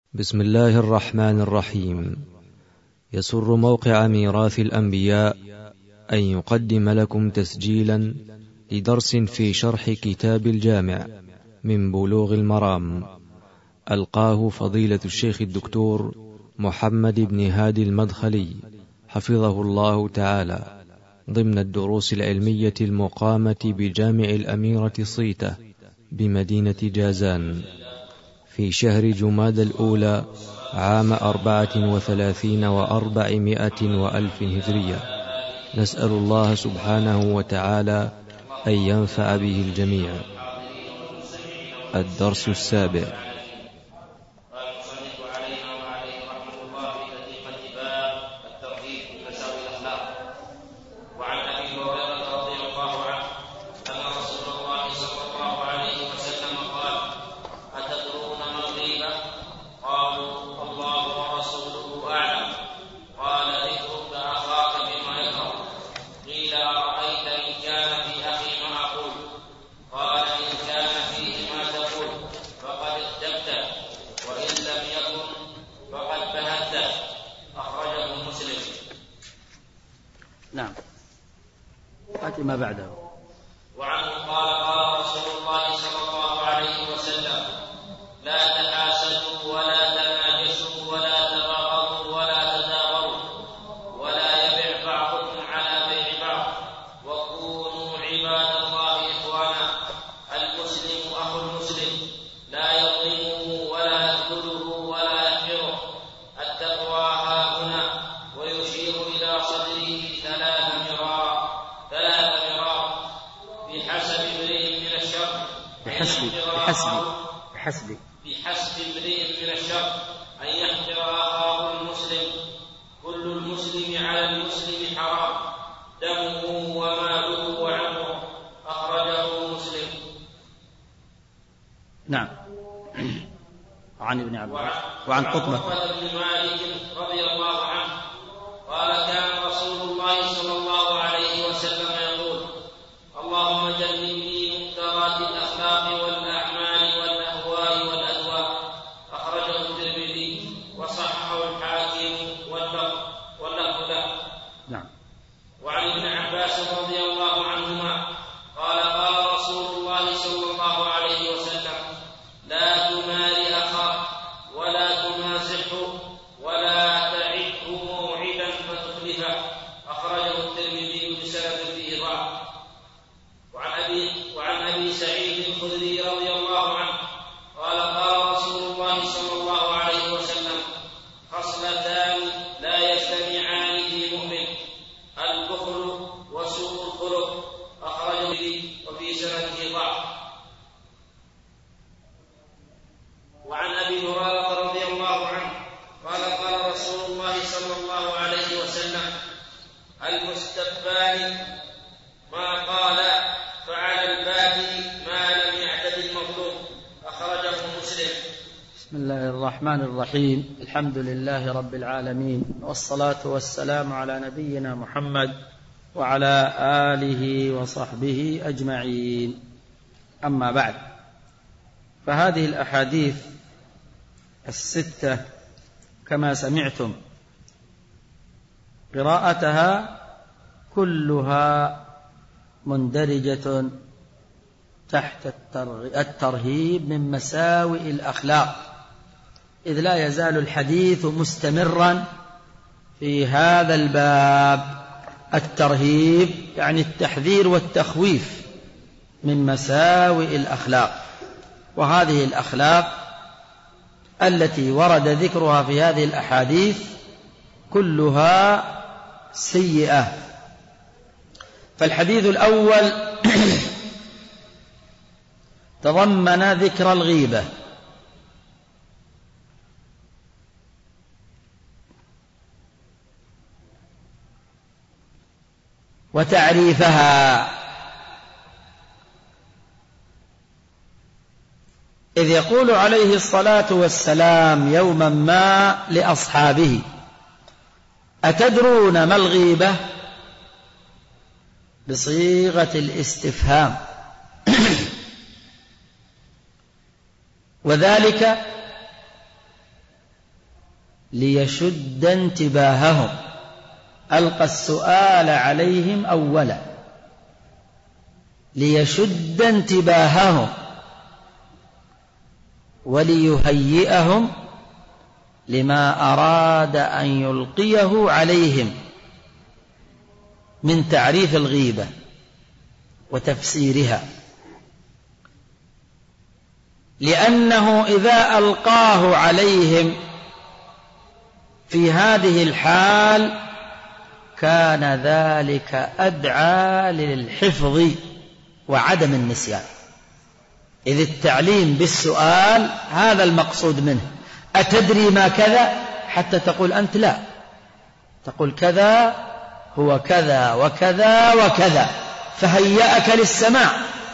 بسم الله الرحمن الرحيم. يسر موقع ميراث الأنبياء أن يقدم لكم تسجيلا لدرس في شرح كتاب الجامع من بلوغ المرام، ألقاه فضيلة الشيخ الدكتور محمد بن هادي المدخلي حفظه الله تعالى، ضمن الدروس العلمية المقامة بجامع الأميرة صيته بمدينة جازان في شهر جماد الأولى عام 34 و400 وألف هجرية. نسأل الله سبحانه وتعالى أن ينفع به الجميع. الدرس السابع. نعم. آتي ما بعده. وعنه قال رسول الله صلى الله عليه وسلم: لا تحاسدوا ولا تناجشوا ولا تباغضوا ولا تدابروا ولا يبع بعضكم على بيع بعض وكونوا عباد الله إخوانا. المسلم أخو المسلم لا يظلمه ولا يخذله ولا يحقره. التقوى ها هنا، ويشير إلى صدره ثلاث مرار بحسب امرئ من الشر أن يحقر أخاه المسلم. كل المسلم على المسلم حرام، دمه وماله وعرضه. أخرجه مسلم. نعم. عن ابن عباس وعن قطبة بن مالك رضي الله عنه قال: كان رسول الله صلى الله عليه وسلم يقول: اللهم جنبني منكرات الأخلاق والأعمال والأهواء والأهواء. أخرجه الترمذي وصححه الحاكم واللفظ له. نعم. وعن ابن عباس رضي الله عنهما قال: قال رسول الله صلى الله عليه وسلم: لا تماري أخاك ولا تمازحه ولا تعده موعدا فتخلفه. أخرجه الترمذي بسند فيه ضعف. وعن أبي سعيد الخدري رضي الله عنه قال: قال رسول الله صلى الله عليه وسلم: خصلتان لا يجتمعان في مؤمن: البخل وسوء الخلق. أخرجه وفي سنده ضعف. وعن أبي هريرة رضي الله عنه قال: قال رسول الله صلى الله عليه وسلم: المستبان ما قال فعلى الباقي ما لم يعتد المظلوم. أخرجه مسلم. بسم الله الرحمن الرحيم. الحمد لله رب العالمين، والصلاة والسلام على نبينا محمد وعلى آله وصحبه أجمعين. أما بعد، فهذه الأحاديث الستة كما سمعتم قراءتها كلها مندرجة تحت الترهيب من مساوئ الأخلاق، إذ لا يزال الحديث مستمرا في هذا الباب. الترهيب يعني التحذير والتخويف من مساوئ الأخلاق، وهذه الأخلاق التي ورد ذكرها في هذه الأحاديث كلها سيئة. فالحديث الأول تضمن ذكر الغيبة، وتعريفها، إذ يقول عليه الصلاة والسلام يوما ما لأصحابه: أتدرون ما الغيبة؟ بصيغة الاستفهام، وذلك ليشد انتباههم، ألقى السؤال عليهم أولا ليشد انتباههم وليهيئهم لما أراد أن يلقيه عليهم من تعريف الغيبة وتفسيرها، لأنه إذا ألقاه عليهم في هذه الحال كان ذلك أدعى للحفظ وعدم النسيان، إذ التعليم بالسؤال هذا المقصود منه. أتدري ما كذا؟ حتى تقول أنت لا، تقول كذا هو كذا وكذا وكذا، فهيأك للسماع.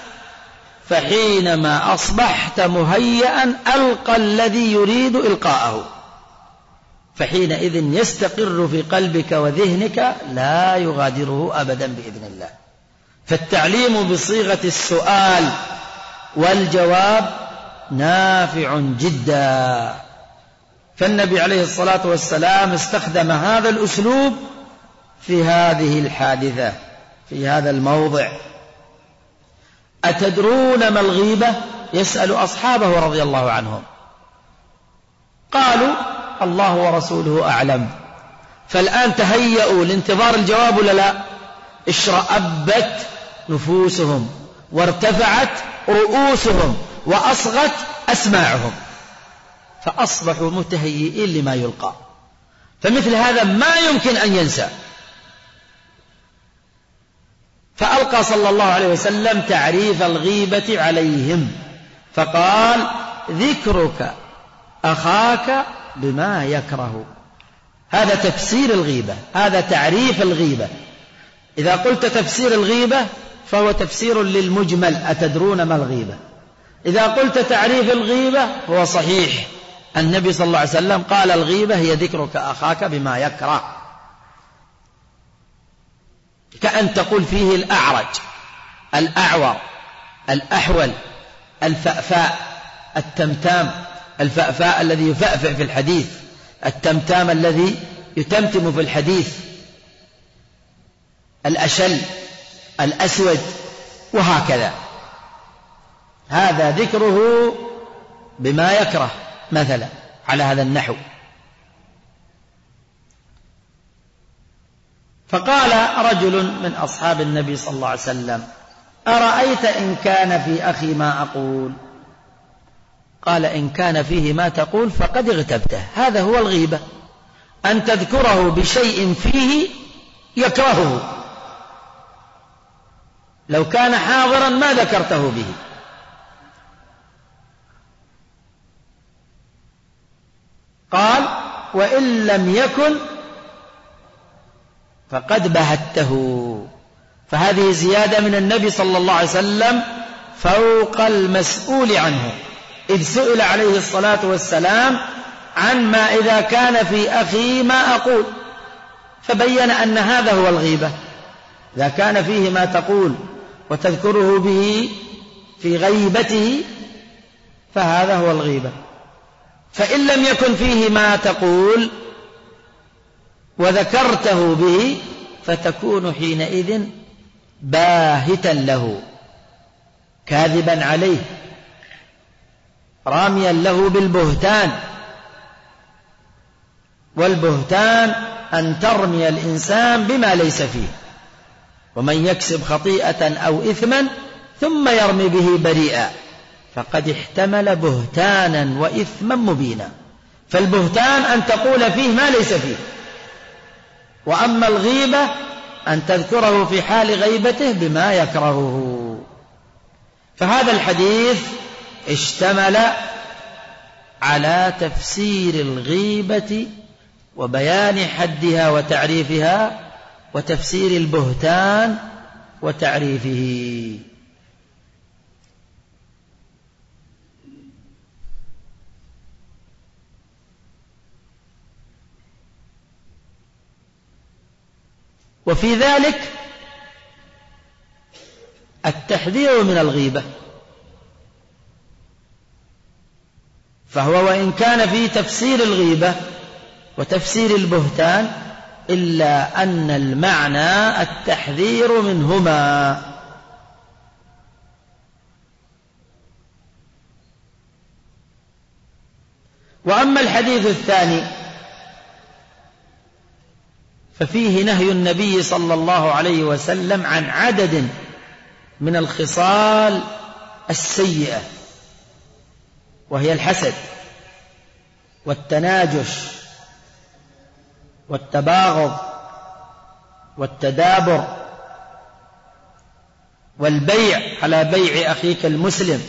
فحينما أصبحت مهيئا ألقى الذي يريد إلقاءه، فحينئذ يستقر في قلبك وذهنك لا يغادره أبدا بإذن الله. فالتعليم بصيغة السؤال والجواب نافع جدا. فالنبي عليه الصلاة والسلام استخدم هذا الأسلوب في هذه الحادثة في هذا الموضع. أتدرون ما الغيبة؟ يسأل أصحابه رضي الله عنهم، قالوا الله ورسوله أعلم. فالآن تهيأوا لانتظار الجواب ولا لا؟ اشرأبت نفوسهم وارتفعت رؤوسهم وأصغت أسماعهم، فأصبحوا متهيئين لما يلقى. فمثل هذا ما يمكن أن ينسى. فألقى صلى الله عليه وسلم تعريف الغيبة عليهم، فقال ذكرك أخاك بما يكره. هذا تفسير الغيبة، هذا تعريف الغيبة. إذا قلت تفسير الغيبة فهو تفسير للمجمل، أتدرون ما الغيبة. إذا قلت تعريف الغيبة هو صحيح، النبي صلى الله عليه وسلم قال الغيبة هي ذكرك أخاك بما يكره، كأن تقول فيه الأعرج الأعور الأحول الفأفاء التمتام، الفأفاء الذي يفأفئ في الحديث، التمتام الذي يتمتم في الحديث، الأشل الأسود، وهكذا. هذا ذكره بما يكره مثلا على هذا النحو. فقال رجل من أصحاب النبي صلى الله عليه وسلم أرأيت إن كان في أخي ما أقول؟ قال إن كان فيه ما تقول فقد اغتبته. هذا هو الغيبة، أن تذكره بشيء فيه يكرهه، لو كان حاضرا ما ذكرته به. قال وإن لم يكن فقد بهته. فهذه زيادة من النبي صلى الله عليه وسلم فوق المسؤول عنه، إذ سئل عليه الصلاة والسلام عن ما إذا كان في أخي ما أقول، فبين أن هذا هو الغيبة. إذا كان فيه ما تقول وتذكره به في غيبته فهذا هو الغيبة. فإن لم يكن فيه ما تقول وذكرته به فتكون حينئذ باهتا له، كاذبا عليه، راميا له بالبهتان. والبهتان أن ترمي الإنسان بما ليس فيه، ومن يكسب خطيئة أو إثما ثم يرمي به بريئا فقد احتمل بهتانا وإثما مبينا. فالبهتان أن تقول فيه ما ليس فيه، وأما الغيبة أن تذكره في حال غيبته بما يكرهه. فهذا الحديث اشتمل على تفسير الغيبة وبيان حدها وتعريفها، وتفسير البهتان وتعريفه. وفي ذلك التحذير من الغيبة، فهو وإن كان في تفسير الغيبة وتفسير البهتان، إلا أن المعنى التحذير منهما. وأما الحديث الثاني ففيه نهي النبي صلى الله عليه وسلم عن عدد من الخصال السيئة، وهي الحسد والتناجش والتباغض والتدابر والبيع على بيع أخيك المسلم،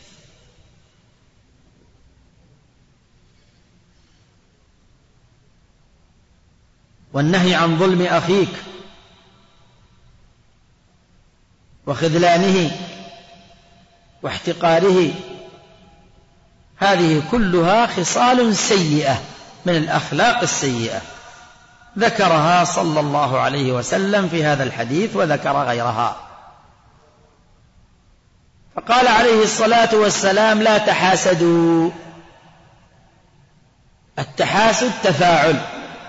والنهي عن ظلم أخيك وخذلانه واحتقاره. هذه كلها خصال سيئة من الأخلاق السيئة، ذكرها صلى الله عليه وسلم في هذا الحديث وذكر غيرها. فقال عليه الصلاة والسلام: لا تحاسدوا. التحاسد تفاعل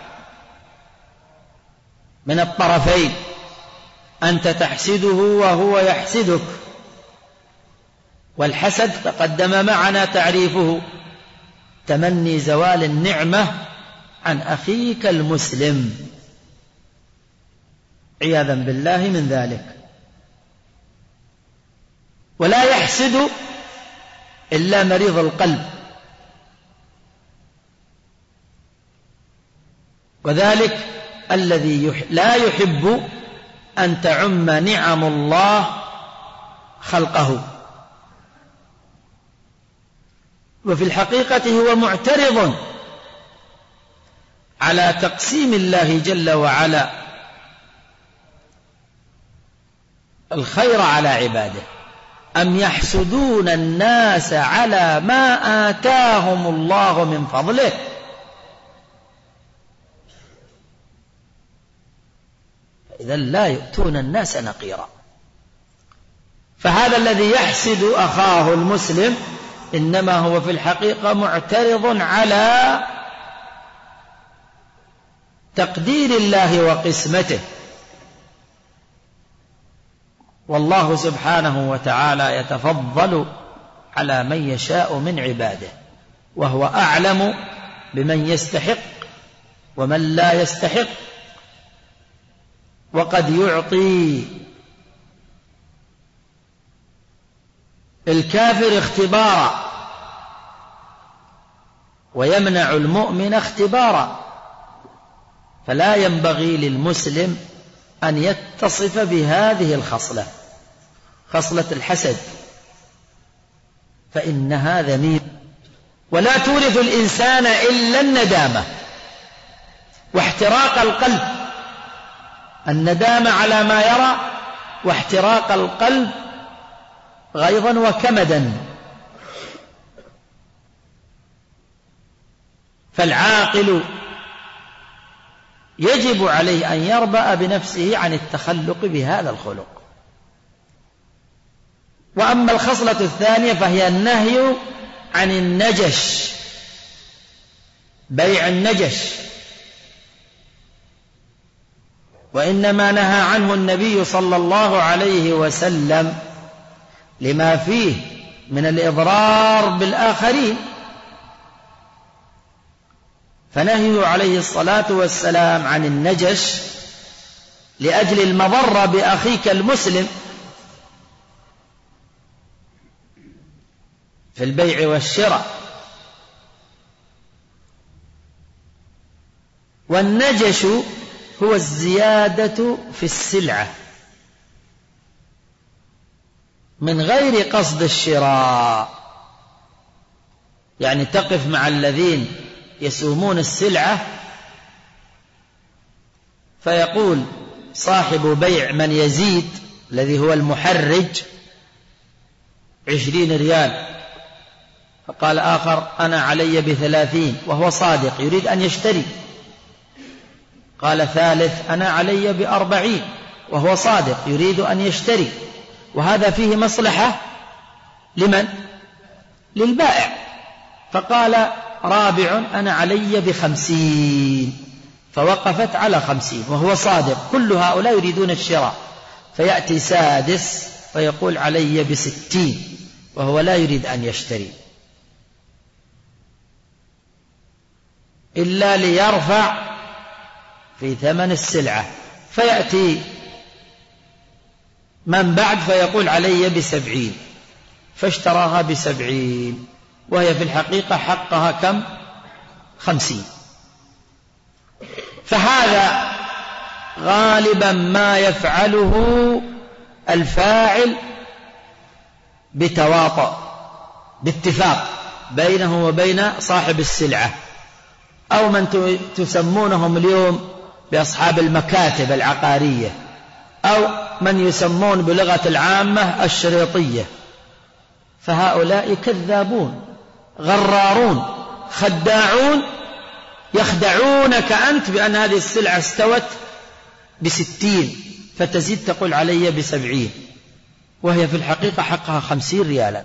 من الطرفين، أنت تحسده وهو يحسدك. والحسد تقدم معنا تعريفه: تمني زوال النعمة عن أخيك المسلم، عياذا بالله من ذلك. ولا يحسد إلا مريض القلب، وذلك الذي لا يحب أن تعم نعم الله خلقه، وفي الحقيقة هو معترض على تقسيم الله جل وعلا الخير على عباده. أم يحسدون الناس على ما آتاهم الله من فضله، إذا لا يؤتون الناس نقيرا. فهذا الذي يحسد أخاه المسلم إنما هو في الحقيقة معترض على تقدير الله وقسمته، والله سبحانه وتعالى يتفضل على من يشاء من عباده، وهو أعلم بمن يستحق ومن لا يستحق. وقد يعطي الكافر اختبارا ويمنع المؤمن اختبارا، فلا ينبغي للمسلم أن يتصف بهذه الخصلة، خصلة الحسد، فإنها ذميمة ولا تورث الإنسان إلا الندامة واحتراق القلب. الندامة على ما يرى، واحتراق القلب غيظا وكمدا. فالعاقل يجب عليه أن يربأ بنفسه عن التخلق بهذا الخلق. وأما الخصلة الثانية فهي النهي عن النجش، بيع النجش، وإنما نهى عنه النبي صلى الله عليه وسلم لما فيه من الإضرار بالآخرين، فنهيه عليه الصلاة والسلام عن النجش لأجل المضرة بأخيك المسلم في البيع والشراء. والنجش هو الزيادة في السلعة من غير قصد الشراء، يعني تقف مع الذين يسومون السلعة فيقول صاحب بيع من يزيد الذي هو المحرج 20 ريال، فقال آخر أنا علي ب30 وهو صادق يريد أن يشتري، قال ثالث أنا علي ب40 وهو صادق يريد أن يشتري، وهذا فيه مصلحة لمن؟ للبائع، فقال رابع أنا علي ب50، فوقفت على 50 وهو صادق. كل هؤلاء يريدون الشراء، فيأتي سادس فيقول علي ب60 وهو لا يريد أن يشتري إلا ليرفع في ثمن السلعة، فيأتي من بعد فيقول علي ب70 فاشتراها ب70 وهي في الحقيقة حقها كم؟ 50. فهذا غالبا ما يفعله الفاعل بتواطؤ، باتفاق بينه وبين صاحب السلعة، أو من تسمونهم اليوم بأصحاب المكاتب العقارية، أو من يسمون بلغة العامة الشريطية. فهؤلاء كذابون غرارون خداعون، يخدعونك أنت بأن هذه السلعة استوت ب60 فتزيد تقول علي ب70 وهي في الحقيقة حقها 50 ريالا.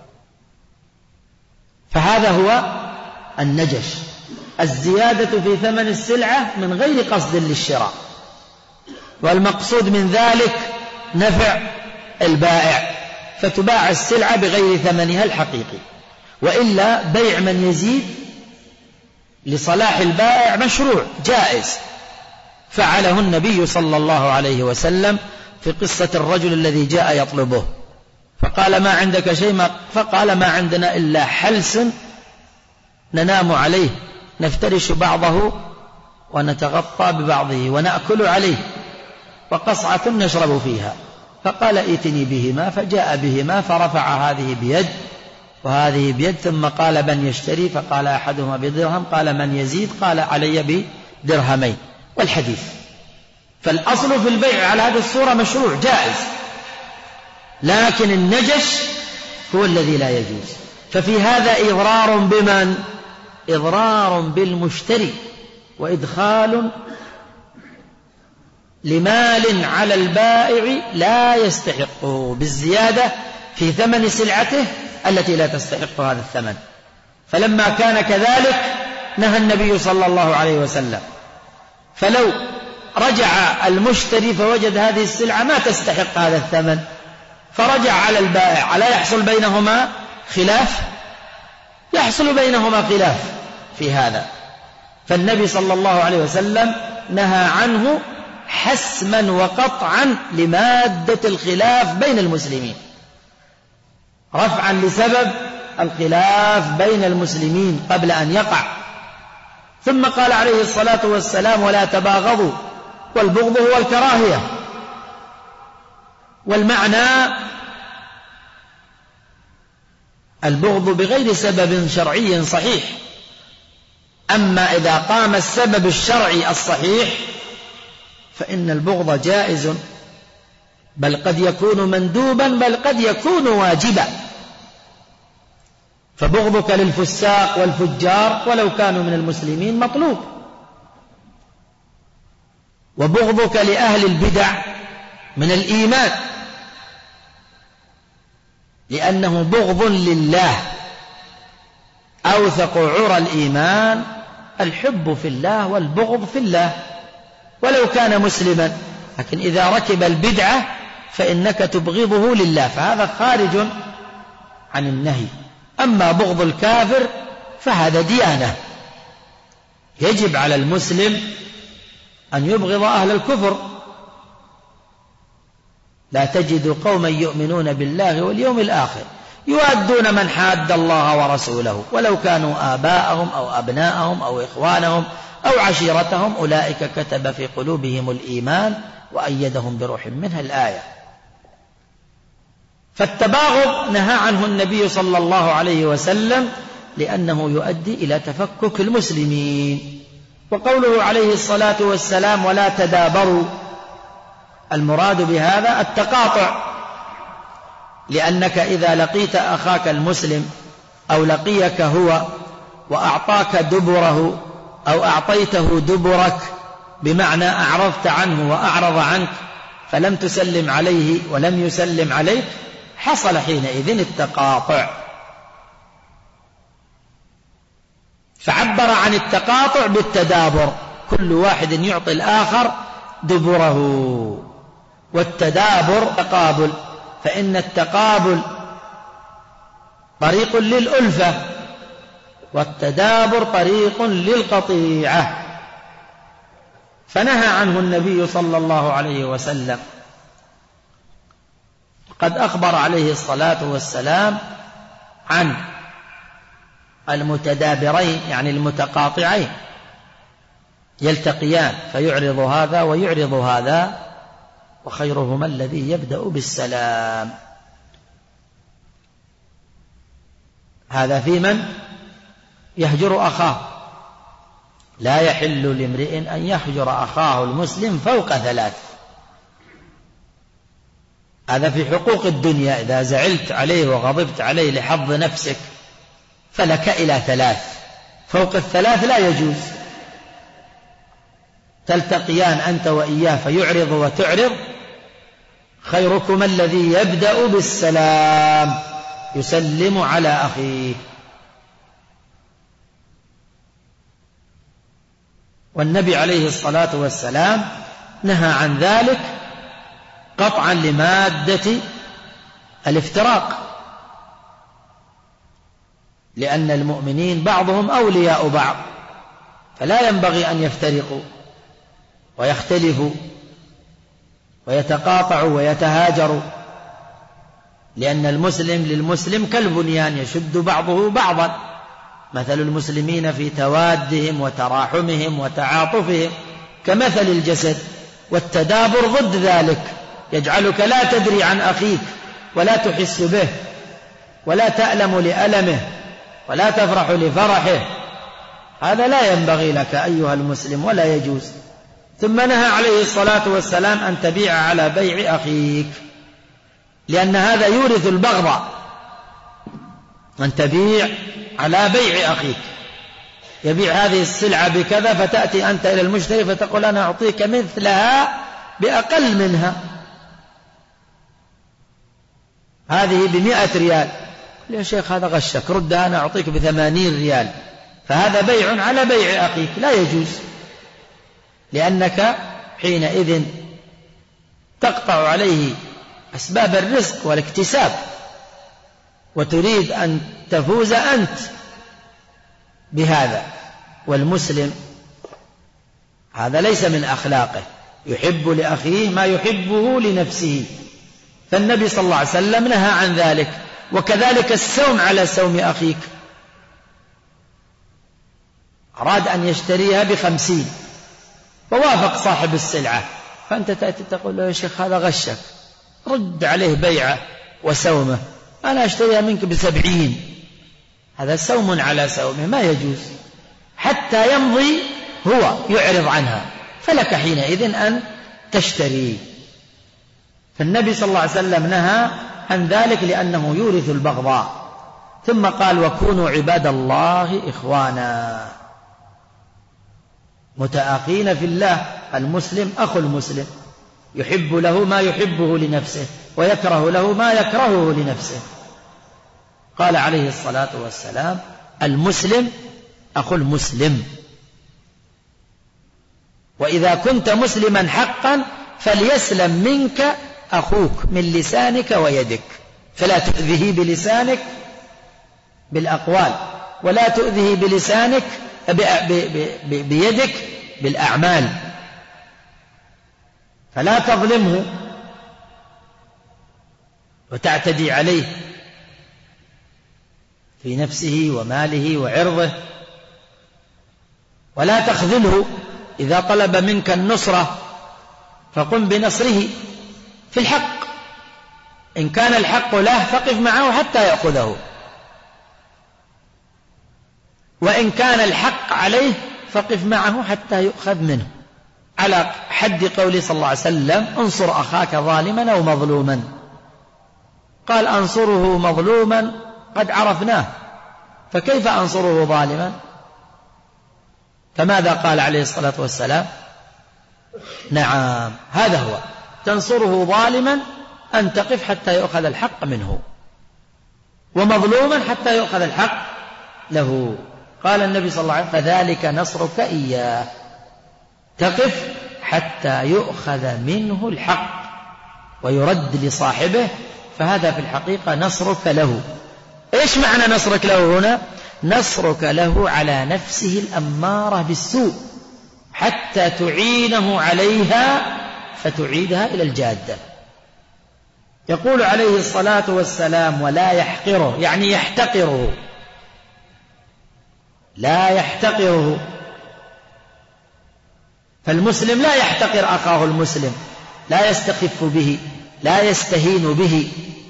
فهذا هو النجش، الزيادة في ثمن السلعة من غير قصد للشراء، والمقصود من ذلك نفع البائع، فتباع السلعة بغير ثمنها الحقيقي. وإلا بيع من يزيد لصلاح البائع مشروع جائز، فعله النبي صلى الله عليه وسلم في قصة الرجل الذي جاء يطلبه فقال ما عندك شيء؟ فقال ما عندنا إلا حلس ننام عليه نفترش بعضه ونتغطى ببعضه ونأكل عليه، وقصعة نشرب فيها. فقال ائتني بهما، فجاء بهما فرفع هذه بيد وهذه بيد، ثم قال من يشتري؟ فقال أحدهما بدرهم، قال من يزيد؟ قال علي بدرهمين، والحديث. فالأصل في البيع على هذه الصورة مشروع جائز، لكن النجش هو الذي لا يجوز. ففي هذا إضرار بمن؟ إضرار بالمشتري، وإدخال لمال على البائع لا يستحقه بالزيادة في ثمن سلعته التي لا تستحق هذا الثمن. فلما كان كذلك نهى النبي صلى الله عليه وسلم. فلو رجع المشتري فوجد هذه السلعة ما تستحق هذا الثمن فرجع على البائع، ألا يحصل بينهما خلاف؟ يحصل بينهما خلاف في هذا. فالنبي صلى الله عليه وسلم نهى عنه حسما وقطعا لمادة الخلاف بين المسلمين، رفعا لسبب الخلاف بين المسلمين قبل أن يقع. ثم قال عليه الصلاة والسلام ولا تباغضوا، والبغض هو الكراهية، والمعنى البغض بغير سبب شرعي صحيح. أما إذا قام السبب الشرعي الصحيح فإن البغض جائز، بل قد يكون مندوبا، بل قد يكون واجبا. فبغضك للفساق والفجار ولو كانوا من المسلمين مطلوب، وبغضك لأهل البدع من الإيمان، لأنه بغض لله. أوثق عرى الإيمان الحب في الله والبغض في الله ولو كان مسلما، لكن إذا ركب البدعة فإنك تبغضه لله، فهذا خارج عن النهي. أما بغض الكافر فهذا ديانة، يجب على المسلم أن يبغض أهل الكفر. لا تجد قوما يؤمنون بالله واليوم الآخر يوادون من حاد الله ورسوله ولو كانوا آباءهم أو أبناءهم أو إخوانهم أو عشيرتهم أولئك كتب في قلوبهم الإيمان وأيدهم بروح منه، الآية. فالتباغض نهى عنه النبي صلى الله عليه وسلم لأنه يؤدي إلى تفكك المسلمين. وقوله عليه الصلاة والسلام ولا تدابروا، المراد بهذا التقاطع، لأنك إذا لقيت أخاك المسلم أو لقيك هو وأعطاك دبره أو أعطيته دبرك، بمعنى أعرضت عنه وأعرض عنك فلم تسلم عليه ولم يسلم عليك، حصل حينئذ التقاطع. فعبر عن التقاطع بالتدابر، كل واحد يعطي الآخر دبره. والتدابر تقابل، فإن التقابل طريق للألفة، والتدابر طريق للقطيعة. فنهى عنه النبي صلى الله عليه وسلم. قد أخبر عليه الصلاة والسلام عن المتدابرين، يعني المتقاطعين، يلتقيان فيعرض هذا ويعرض هذا، وخيرهما الذي يبدأ بالسلام. هذا في من يهجر أخاه. لا يحل لامرئ أن يهجر أخاه المسلم فوق 3. هذا في حقوق الدنيا، إذا زعلت عليه وغضبت عليه لحظ نفسك فلك إلى 3، فوق 3 لا يجوز. تلتقيان أنت وإياه فيعرض وتعرض، خيركم الذي يبدأ بالسلام، يسلم على أخيه. والنبي عليه الصلاة والسلام نهى عن ذلك قطعا لمادة الافتراق، لأن المؤمنين بعضهم أولياء بعض، فلا ينبغي أن يفترقوا ويختلفوا ويتقاطعوا ويتهاجروا، لأن المسلم للمسلم كالبنيان يشد بعضه بعضا. مثل المسلمين في توادهم وتراحمهم وتعاطفهم كمثل الجسد، والتدابر ضد ذلك، يجعلك لا تدري عن أخيك ولا تحس به ولا تألم لألمه ولا تفرح لفرحه. هذا لا ينبغي لك أيها المسلم ولا يجوز. ثم نهى عليه الصلاة والسلام أن تبيع على بيع أخيك، لأن هذا يورث البغضاء، أن تبيع على بيع أخيك. يبيع هذه السلعة بكذا، فتأتي أنت إلى المشتري فتقول أنا أعطيك مثلها بأقل منها، هذه ب100 ريال. يا شيخ هذا غشك، ردها أنا أعطيك ب80 ريال. فهذا بيع على بيع أخيك، لا يجوز، لأنك حينئذ تقطع عليه أسباب الرزق والاكتساب، وتريد أن تفوز أنت بهذا. والمسلم هذا ليس من أخلاقه، يحب لأخيه ما يحبه لنفسه، فالنبي صلى الله عليه وسلم نهى عن ذلك. وكذلك السوم على سوم أخيك، أراد أن يشتريها ب50 ووافق صاحب السلعة، فأنت تأتي تقول له يا شيخ هذا غشك، رد عليه بيعه وسومه، أنا أشتريها منك ب70. هذا سوم على سومه، ما يجوز حتى يمضي هو يعرض عنها، فلك حينئذ أن تشتري. فالنبي صلى الله عليه وسلم نهى عن ذلك لأنه يورث البغضاء. ثم قال وكونوا عباد الله إخوانا متآخين في الله. المسلم أخو المسلم، يحب له ما يحبه لنفسه ويكره له ما يكرهه لنفسه. قال عليه الصلاة والسلام المسلم أخو المسلم. وإذا كنت مسلما حقا فليسلم منك أخوك من لسانك ويدك، فلا تؤذيه بلسانك بالأقوال، ولا تؤذيه بلسانك بيدك بالأعمال، فلا تظلمه وتعتدي عليه في نفسه وماله وعرضه، ولا تخذله. إذا طلب منك النصرة فقم بنصره في الحق، إن كان الحق له فقف معه حتى يأخذه، وإن كان الحق عليه فقف معه حتى يؤخذ منه، على حد قوله صلى الله عليه وسلم انصر أخاك ظالما أو مظلوما. قال أنصره مظلوما قد عرفناه، فكيف أنصره ظالما؟ فماذا قال عليه الصلاة والسلام؟ نعم هذا هو، تنصره ظالما أن تقف حتى يؤخذ الحق منه، ومظلوما حتى يؤخذ الحق له. قال النبي صلى الله عليه وسلم فذلك نصرك إياه، تقف حتى يؤخذ منه الحق ويرد لصاحبه، فهذا في الحقيقة نصرك له. إيش معنى نصرك له هنا؟ نصرك له على نفسه الأمارة بالسوء حتى تعينه عليها فتعيدها إلى الجادة. يقول عليه الصلاة والسلام ولا يحقره، يعني يحتقره، لا يحتقره. فالمسلم لا يحتقر أخاه المسلم، لا يستخف به، لا يستهين به.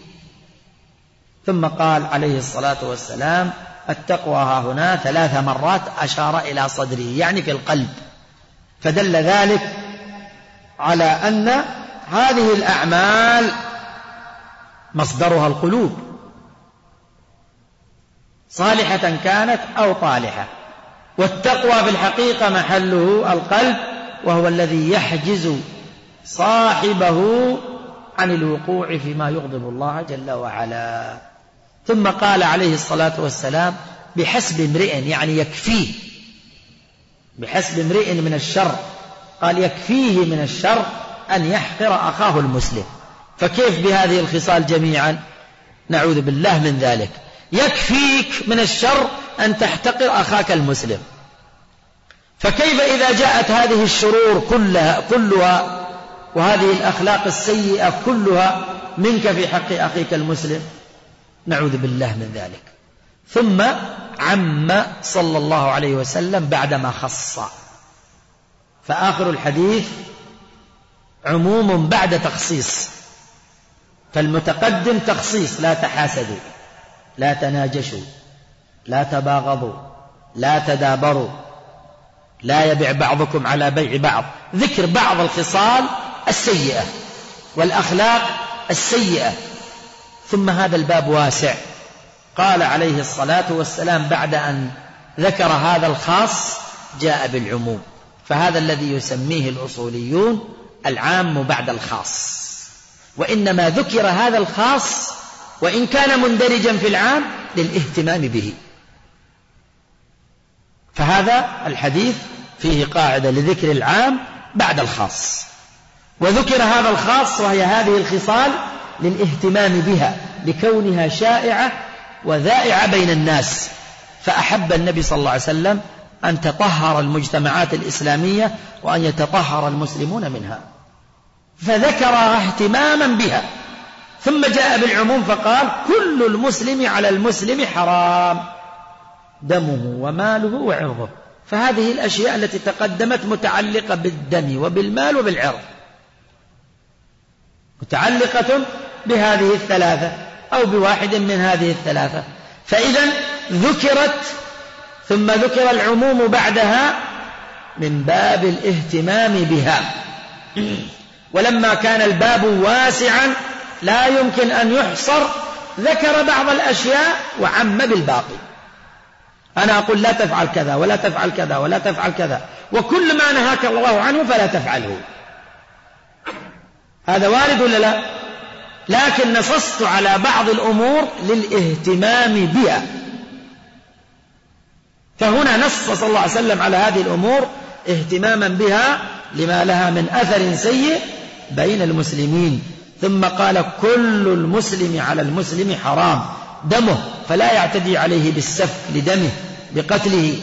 ثم قال عليه الصلاة والسلام التقوى ها هنا 3 مرات، أشار إلى صدره يعني في القلب، فدل ذلك على أن هذه الأعمال مصدرها القلوب، صالحة كانت أو طالحة، والتقوى في الحقيقة محله القلب، وهو الذي يحجز صاحبه عن الوقوع فيما يغضب الله جل وعلا. ثم قال عليه الصلاة والسلام بحسب امرئ، يعني يكفيه، بحسب امرئ من الشر، قال يكفيه من الشر أن يحقر أخاه المسلم. فكيف بهذه الخصال جميعا؟ نعوذ بالله من ذلك. يكفيك من الشر أن تحتقر أخاك المسلم، فكيف إذا جاءت هذه الشرور كلها وهذه الأخلاق السيئة كلها منك في حق أخيك المسلم؟ نعوذ بالله من ذلك. ثم عم صلى الله عليه وسلم بعدما خص، فآخر الحديث عموم بعد تخصيص، فالمتقدم تخصيص: لا تحاسدوا، لا تناجشوا، لا تباغضوا، لا تدابروا، لا يبيع بعضكم على بيع بعض، ذكر بعض الخصال السيئة والأخلاق السيئة. ثم هذا الباب واسع، قال عليه الصلاة والسلام بعد أن ذكر هذا الخاص جاء بالعموم، فهذا الذي يسميه الأصوليون العام بعد الخاص، وإنما ذكر هذا الخاص وإن كان مندرجا في العام للاهتمام به. فهذا الحديث فيه قاعدة لذكر العام بعد الخاص، وذكر هذا الخاص وهي هذه الخصال للاهتمام بها لكونها شائعة وذائعة بين الناس، فأحب النبي صلى الله عليه وسلم أن تطهر المجتمعات الإسلامية وأن يتطهر المسلمون منها، فذكرها اهتماما بها. ثم جاء بالعموم فقال كل المسلم على المسلم حرام، دمه وماله وعرضه. فهذه الأشياء التي تقدمت متعلقة بالدم وبالمال وبالعرض، متعلقة بهذه الثلاثة أو بواحد من هذه الثلاثة. فإذا ذكرت ثم ذكر العموم بعدها من باب الاهتمام بها، ولما كان الباب واسعا لا يمكن أن يحصر ذكر بعض الأشياء وعم بالباقي. أنا أقول لا تفعل كذا ولا تفعل كذا ولا تفعل كذا، وكل ما نهاك الله عنه فلا تفعله، هذا وارد ولا لا؟ لكن نصصت على بعض الأمور للاهتمام بها، فهنا نص صلى الله عليه وسلم على هذه الأمور اهتماما بها لما لها من أثر سيء بين المسلمين. ثم قال كل المسلم على المسلم حرام، دمه فلا يعتدي عليه بالسفك لدمه بقتله،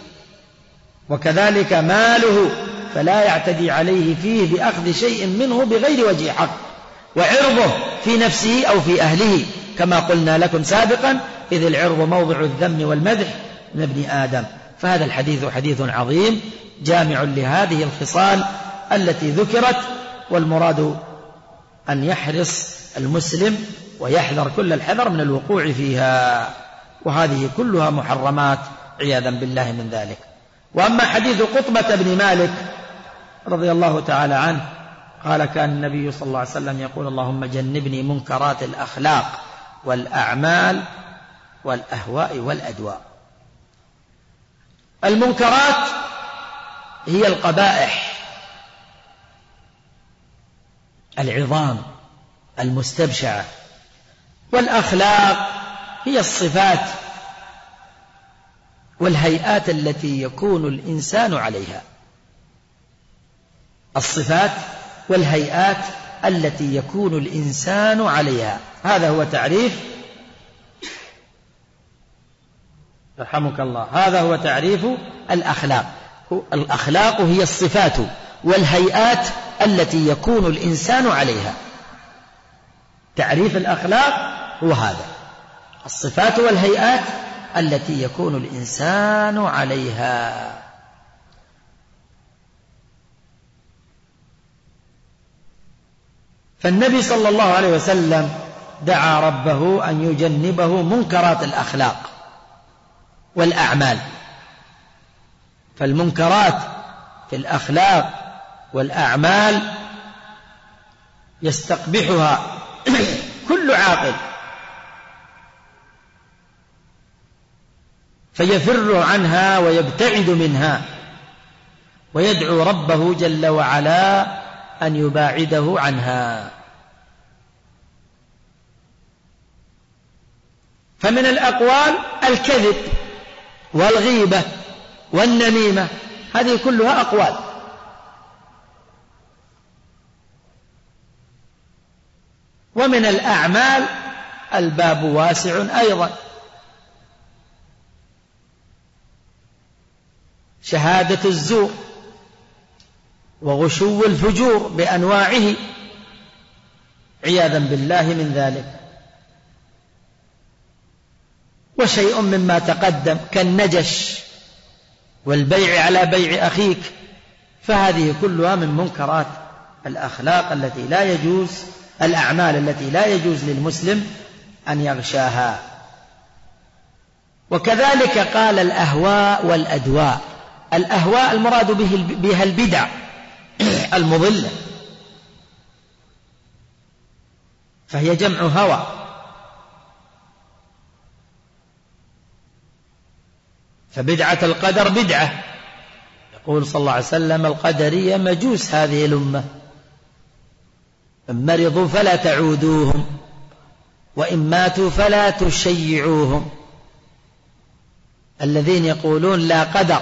وكذلك ماله فلا يعتدي عليه فيه بأخذ شيء منه بغير وجه حق، وعرضه في نفسه أو في أهله كما قلنا لكم سابقا، إذ العرض موضع الذم والمدح من ابن آدم. فهذا الحديث حديث عظيم جامع لهذه الخصال التي ذكرت، والمراد أن يحرص المسلم ويحذر كل الحذر من الوقوع فيها، وهذه كلها محرمات عياذا بالله من ذلك. وأما حديث قطبة بن مالك رضي الله تعالى عنه قال كان النبي صلى الله عليه وسلم يقول اللهم جنبني منكرات الأخلاق والأعمال والأهواء والأدواء. المنكرات هي القبائح العظام المستبشعة، والأخلاق هي الصفات والهيئات التي يكون الإنسان عليها. الصفات والهيئات التي يكون الإنسان عليها، هذا هو تعريف، رحمك الله، هذا هو تعريف الأخلاق. الأخلاق هي الصفات والهيئات التي يكون الإنسان عليها. تعريف الأخلاق هو هذا: الصفات والهيئات التي يكون الإنسان عليها. فالنبي صلى الله عليه وسلم دعا ربه أن يجنبه منكرات الأخلاق والأعمال. فالمنكرات في الأخلاق والأعمال يستقبحها كل عاقل، فيفر عنها ويبتعد منها، ويدعو ربه جل وعلا أن يباعده عنها. فمن الأقوال الكذب والغيبة والنميمة، هذه كلها أقوال. ومن الأعمال الباب واسع أيضا: شهادة الزور وغشو الفجور بأنواعه عياذا بالله من ذلك، وشيء مما تقدم كالنجش والبيع على بيع أخيك، فهذه كلها من منكرات الأخلاق التي لا يجوز، الأعمال التي لا يجوز للمسلم أن يغشاها. وكذلك قال الأهواء والأدواء. الأهواء المراد بها البدع المضلة، فهي جمع هوى. فبدعة القدر بدعة، يقول صلى الله عليه وسلم: القدرية مجوس هذه الأمة، إن مرضوا فلا تعودوهم، وإن ماتوا فلا تشيعوهم. الذين يقولون لا قدر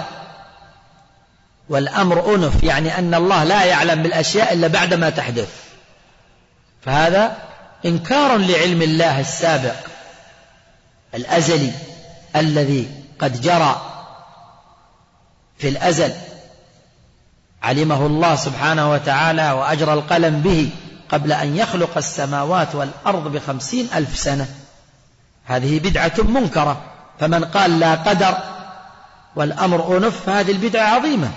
والأمر أنف، يعني أن الله لا يعلم بالأشياء إلا بعدما تحدث، فهذا إنكار لعلم الله السابق الأزلي الذي قد جرى في الأزل، علمه الله سبحانه وتعالى وأجرى القلم به قبل أن يخلق السماوات والأرض ب50,000 سنة. هذه بدعة منكرة. فمن قال لا قدر والأمر أنف فهذه البدعة عظيمة.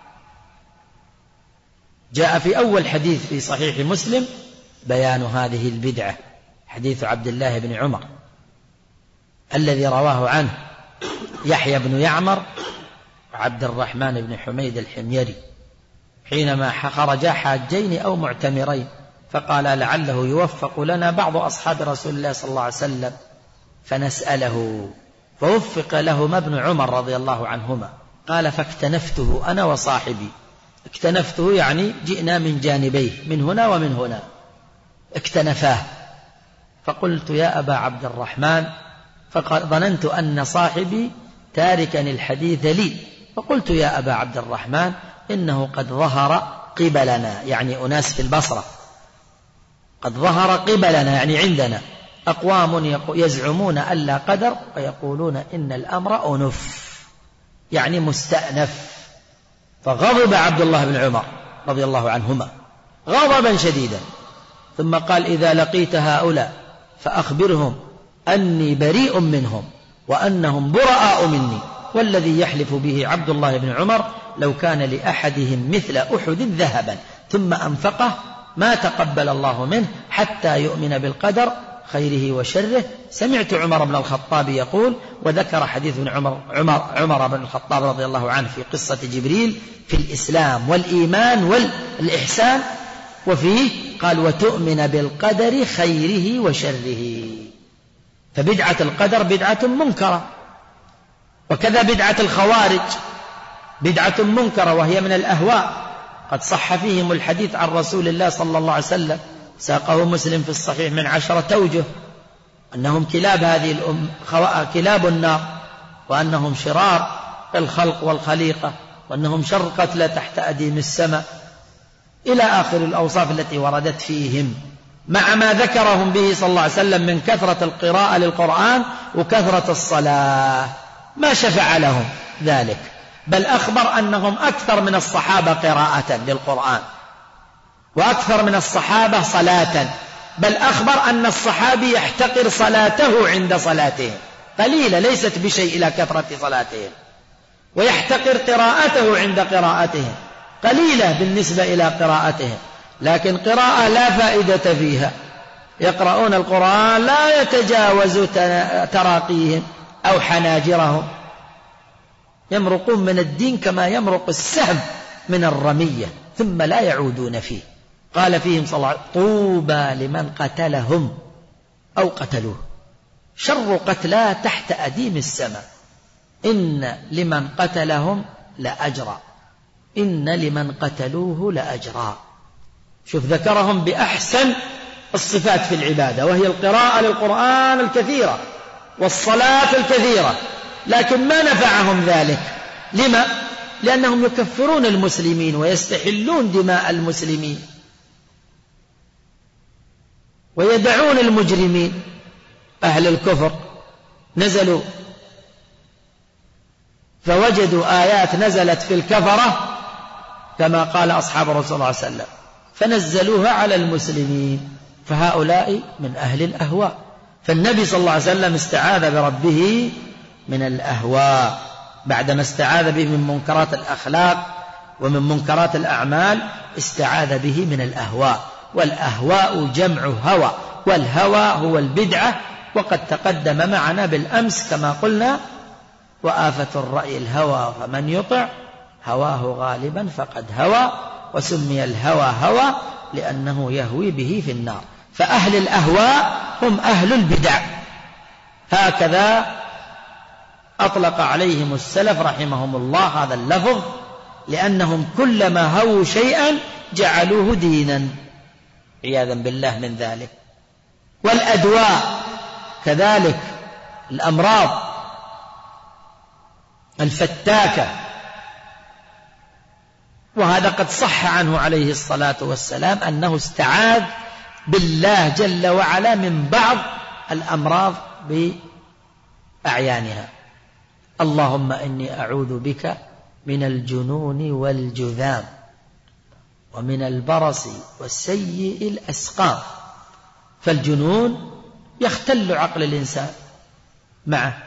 جاء في أول حديث في صحيح مسلم بيان هذه البدعة، حديث عبد الله بن عمر الذي رواه عنه يحيى بن يعمر وعبد الرحمن بن حميد الحميري حينما خرجا حاجين أو معتمرين، فقال: لعله يوفق لنا بعض أصحاب رسول الله صلى الله عليه وسلم فنسأله، فوفق لهما ابن عمر رضي الله عنهما. قال: فاكتنفته أنا وصاحبي. اكتنفته يعني جئنا من جانبيه، من هنا ومن هنا، اكتنفاه. فقلت: يا أبا عبد الرحمن، فظننت أن صاحبي تاركا الحديث لي، فقلت: يا أبا عبد الرحمن، إنه قد ظهر قبلنا، يعني أناس في البصرة، قد ظهر قبلنا يعني عندنا أقوام يزعمون أن لا قدر ويقولون إن الأمر أنف، يعني مستأنف. فغضب عبد الله بن عمر رضي الله عنهما غضبا شديدا، ثم قال: إذا لقيت هؤلاء فأخبرهم أني بريء منهم وأنهم براء مني، والذي يحلف به عبد الله بن عمر لو كان لأحدهم مثل أحد ذهبا ثم أنفقه ما تقبل الله منه حتى يؤمن بالقدر خيره وشره. سمعت عمر بن الخطاب يقول، وذكر حديث عمر بن الخطاب رضي الله عنه في قصة جبريل في الإسلام والإيمان والإحسان، وفيه قال: وتؤمن بالقدر خيره وشره. فبدعة القدر بدعة منكرة. وكذا بدعة الخوارج بدعة منكرة، وهي من الأهواء. قد صح فيهم الحديث عن رسول الله صلى الله عليه وسلم، ساقه مسلم في الصحيح من 10 أوجه، أنهم كلاب هذه كلاب النار، وأنهم شرار الخلق والخليقة، وأنهم شر قتلى تحت أديم السماء، إلى آخر الأوصاف التي وردت فيهم، مع ما ذكرهم به صلى الله عليه وسلم من كثرة القراءة للقرآن وكثرة الصلاة، ما شفع لهم ذلك، بل أخبر أنهم أكثر من الصحابة قراءة للقرآن وأكثر من الصحابة صلاة، بل أخبر أن الصحابي يحتقر صلاته عند صلاتهم، قليلة ليست بشيء إلى كثرة صلاتهم، ويحتقر قراءته عند قراءتهم، قليلة بالنسبة إلى قراءتهم، لكن قراءة لا فائدة فيها، يقرؤون القرآن لا يتجاوز تراقيهم أو حناجرهم، يمرقون من الدين كما يمرق السهم من الرمية ثم لا يعودون فيه. قال فيهم صلى الله عليه وسلم: طوبى لمن قتلهم أو قتلوه، شر قتلى تحت أديم السماء، إن لمن قتلهم لأجرا، إن لمن قتلوه لأجرا. شوف، ذكرهم بأحسن الصفات في العبادة، وهي القراءة للقرآن الكثيرة والصلاة الكثيرة، لكن ما نفعهم ذلك. لما؟ لأنهم يكفرون المسلمين ويستحلون دماء المسلمين ويدعون المجرمين. أهل الكفر نزلوا فوجدوا آيات نزلت في الكفرة كما قال أصحاب الرسول صلى الله عليه وسلم، فنزلوها على المسلمين، فهؤلاء من أهل الأهواء. فالنبي صلى الله عليه وسلم استعاذ بربه من الأهواء، بعدما استعاذ به من منكرات الأخلاق ومن منكرات الأعمال استعاذ به من الأهواء. والأهواء جمع هوى، والهوى هو البدعة، وقد تقدم معنا بالأمس كما قلنا: وآفة الرأي الهوى، فمن يطع هواه غالبا فقد هوى، وسمي الهوى هوى لأنه يهوي به في النار. فأهل الأهواء هم أهل البدع، هكذا أطلق عليهم السلف رحمهم الله هذا اللفظ، لأنهم كلما هووا شيئا جعلوه دينا، عياذا بالله من ذلك. والأدواء كذلك، الأمراض الفتاكة، وهذا قد صح عنه عليه الصلاة والسلام أنه استعاذ بالله جل وعلا من بعض الأمراض بأعيانها: اللهم إني أعوذ بك من الجنون والجذام، ومن البرص والسيء الأسقام. فالجنون يختل عقل الإنسان معه،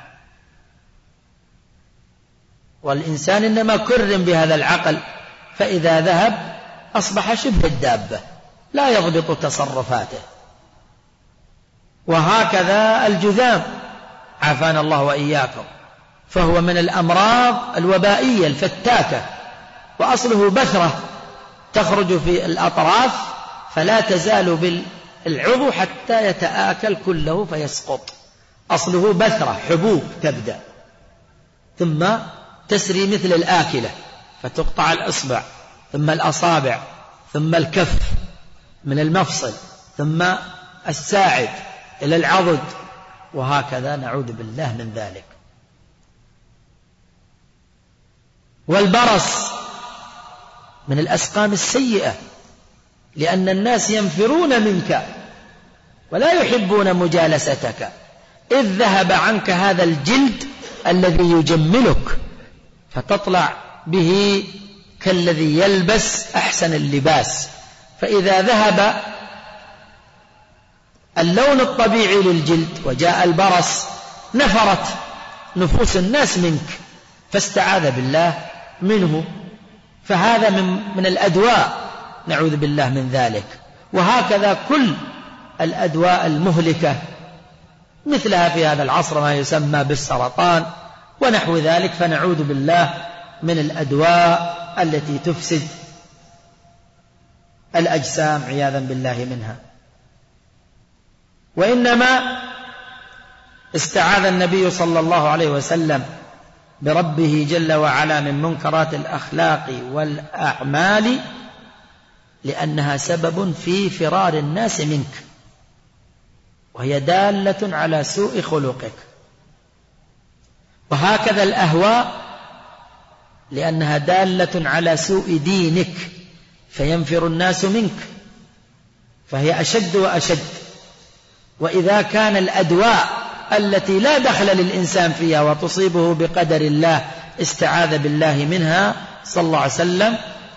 والإنسان إنما كرم بهذا العقل، فإذا ذهب أصبح شبه الدابة لا يضبط تصرفاته. وهكذا الجذام، عافانا الله وإياكم، فهو من الأمراض الوبائية الفتاكة، وأصله بثرة تخرج في الأطراف فلا تزال بالعضو حتى يتآكل كله فيسقط. أصله بثرة، حبوب تبدأ ثم تسري مثل الآكلة فتقطع الأصبع ثم الأصابع ثم الكف من المفصل ثم الساعد إلى العضد، وهكذا نعوذ بالله من ذلك. والبرص من الأسقام السيئة، لأن الناس ينفرون منك ولا يحبون مجالستك، إذ ذهب عنك هذا الجلد الذي يجملك، فتطلع به كالذي يلبس أحسن اللباس. فإذا ذهب اللون الطبيعي للجلد وجاء البرص نفرت نفوس الناس منك، فاستعاذ بالله منه. فهذا من الأدواء، نعوذ بالله من ذلك. وهكذا كل الأدواء المهلكة، مثلها في هذا العصر ما يسمى بالسرطان ونحو ذلك، فنعوذ بالله من الأدواء التي تفسد الأجسام عياذا بالله منها. وإنما استعاذ النبي صلى الله عليه وسلم بربه جل وعلا من منكرات الأخلاق والأعمال لأنها سبب في فرار الناس منك، وهي دالة على سوء خلقك. وهكذا الأهواء، لأنها دالة على سوء دينك فينفر الناس منك، فهي أشد وأشد. وإذا كان الأدواء التي لا دخل للإنسان فيها وتصيبه بقدر الله استعاذ بالله منها صلى الله عليه وسلم،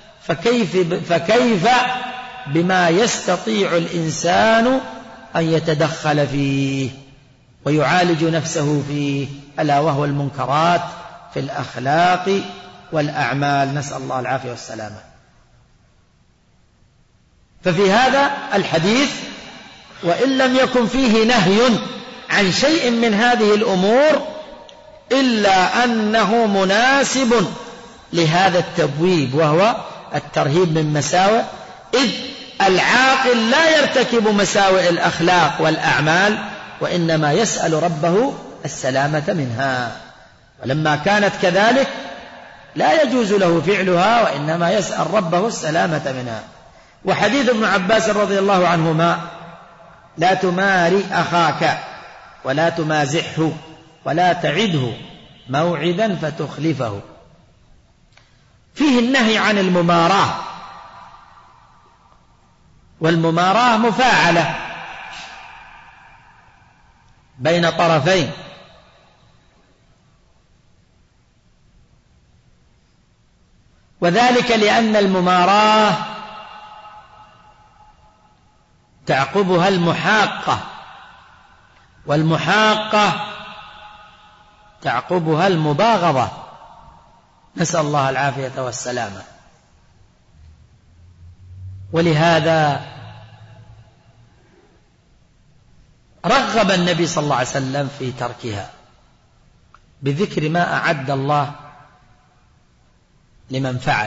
فكيف بما يستطيع الإنسان أن يتدخل فيه ويعالج نفسه فيه، ألا وهو المنكرات في الأخلاق والأعمال، نسأل الله العافية والسلامة. ففي هذا الحديث وإن لم يكن فيه نهي عن شيء من هذه الأمور إلا أنه مناسب لهذا التبويب، وهو الترهيب من مساوئ، إذ العاقل لا يرتكب مساوئ الأخلاق والأعمال، وإنما يسأل ربه السلامة منها. ولما كانت كذلك لا يجوز له فعلها، وإنما يسأل ربه السلامة منها. وحديث ابن عباس رضي الله عنهما: لا تماري أخاك ولا تمازحه ولا تعده موعدا فتخلفه، فيه النهي عن المماراة، والمماراة مفاعلة بين طرفين، وذلك لأن المماراة تعقبها المحاقة، والمحاقة تعقبها المباغضة، نسأل الله العافية والسلامة. ولهذا رغب النبي صلى الله عليه وسلم في تركها بذكر ما أعد الله لمن فعل.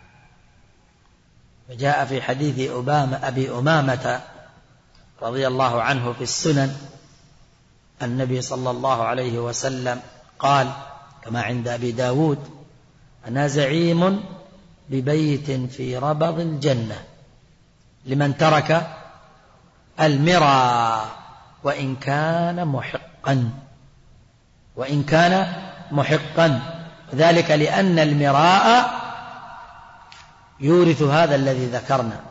وجاء في حديث أبي أمامة رضي الله عنه في السنن النبي صلى الله عليه وسلم قال كما عند أبي داود: أنا زعيم ببيت في ربض الجنة لمن ترك المرى وإن كان محقا، ذلك لأن المراء يورث هذا الذي ذكرنا.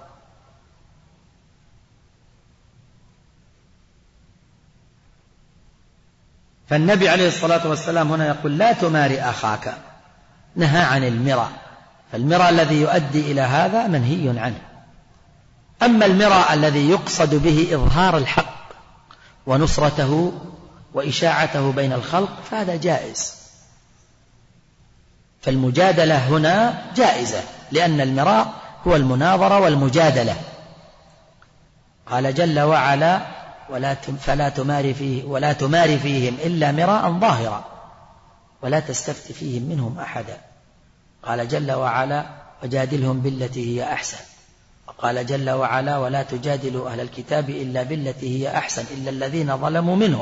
فالنبي عليه الصلاة والسلام هنا يقول: لا تماري أخاك، نهى عن المراء، فالمراء الذي يؤدي إلى هذا منهي عنه. أما المراء الذي يقصد به إظهار الحق ونصرته وإشاعته بين الخلق فهذا جائز. فالمجادلة هنا جائزة، لأن المراء هو المناظرة والمجادلة. قال جل وعلا: ولا تماري فيهم إلا مراء ظاهرا ولا تستفت فيهم منهم أحدا. قال جل وعلا: وجادلهم بالتي هي أحسن. وقال جل وعلا: ولا تجادلوا أهل الكتاب إلا بالتي هي أحسن إلا الذين ظلموا منهم.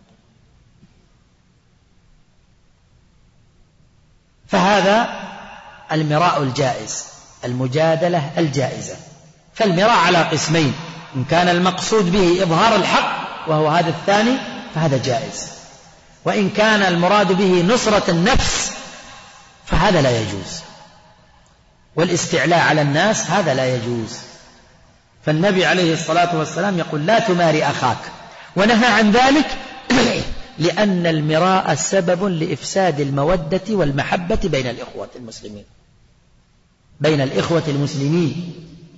فهذا المراء الجائز، المجادلة الجائزة. فالمراء على قسمين: إن كان المقصود به إظهار الحق وهو هذا الثاني فهذا جائز، وإن كان المراد به نصرة النفس فهذا لا يجوز، والاستعلاء على الناس هذا لا يجوز. فالنبي عليه الصلاة والسلام يقول: لا تماري أخاك، ونهى عن ذلك لأن المراء سبب لإفساد المودة والمحبة بين الإخوة المسلمين.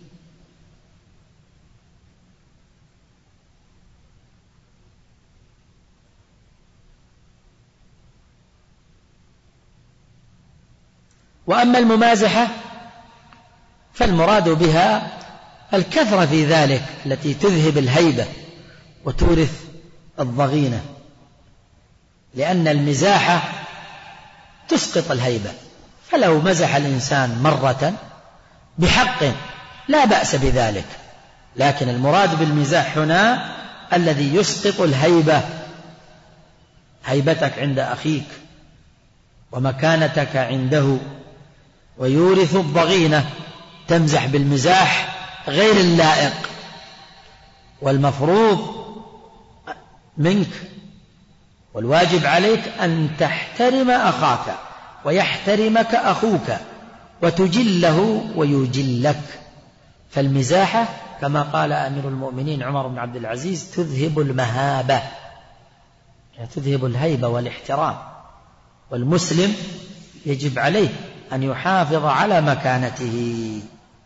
وأما الممازحة فالمراد بها الكثرة في ذلك التي تذهب الهيبة وتورث الضغينة، لأن المزاحة تسقط الهيبة. فلو مزح الإنسان مرة بحق لا بأس بذلك، لكن المراد بالمزاح هنا الذي يسقط الهيبة، هيبتك عند أخيك ومكانتك عنده، ويورث الضغينة. تمزح بالمزاح غير اللائق، والمفروض منك والواجب عليك أن تحترم أخاك ويحترمك أخوك وتجله ويجلك. فالمزاحة كما قال أمير المؤمنين عمر بن عبد العزيز تذهب المهابة، يعني تذهب الهيبة والاحترام، والمسلم يجب عليه أن يحافظ على مكانته.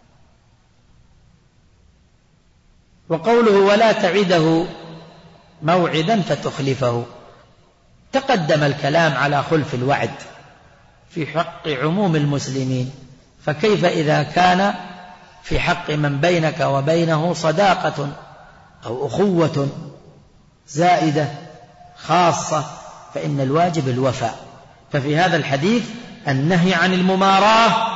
وقوله ولا تعده موعدا فتخلفه، تقدم الكلام على خلف الوعد في حق عموم المسلمين، فكيف إذا كان في حق من بينك وبينه صداقة أو أخوة زائدة خاصة، فإن الواجب الوفاء. ففي هذا الحديث النهي عن المماراة،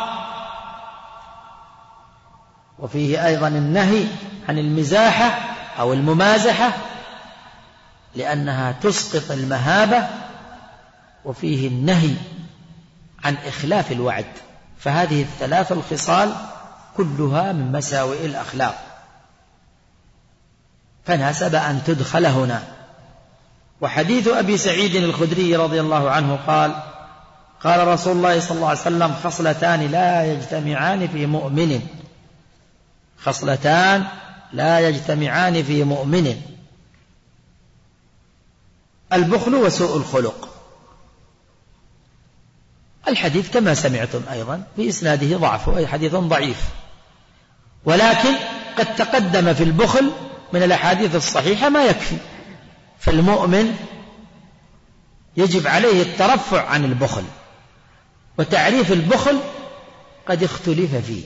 وفيه أيضا النهي عن المزاحة أو الممازحة لأنها تسقط المهابة، وفيه النهي عن إخلاف الوعد. فهذه الثلاث الخصال كلها من مساوئ الأخلاق، فناسب أن تدخل هنا. وحديث أبي سعيد الخدري رضي الله عنه قال قال رسول الله صلى الله عليه وسلم خصلتان لا يجتمعان في مؤمن، خصلتان لا يجتمعان في مؤمن: البخل وسوء الخلق. الحديث كما سمعتم أيضا في إسناده ضعف، وهي حديث ضعيف، ولكن قد تقدم في البخل من الأحاديث الصحيحة ما يكفي. فالمؤمن يجب عليه الترفع عن البخل، وتعريف البخل قد اختلف فيه،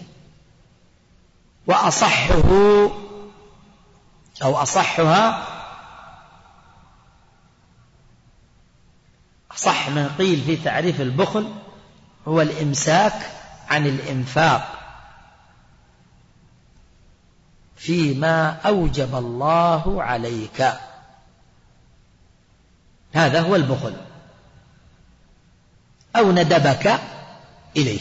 وأصحه أو أصحها أصح من قيل في تعريف البخل هو الإمساك عن الإنفاق فيما أوجب الله عليك، هذا هو البخل، أو ندبك إليه،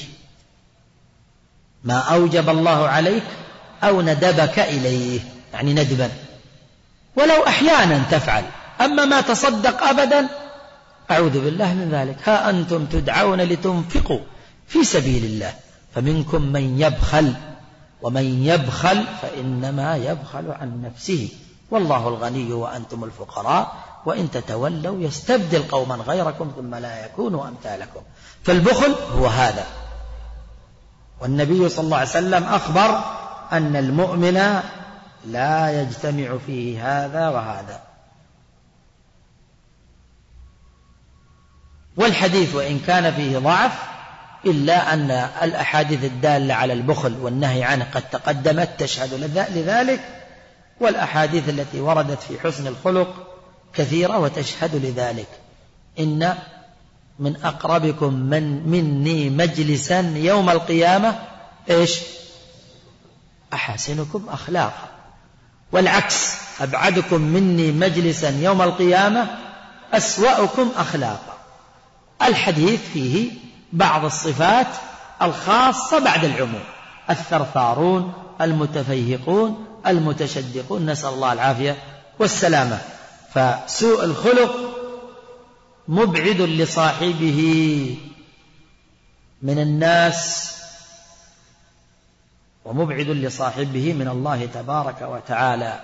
ما أوجب الله عليك أو ندبك إليه، يعني ندبا، ولو أحيانا تفعل، أما ما تصدق أبدا أعوذ بالله من ذلك. ها أنتم تدعون لتنفقوا في سبيل الله فمنكم من يبخل، ومن يبخل فإنما يبخل عن نفسه، والله الغني وأنتم الفقراء وإن تتولوا يستبدل قوما غيركم ثم لا يكونوا أمثالكم. فالبخل هو هذا، والنبي صلى الله عليه وسلم أخبر أن المؤمن لا يجتمع فيه هذا وهذا. والحديث وإن كان فيه ضعف إلا أن الأحاديث الدالة على البخل والنهي عنه قد تقدمت تشهد لذلك، والأحاديث التي وردت في حسن الخلق كثيرة وتشهد لذلك. إن من أقربكم مني مجلسا يوم القيامة إيش؟ أحسنكم أخلاقا، والعكس أبعدكم مني مجلسا يوم القيامة أسوأكم أخلاقا. الحديث فيه بعض الصفات الخاصة بعد العموم: الثرثارون، المتفيهقون، المتشدقون، نسأل الله العافية والسلامة. فسوء الخلق مبعد لصاحبه من الناس، ومبعد لصاحبه من الله تبارك وتعالى.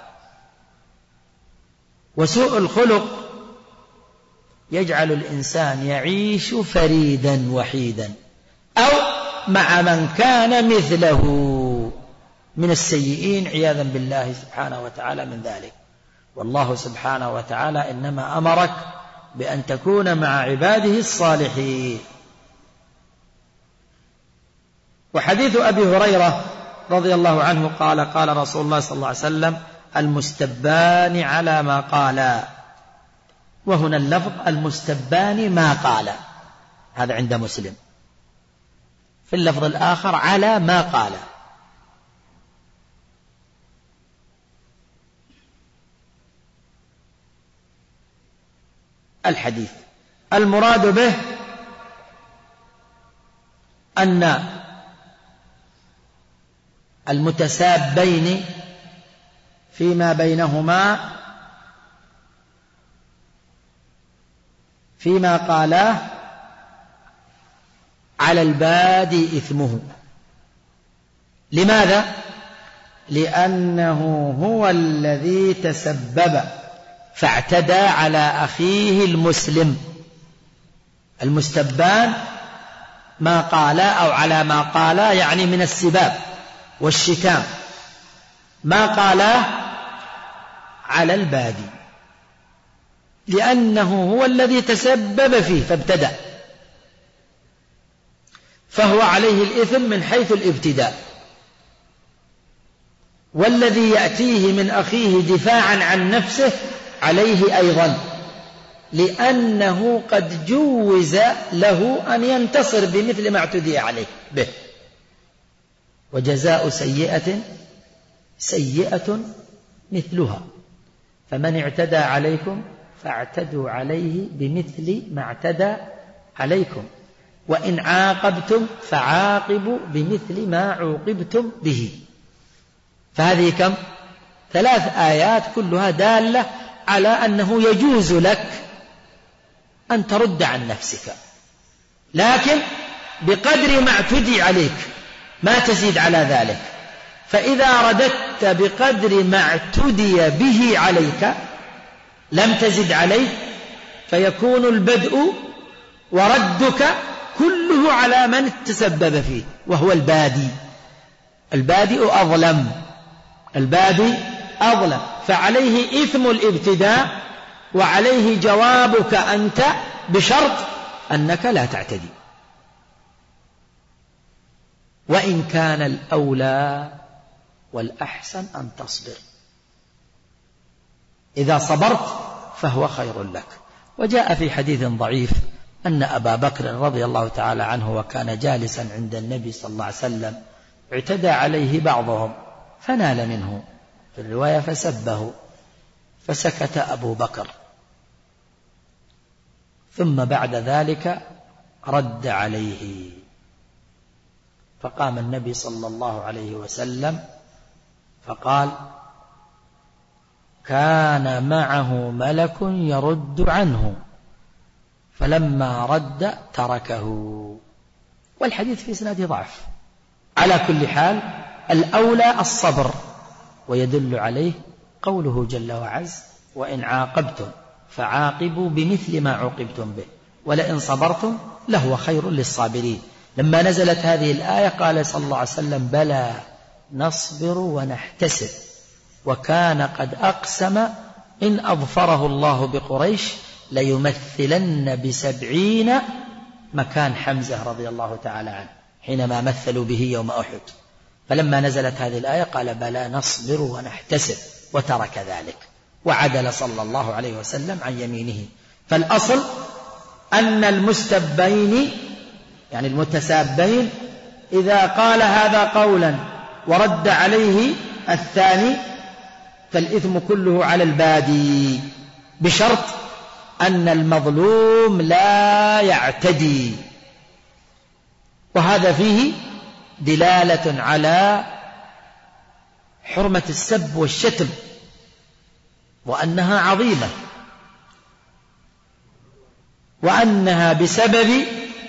وسوء الخلق يجعل الإنسان يعيش فريدا وحيدا، أو مع من كان مثله من السيئين عياذا بالله سبحانه وتعالى من ذلك. والله سبحانه وتعالى إنما أمرك بأن تكون مع عباده الصالحين. وحديث أبي هريرة رضي الله عنه قال قال رسول الله صلى الله عليه وسلم: المستبان على ما قال. وهنا اللفظ المستبان ما قال، هذا عند مسلم. في اللفظ الآخر على ما قال. الحديث المراد به أن المتسابين فيما بينهما فيما قالاه على البادي إثمه. لماذا؟ لأنه هو الذي تسبب فاعتدى على أخيه المسلم. المستبان ما قال أو على ما قال يعني من السباب والشتام، ما قال على البادي، لأنه هو الذي تسبب فيه فابتدأ، فهو عليه الإثم من حيث الابتداء. والذي يأتيه من أخيه دفاعا عن نفسه عليه أيضا، لأنه قد جوز له أن ينتصر بمثل ما اعتدي عليه به. وجزاء سيئة سيئة مثلها، فمن اعتدى عليكم فاعتدوا عليه بمثل ما اعتدى عليكم، وإن عاقبتم فعاقبوا بمثل ما عوقبتم به. فهذه كم؟ 3 آيات كلها دالة على أنه يجوز لك أن ترد عن نفسك، لكن بقدر ما اعتدي عليك، ما تزيد على ذلك. فإذا رددت بقدر ما اعتدي به عليك لم تزد عليه، فيكون البدء وردك كله على من تسبب فيه، وهو البادي. البادئ أظلم، البادي أظلم، فعليه إثم الابتداء، وعليه جوابك أنت بشرط أنك لا تعتدي. وإن كان الأولى والأحسن أن تصبر، إذا صبرت فهو خير لك. وجاء في حديث ضعيف أن أبا بكر رضي الله تعالى عنه وكان جالسا عند النبي صلى الله عليه وسلم اعتدى عليه بعضهم فنال منه، في الرواية فسبه، فسكت أبو بكر، ثم بعد ذلك رد عليه، فقام النبي صلى الله عليه وسلم فقال: كان معه ملك يرد عنه، فلما رد تركه. والحديث في إسناده ضعف. على كل حال الأولى الصبر، ويدل عليه قوله جل وعز: وإن عاقبتم فعاقبوا بمثل ما عوقبتم به ولئن صبرتم لهو خير للصابرين. لما نزلت هذه الآية قال صلى الله عليه وسلم: بلى نصبر ونحتسب، وكان قد أقسم إن أظفره الله بقريش ليمثلن ب70 مكان حمزة رضي الله تعالى عنه حينما مثلوا به يوم أحد. فلما نزلت هذه الآية قال: بلى نصبر ونحتسب، وترك ذلك وعدل صلى الله عليه وسلم عن يمينه. فالأصل أن المستبين يعني المتسابين إذا قال هذا قولا ورد عليه الثاني فالإثم كله على البادي، بشرط أن المظلوم لا يعتدي. وهذا فيه دلالة على حرمة السب والشتم، وأنها عظيمة، وأنها بسبب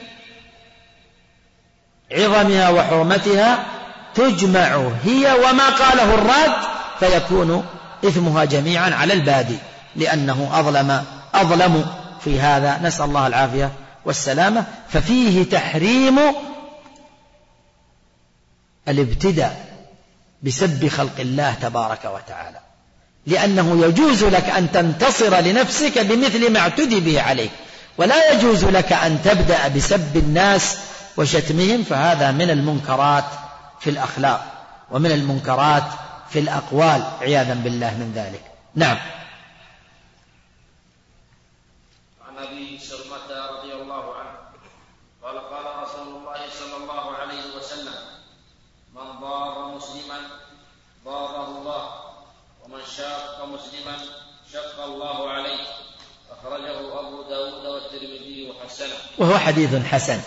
عظمها وحرمتها تجمع هي وما قاله الراد، فيكون إثمها جميعا على البادي، لأنه أظلم في هذا، نسأل الله العافية والسلامة. ففيه تحريم الابتداء بسب خلق الله تبارك وتعالى، لأنه يجوز لك أن تنتصر لنفسك بمثل ما اعتدي به عليك، ولا يجوز لك أن تبدأ بسب الناس وشتمهم، فهذا من المنكرات في الأخلاق ومن المنكرات في الأقوال عياذا بالله من ذلك. نعم. عن أبي سلمة رضي الله عنه قال: قال رسول الله صلى الله عليه وسلم: من ضار مسلما ضاره الله، ومن شاق مسلما شق الله عليه. أخرجه أبو داود والترمذي وحسنه. وهو حديث حسن.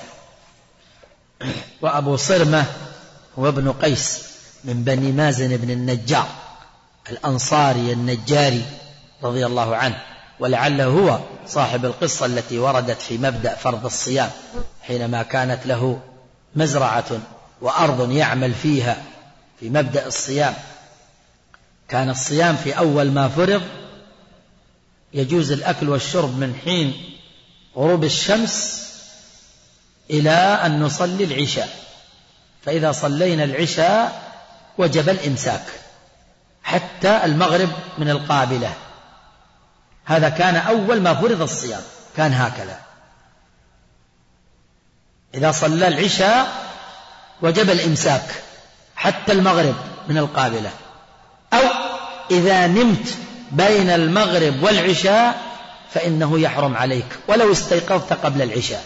وأبو صرمة هو ابن قيس من بني مازن بن النجار الأنصاري النجاري رضي الله عنه، ولعله هو صاحب القصة التي وردت في مبدأ فرض الصيام، حينما كانت له مزرعة وأرض يعمل فيها في مبدأ الصيام. كان الصيام في أول ما فرض يجوز الأكل والشرب من حين غروب الشمس إلى أن نصلي العشاء، فإذا صلينا العشاء وجب الإمساك حتى المغرب من القابلة. هذا كان أول ما فرض الصيام، كان هكذا، إذا صلى العشاء وجب الإمساك حتى المغرب من القابلة، أو إذا نمت بين المغرب والعشاء فإنه يحرم عليك ولو استيقظت قبل العشاء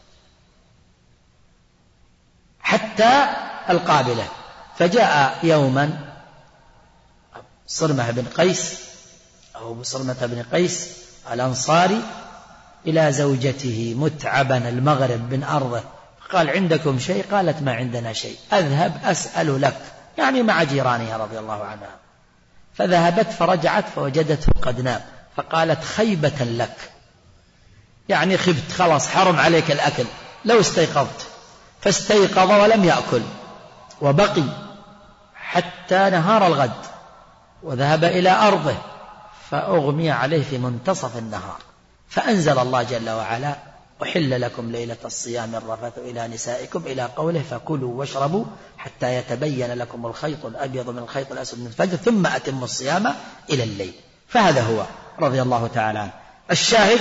حتى القابلة. فجاء يوما صرمة بن قيس أو صرمة بن قيس الأنصاري إلى زوجته متعبا المغرب من أرضه، قال عندكم شيء؟ قالت ما عندنا شيء، أذهب أسأل لك، يعني مع جيرانها رضي الله عنها. فذهبت فرجعت فوجدته قد نام، فقالت خيبة لك، يعني خبت، خلاص حرم عليك الأكل لو استيقظت. فاستيقظ ولم يأكل وبقي حتى نهار الغد، وذهب إلى أرضه فأغمي عليه في منتصف النهار. فأنزل الله جل وعلا أحل لكم ليلة الصيام الرفث إلى نسائكم إلى قوله فكلوا واشربوا حتى يتبين لكم الخيط الأبيض من الخيط الأسود من الفجر ثم أتموا الصيام إلى الليل. فهذا هو رضي الله تعالى عنه. الشاهد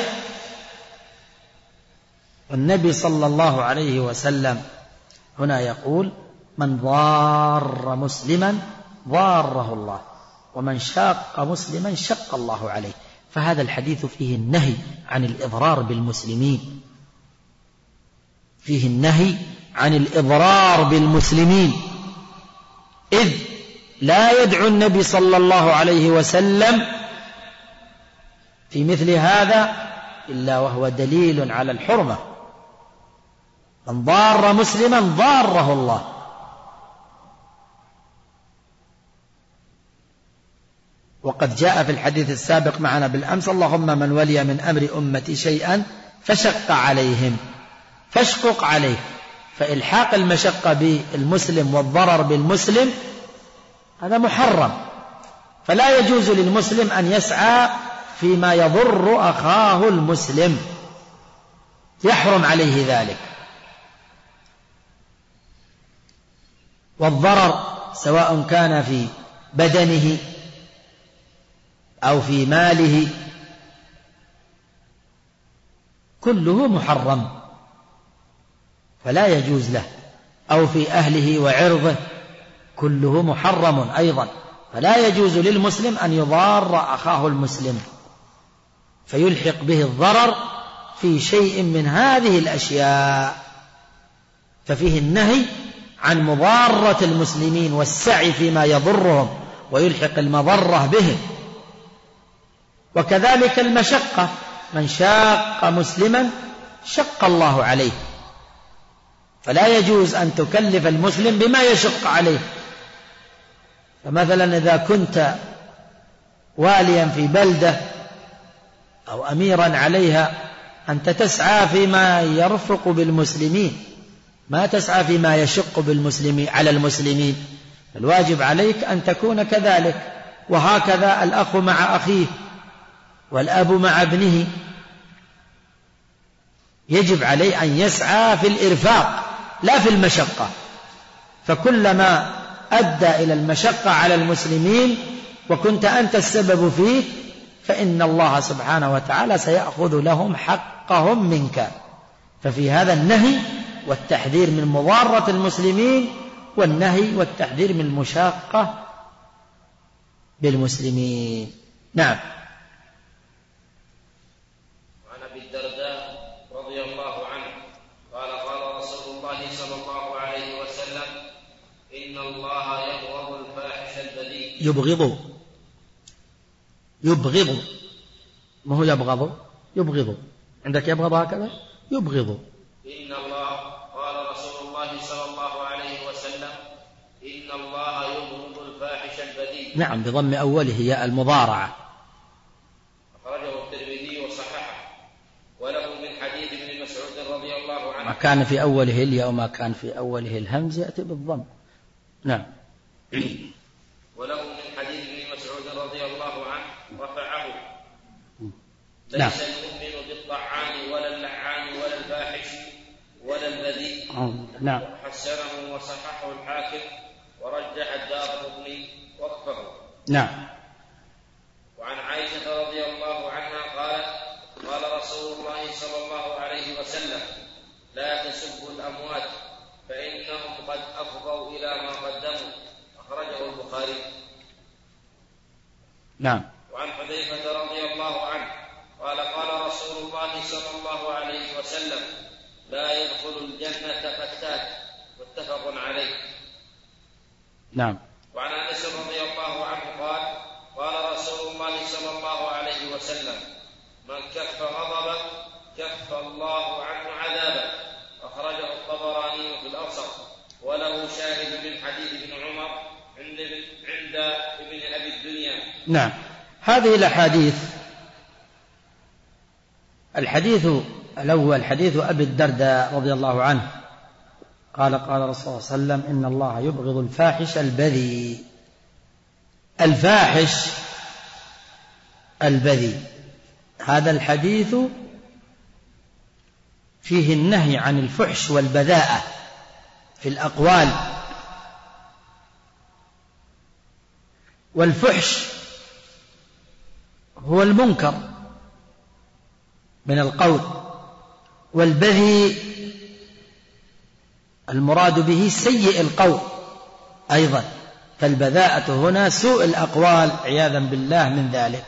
النبي صلى الله عليه وسلم هنا يقول من ضار مسلما ضاره الله ومن شاق مسلما شق الله عليه. فهذا الحديث فيه النهي عن الإضرار بالمسلمين، فيه النهي عن الإضرار بالمسلمين، إذ لا يدعو النبي صلى الله عليه وسلم في مثل هذا إلا وهو دليل على الحرمة. من ضار مسلما ضاره الله. وقد جاء في الحديث السابق معنا بالأمس اللهم من ولي من أمر أمتي شيئا فشق عليهم فاشقق عليه. فإلحاق المشقة بالمسلم والضرر بالمسلم هذا محرم، فلا يجوز للمسلم أن يسعى فيما يضر أخاه المسلم، يحرم عليه ذلك. والضرر سواء كان في بدنه أو في ماله كله محرم فلا يجوز له، أو في أهله وعرضه كله محرم أيضا، فلا يجوز للمسلم أن يضار أخاه المسلم فيلحق به الضرر في شيء من هذه الأشياء. ففيه النهي عن مضارة المسلمين والسعي فيما يضرهم ويلحق المضرة بهم. وكذلك المشقة، من شاق مسلما شق الله عليه، فلا يجوز أن تكلف المسلم بما يشق عليه. فمثلا إذا كنت واليا في بلدة أو أميرا عليها أنت تسعى فيما يرفق بالمسلمين، ما تسعى فيما يشق بالمسلمين على المسلمين. الواجب عليك أن تكون كذلك. وهكذا الأخ مع أخيه والأب مع ابنه، يجب عليه أن يسعى في الإرفاق لا في المشقة. فكلما أدى إلى المشقة على المسلمين وكنت أنت السبب فيه فإن الله سبحانه وتعالى سيأخذ لهم حقهم منك. ففي هذا النهي والتحذير من مضارة المسلمين، والنهي والتحذير من المشاقة بالمسلمين. نعم. وعن أبي الدرداء رضي الله عنه قال قال رسول الله صلى الله عليه وسلم إن الله يبغض الفاحش البذيء. يبغض ما هو يبغض عندك يبغض هكذا يبغض. إن الله قال رسول الله صلى الله عليه وسلم إن الله يبغض الفاحش البذيء. نعم، بضم أوله ياء المضارعة. أخرجه الترمذي كان في أوله الياء وما كان في أوله الهمز يأتي بالضم. نعم. وله من حديث ابن مسعود رضي الله عنه رفعه: نعم. ليس المؤمن بالطعان ولا اللعان ولا الفاحش ولا البذيء. نعم. حسنه وصححه الحاكم ورجح الدارقطني وقفه. نعم. وعن عائشة رضي الله عنها قالت: قال رسول الله صلى الله عليه وسلم: لا تسبوا الأموات فإنهم قد أفضوا إلى ما قدموا. أخرجه البخاري. نعم. وعن حذيفة رضي الله عنه قال: قال رسول الله صلى الله عليه وسلم: لا يدخل الجنة فتات. متفق عليه. نعم. وعن أنس رضي الله عنه قال: قال رسول الله صلى الله عليه وسلم: من كف غضبه كف الله عنه عذابه. أخرجه الطبراني في الأوسط، وله شاهد من حديث ابن عمر عند ابن أبي الدنيا. نعم. هذه الأحاديث، الحديث الأول حديث أبي الدرداء رضي الله عنه قال: قال رسول الله صلى الله عليه وسلم: إن الله يبغض الفاحش البذيء. الفاحش البذيء، هذا الحديث فيه النهي عن الفحش والبذاءة في الأقوال. والفحش هو المنكر من القول، والبذيء المراد به سيء القول أيضا، فالبذاءة هنا سوء الأقوال عياذا بالله من ذلك.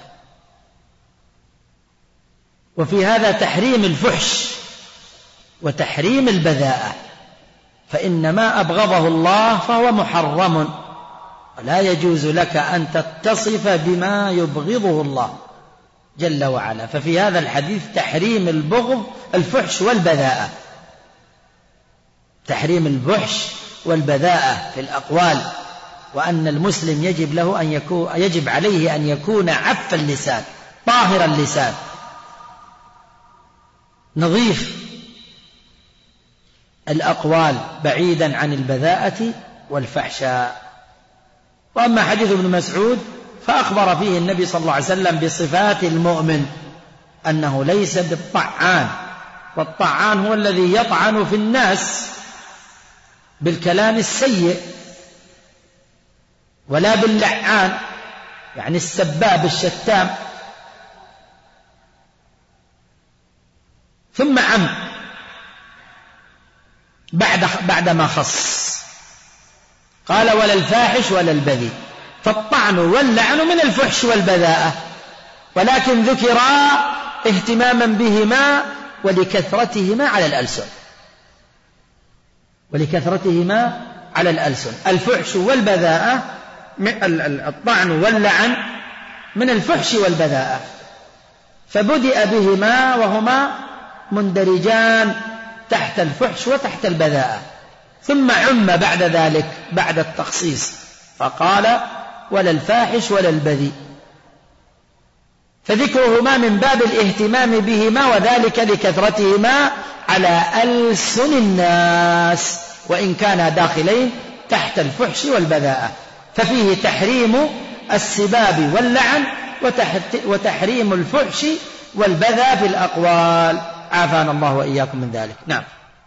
وفي هذا تحريم الفحش وتحريم البذاءة، فإن ما أبغضه الله فهو محرم، ولا يجوز لك أن تتصف بما يبغضه الله جل وعلا. ففي هذا الحديث تحريم البغض الفحش والبذاءة، تحريم الفحش والبذاءة في الأقوال، وأن المسلم يجب عليه أن يكون عف اللسان طاهر اللسان نظيف الأقوال بعيدا عن البذاءة والفحشاء. وأما حديث ابن مسعود فأخبر فيه النبي صلى الله عليه وسلم بصفات المؤمن، أنه ليس بالطعان، والطعان هو الذي يطعن في الناس بالكلام السيء، ولا باللعان يعني السباب الشتام. ثم عم بعد ما خص قال: ولا الفاحش ولا البذيء. فالطعن واللعن من الفحش والبذاءة، ولكن ذكرا اهتماما بهما ولكثرتهما على الألسن. الفحش والبذاءة، الطعن واللعن من الفحش والبذاءة، فبدأ بهما وهما مندرجان تحت الفحش وتحت البذاءة، ثم عم بعد ذلك بعد التخصيص فقال: ولا الفاحش ولا البذيء. فذكرهما من باب الاهتمام بهما، وذلك لكثرتهما على ألسن الناس، وإن كانا داخلين تحت الفحش والبذاءة. ففيه تحريم السباب واللعن وتحريم الفحش والبذاء في الأقوال، عافانا الله وإياكم من ذلك. نعم.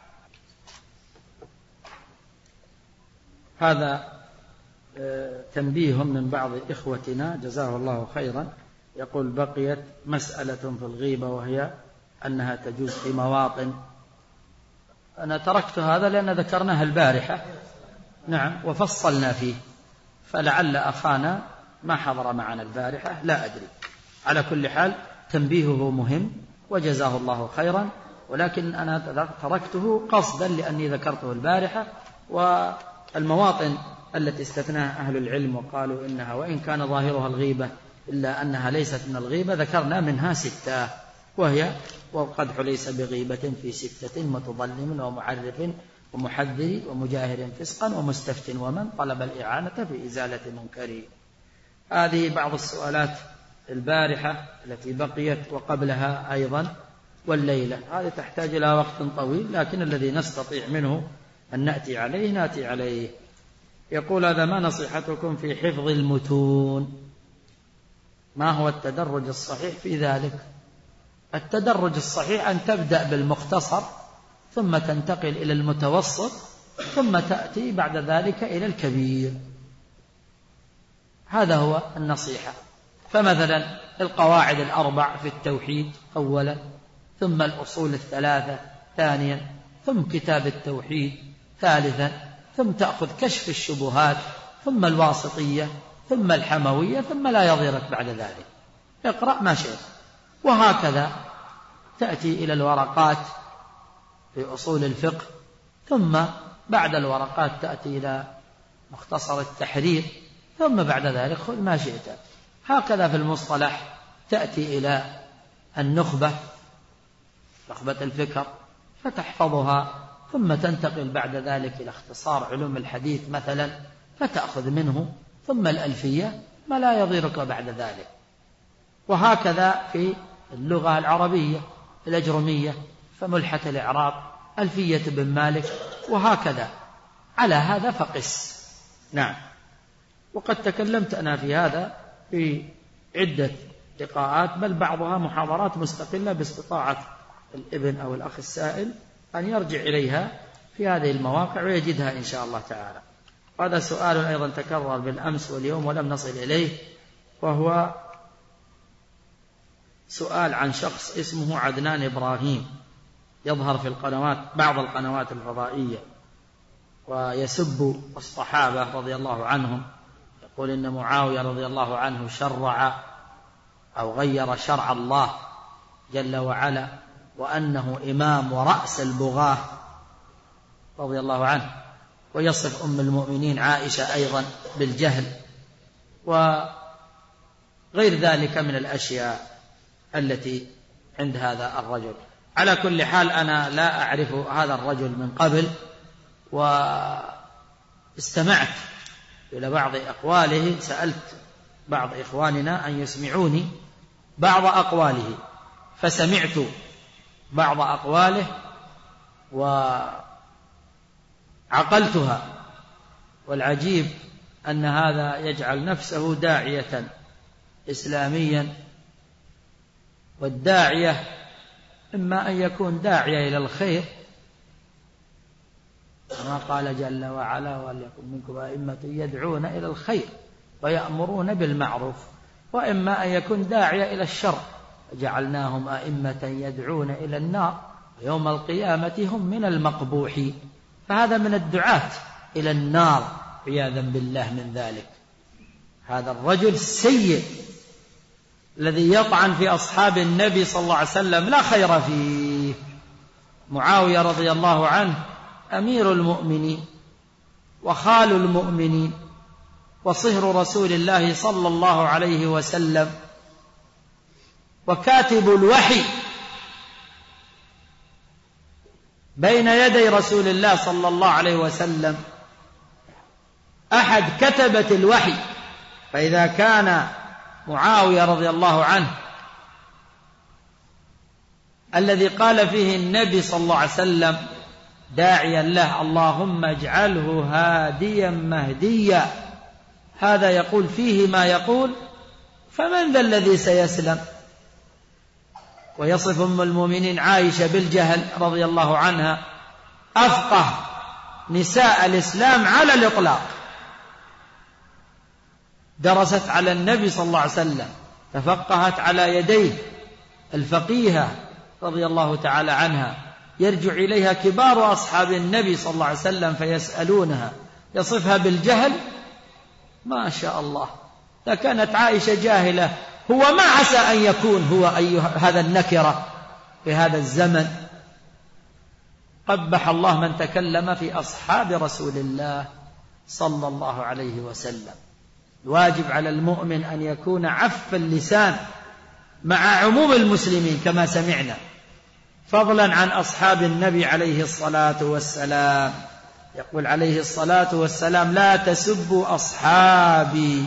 هذا تنبيه من بعض إخوتنا جزاه الله خيرا، يقول: بقيت مسألة في الغيبة، وهي أنها تجوز في مواطن. أنا تركت هذا لأن ذكرناها البارحة، نعم، وفصلنا فيه، فلعل أخانا ما حضر معنا البارحة، لا أدري. على كل حال تنبيهه مهم وجزاه الله خيرا، ولكن أنا تركته قصدا لأني ذكرته البارحة. والمواطن التي استثناها أهل العلم وقالوا إنها وإن كان ظاهرها الغيبة إلا أنها ليست من الغيبة، ذكرنا منها 6، وهي: والقدح ليس بغيبة في 6: متظلم ومعرف ومحذر ومجاهر فسقا ومستفت ومن طلب الإعانة في إزالة منكر. هذه بعض السؤالات البارحة التي بقيت، وقبلها أيضا والليلة. هذه تحتاج إلى وقت طويل، لكن الذي نستطيع منه أن نأتي عليه. يقول: هذا ما نصيحتكم في حفظ المتون؟ ما هو التدرج الصحيح في ذلك؟ التدرج الصحيح أن تبدأ بالمختصر ثم تنتقل إلى المتوسط ثم تأتي بعد ذلك إلى الكبير. هذا هو النصيحة. فمثلا القواعد الأربع في التوحيد أولا، ثم الأصول الثلاثة ثانيا، ثم كتاب التوحيد ثالثا، ثم تأخذ كشف الشبهات، ثم الواسطية، ثم الحموية، ثم لا يضيرك بعد ذلك. اقرأ ما شئت. وهكذا تأتي إلى الورقات في أصول الفقه، ثم بعد الورقات تأتي إلى مختصر التحرير، ثم بعد ذلك خذ ما شئت. هكذا في المصطلح تأتي إلى النخبة، نخبة الفكر، فتحفظها، ثم تنتقل بعد ذلك إلى اختصار علوم الحديث مثلا فتأخذ منه، ثم الألفية، ما لا يضيرك بعد ذلك. وهكذا في اللغة العربية الأجرمية، فملحة الإعراب، ألفية بن مالك، وهكذا. على هذا فقس. نعم. وقد تكلمت أنا في هذا في عدة لقاءات، بل بعضها محاضرات مستقلة، باستطاعة الابن أو الأخ السائل أن يرجع إليها في هذه المواقع ويجدها إن شاء الله تعالى. هذا سؤال أيضا تكرر بالأمس واليوم ولم نصل إليه، وهو سؤال عن شخص اسمه عدنان إبراهيم، يظهر في القنوات، بعض القنوات الفضائية، ويسب الصحابة رضي الله عنهم، يقول إن معاوية رضي الله عنه شرع أو غير شرع الله جل وعلا، وأنه إمام ورأس البغاة رضي الله عنه، ويصف أم المؤمنين عائشة أيضا بالجهل، وغير ذلك من الأشياء التي عند هذا الرجل. على كل حال أنا لا أعرف هذا الرجل من قبل، واستمعت إلى بعض أقواله، سألت بعض إخواننا أن يسمعوني بعض أقواله، فسمعت بعض أقواله وعقلتها. والعجيب أن هذا يجعل نفسه داعية إسلاميا، والداعية إما أن يكون داعية إلى الخير كما قال جل وعلا: وليكن منكم أئمة يدعون إلى الخير ويأمرون بالمعروف، وإما أن يكون داعية إلى الشر جعلناهم أئمة يدعون إلى النار ويوم القيامة هم من المقبوحين. فهذا من الدعاة إلى النار عياذا بالله من ذلك. هذا الرجل السيء الذي يطعن في أصحاب النبي صلى الله عليه وسلم لا خير فيه. معاوية رضي الله عنه أمير المؤمنين وخال المؤمنين وصهر رسول الله صلى الله عليه وسلم وكاتب الوحي بين يدي رسول الله صلى الله عليه وسلم، أحد كتبة الوحي. فإذا كان معاوية رضي الله عنه الذي قال فيه النبي صلى الله عليه وسلم داعيا له اللهم اجعله هاديا مهديا، هذا يقول فيه ما يقول، فمن ذا الذي سيسلم؟ ويصف أم المؤمنين عائشة بالجهل رضي الله عنها، أفقه نساء الإسلام على الإطلاق، درست على النبي صلى الله عليه وسلم، تفقهت على يديه الفقيهة رضي الله تعالى عنها، يرجع إليها كبار أصحاب النبي صلى الله عليه وسلم فيسألونها، يصفها بالجهل. ما شاء الله، لكانت عائشة جاهلة هو ما عسى أن يكون هو هذا النكرة في هذا الزمن. قبح الله من تكلم في أصحاب رسول الله صلى الله عليه وسلم. الواجب على المؤمن أن يكون عف اللسان مع عموم المسلمين كما سمعنا، فضلا عن أصحاب النبي عليه الصلاة والسلام. يقول عليه الصلاة والسلام لا تسبوا أصحابي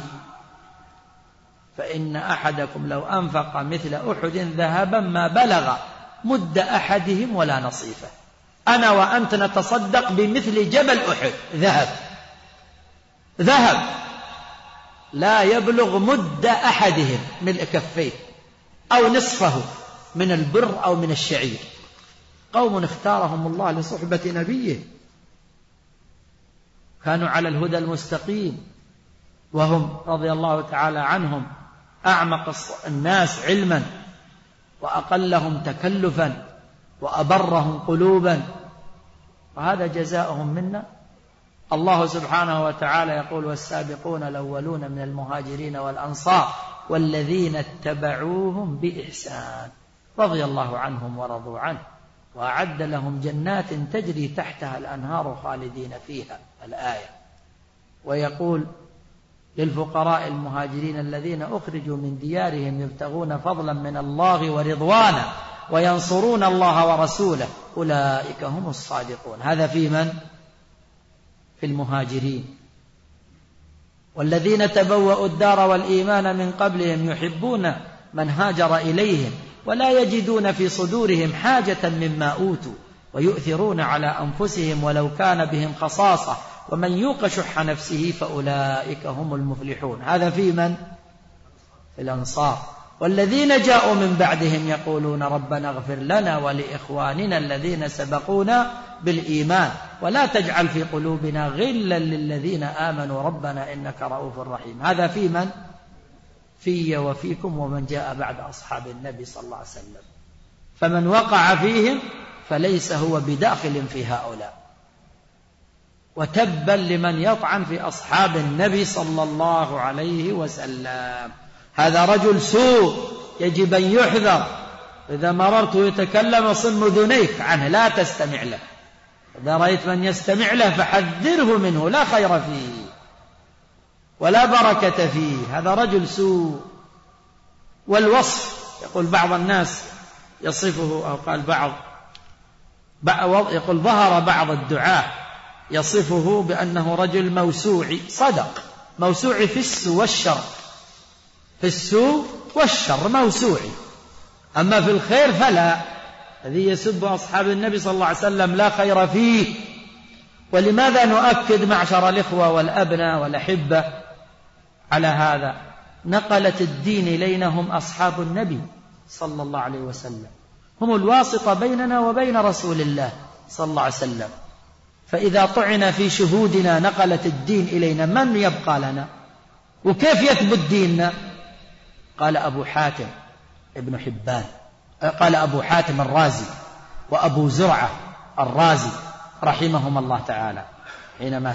فإن أحدكم لو أنفق مثل أحد ذهبا ما بلغ مد أحدهم ولا نصيفه. أنا وأنت نتصدق بمثل جبل أحد ذهب لا يبلغ مد أحدهم ملء كفيه أو نصفه من البر أو من الشعير. قوم اختارهم الله لصحبة نبيه، كانوا على الهدى المستقيم، وهم رضي الله تعالى عنهم أعمق الناس علما وأقلهم تكلفا وأبرهم قلوبا، وهذا جزاؤهم منا. الله سبحانه وتعالى يقول: والسابقون الأولون من المهاجرين والأنصار والذين اتبعوهم بإحسان رضي الله عنهم ورضوا عنه وأعد لهم جنات تجري تحتها الأنهار خالدين فيها. الآية. ويقول للفقراء المهاجرين الذين أخرجوا من ديارهم يبتغون فضلا من الله ورضوانا وينصرون الله ورسوله أولئك هم الصادقون. هذا في من؟ في المهاجرين. والذين تبوأوا الدار والإيمان من قبلهم يحبون من هاجر إليهم ولا يجدون في صدورهم حاجة مما أوتوا ويؤثرون على أنفسهم ولو كان بهم خصاصة ومن يوق شح نفسه فأولئك هم المفلحون. هذا في من؟ في الأنصار. والذين جاءوا من بعدهم يقولون ربنا اغفر لنا ولإخواننا الذين سبقونا بالإيمان ولا تجعل في قلوبنا غلا للذين آمنوا ربنا إنك رؤوف رحيم. هذا في من؟ في وفيكم ومن جاء بعد أصحاب النبي صلى الله عليه وسلم. فمن وقع فيهم فليس هو بداخل في هؤلاء. وتبا لمن يطعن في أصحاب النبي صلى الله عليه وسلم. هذا رجل سوء يجب أن يحذر. إذا مررت يتكلم صم أذنيك عنه، لا تستمع له. إذا رأيت من يستمع له فحذره منه، لا خير فيه ولا بركة فيه. هذا رجل سوء. والوصف يقول بعض الناس يصفه، أو قال يقول ظهر بعض الدعاة يصفه بأنه رجل موسوعي. صدق، موسوعي في السوء والشر، في السوء والشر موسوعي، أما في الخير فلا. الذي يسب أصحاب النبي صلى الله عليه وسلم لا خير فيه. ولماذا نؤكد معشر الإخوة والأبناء والأحبة على هذا؟ نقلت الدين إلينا هم أصحاب النبي صلى الله عليه وسلم، هم الواسطة بيننا وبين رسول الله صلى الله عليه وسلم. فإذا طعن في شهودنا نقلت الدين إلينا، من يبقى لنا؟ وكيف يثبت ديننا؟ قال أبو حاتم ابن حبان، قال أبو حاتم الرازي وأبو زرعة الرازي رحمهم الله تعالى حينما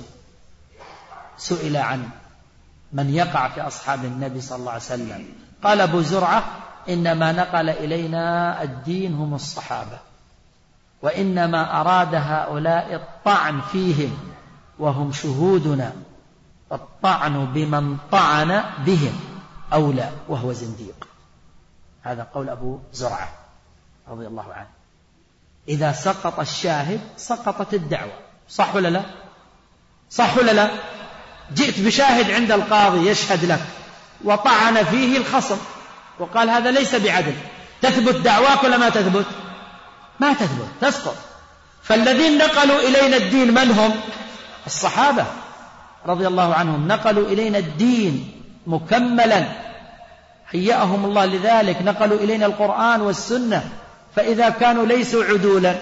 سئل عن من يقع في أصحاب النبي صلى الله عليه وسلم، قال أبو زرعة: إنما نقل إلينا الدين هم الصحابة، وإنما أراد هؤلاء الطعن فيهم وهم شهودنا، الطعن بمن طعن بهم أولى وهو زنديق. هذا قول أبو زرعة رضي الله عنه. إذا سقط الشاهد سقطت الدعوة. صح ولا لا؟ صح ولا لا؟ جئت بشاهد عند القاضي يشهد لك وطعن فيه الخصم وقال هذا ليس بعدل، تثبت دعواك ولا ما تثبت؟ ما تثبت، تسقط. فالذين نقلوا إلينا الدين من هم؟ الصحابة رضي الله عنهم، نقلوا إلينا الدين مكملا، هيأهم الله لذلك، نقلوا إلينا القرآن والسنة. فإذا كانوا ليسوا عدولا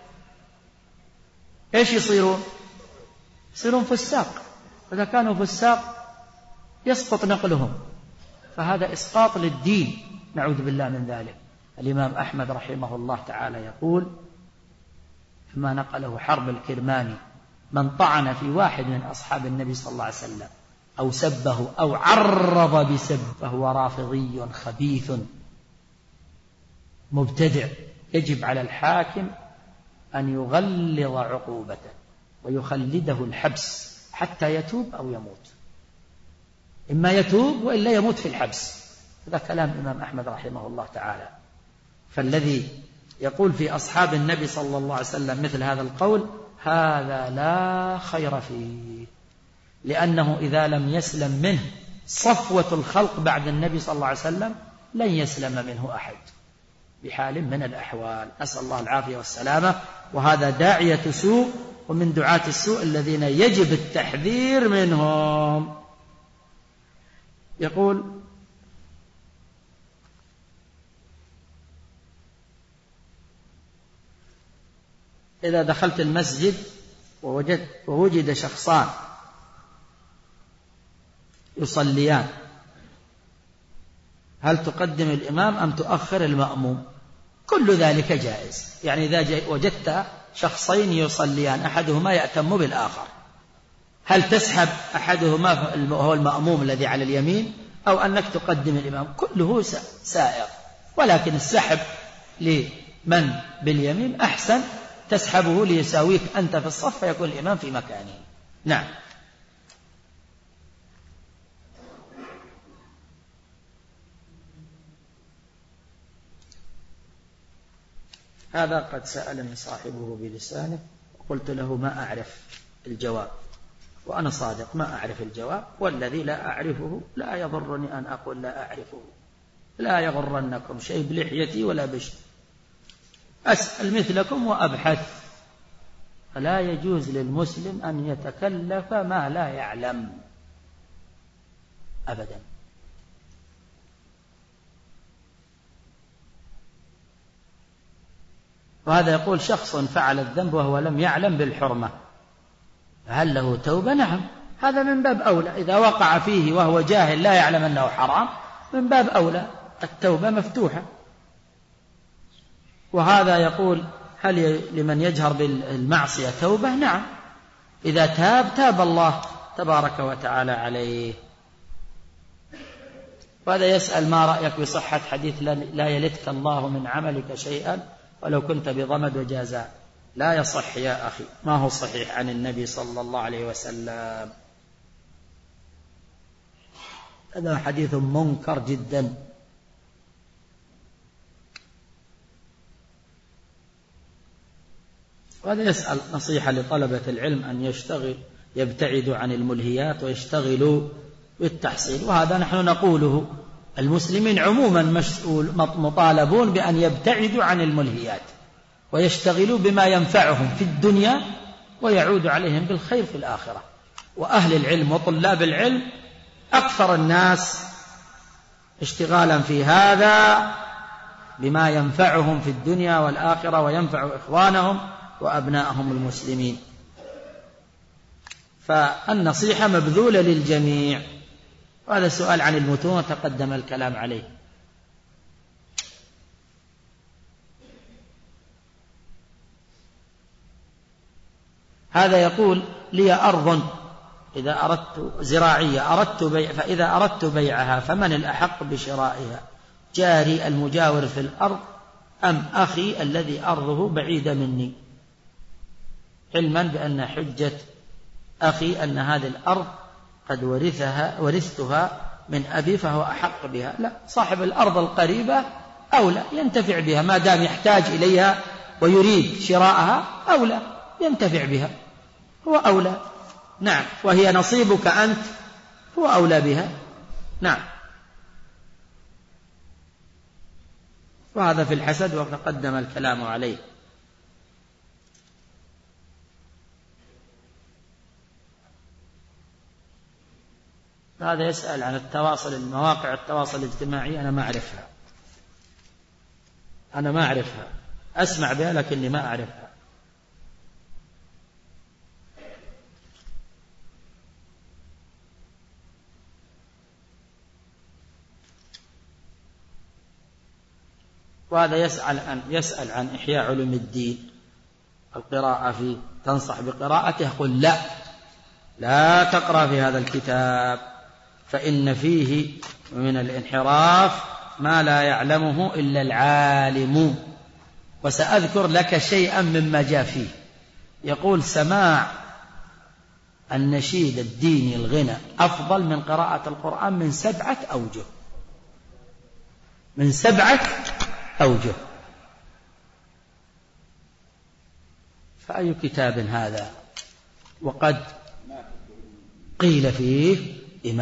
إيش يصيرون؟ يصيرون فساق. إذا كانوا فساق يسقط نقلهم، فهذا إسقاط للدين، نعوذ بالله من ذلك. الإمام أحمد رحمه الله تعالى يقول فيما نقله حرب الكرماني: من طعن في واحد من أصحاب النبي صلى الله عليه وسلم أو سبه أو عرض بسب فهو رافضي خبيث مبتدع. يجب على الحاكم أن يغلظ عقوبته ويخلده الحبس حتى يتوب أو يموت، إما يتوب وإلا يموت في الحبس. هذا كلام الإمام أحمد رحمه الله تعالى. فالذي يقول في أصحاب النبي صلى الله عليه وسلم مثل هذا القول هذا لا خير فيه، لأنه إذا لم يسلم منه صفوة الخلق بعد النبي صلى الله عليه وسلم لن يسلم منه أحد. بحال من الأحوال. نسأل الله العافية والسلامة. وهذا داعية سوء، ومن دعاة السوء الذين يجب التحذير منهم. يقول: إذا دخلت المسجد ووجد شخصان يصليان، هل تقدم الإمام أم تؤخر المأموم؟ كل ذلك جائز. يعني إذا وجدت شخصين يصليان أحدهما يأتم بالآخر، هل تسحب أحدهما وهو المأموم الذي على اليمين، أو أنك تقدم الإمام؟ كله سائر، ولكن السحب لمن باليمين أحسن، تسحبه ليساويك أنت في الصف فيكون الإمام في مكانه. نعم. هذا قد سألني صاحبه بلسانه، قلت له ما أعرف الجواب، وأنا صادق ما أعرف الجواب، والذي لا أعرفه لا يضرني أن أقول لا أعرفه. لا يغرنكم شيء بلحيتي ولا بشر، أسأل مثلكم وأبحث. فلا يجوز للمسلم أن يتكلف ما لا يعلم أبدا. وهذا يقول شخص فعل الذنب وهو لم يعلم بالحرمة، هل له توبة؟ نعم، هذا من باب أولى. إذا وقع فيه وهو جاهل لا يعلم أنه حرام، من باب أولى التوبة مفتوحة. وهذا يقول هل لمن يجهر بالمعصية توبة؟ نعم، إذا تاب الله تبارك وتعالى عليه. وهذا يسأل ما رأيك بصحة حديث لا يلتك الله من عملك شيئا ولو كنت بضمد وجازاء؟ لا يصح يا أخي، ما هو صحيح عن النبي صلى الله عليه وسلم، هذا حديث منكر جدا. وهذا يسأل نصيحة لطلبة العلم أن يبتعدوا عن الملهيات ويشتغلوا بالتحصيل، وهذا نحن نقوله. المسلمين عموما مطالبون بأن يبتعدوا عن الملهيات ويشتغلوا بما ينفعهم في الدنيا ويعود عليهم بالخير في الآخرة. وأهل العلم وطلاب العلم أكثر الناس اشتغالا في هذا بما ينفعهم في الدنيا والآخرة وينفع إخوانهم وأبنائهم المسلمين. فالنصيحة مبذولة للجميع. وهذا السؤال عن المتون تقدم الكلام عليه. هذا يقول لي أرض إذا أردت زراعية فإذا أردت بيعها فمن الأحق بشرائها؟ جاري المجاور في الأرض أم أخي الذي أرضه بعيدة مني؟ علما بأن حجة أخي أن هذه الأرض قد ورثتها من أبي فهو أحق بها. لا، صاحب الأرض القريبة أولى ينتفع بها ما دام يحتاج إليها ويريد شراءها، أولى ينتفع بها، هو أولى. نعم، وهي نصيبك أنت، هو أولى بها. نعم. وهذا في الحسد وتقدم الكلام عليه. هذا يسأل عن مواقع التواصل الاجتماعي. أنا ما أعرفها، أسمع بها لكني ما أعرفها. وهذا يسأل عن إحياء علوم الدين، القراءة فيه، تنصح بقراءته؟ يقول لا تقرأ في هذا الكتاب فإن فيه من الانحراف ما لا يعلمه إلا العالم. وسأذكر لك شيئا مما جاء فيه. يقول سماع النشيد الديني الغنى أفضل من قراءة القرآن من 7 أوجه، من 7 أوجه. فأي كتاب هذا؟ وقد قيل فيه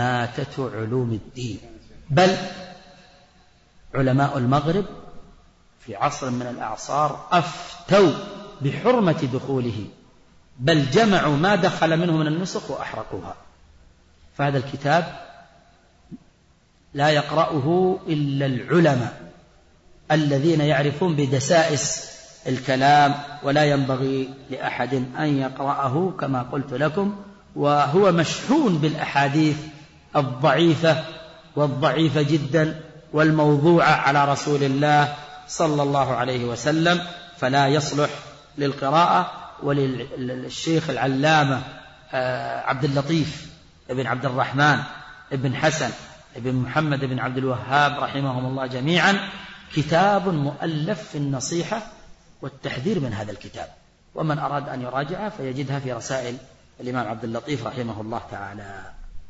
إماتة علوم الدين، بل علماء المغرب في عصر من الأعصار أفتوا بحرمة دخوله، بل جمعوا ما دخل منه من النسخ وأحرقوها. فهذا الكتاب لا يقرأه إلا العلماء الذين يعرفون بدسائس الكلام، ولا ينبغي لأحد أن يقرأه كما قلت لكم. وهو مشحون بالأحاديث الضعيفة والضعيفة جدا والموضوعة على رسول الله صلى الله عليه وسلم، فلا يصلح للقراءة. وللشيخ العلامة عبد اللطيف ابن عبد الرحمن ابن حسن ابن محمد ابن عبد الوهاب رحمهم الله جميعا كتاب مؤلف في النصيحة والتحذير من هذا الكتاب، ومن أراد أن يراجعها فيجدها في رسائل الإمام عبد اللطيف رحمه الله تعالى.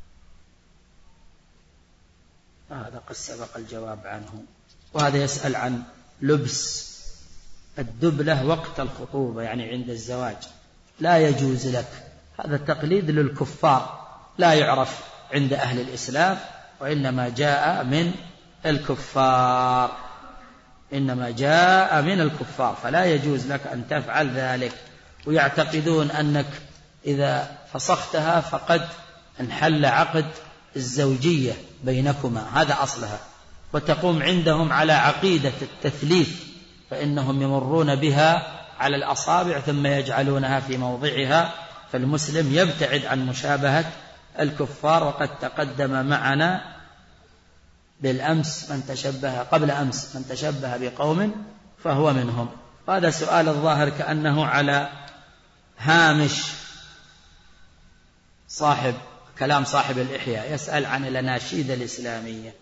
هذا قد سبق الجواب عنه. وهذا يسأل عن لبس الدبلة وقت الخطوبة، يعني عند الزواج. لا يجوز لك، هذا التقليد للكفار، لا يعرف عند أهل الإسلام، وإنما جاء من الكفار، إنما جاء من الكفار، فلا يجوز لك أن تفعل ذلك. ويعتقدون أنك إذا فسختها فقد انحل عقد الزوجية بينكما، هذا أصلها. وتقوم عندهم على عقيدة التثليث، فإنهم يمرون بها على الأصابع ثم يجعلونها في موضعها. فالمسلم يبتعد عن مشابهة الكفار. وقد تقدم معنا بالأمس من تشبه قبل أمس من تشبه بقوم فهو منهم. وهذا سؤال الظاهر كأنه على هامش كلام صاحب الإحياء، يسأل عن الأناشيد الإسلامية.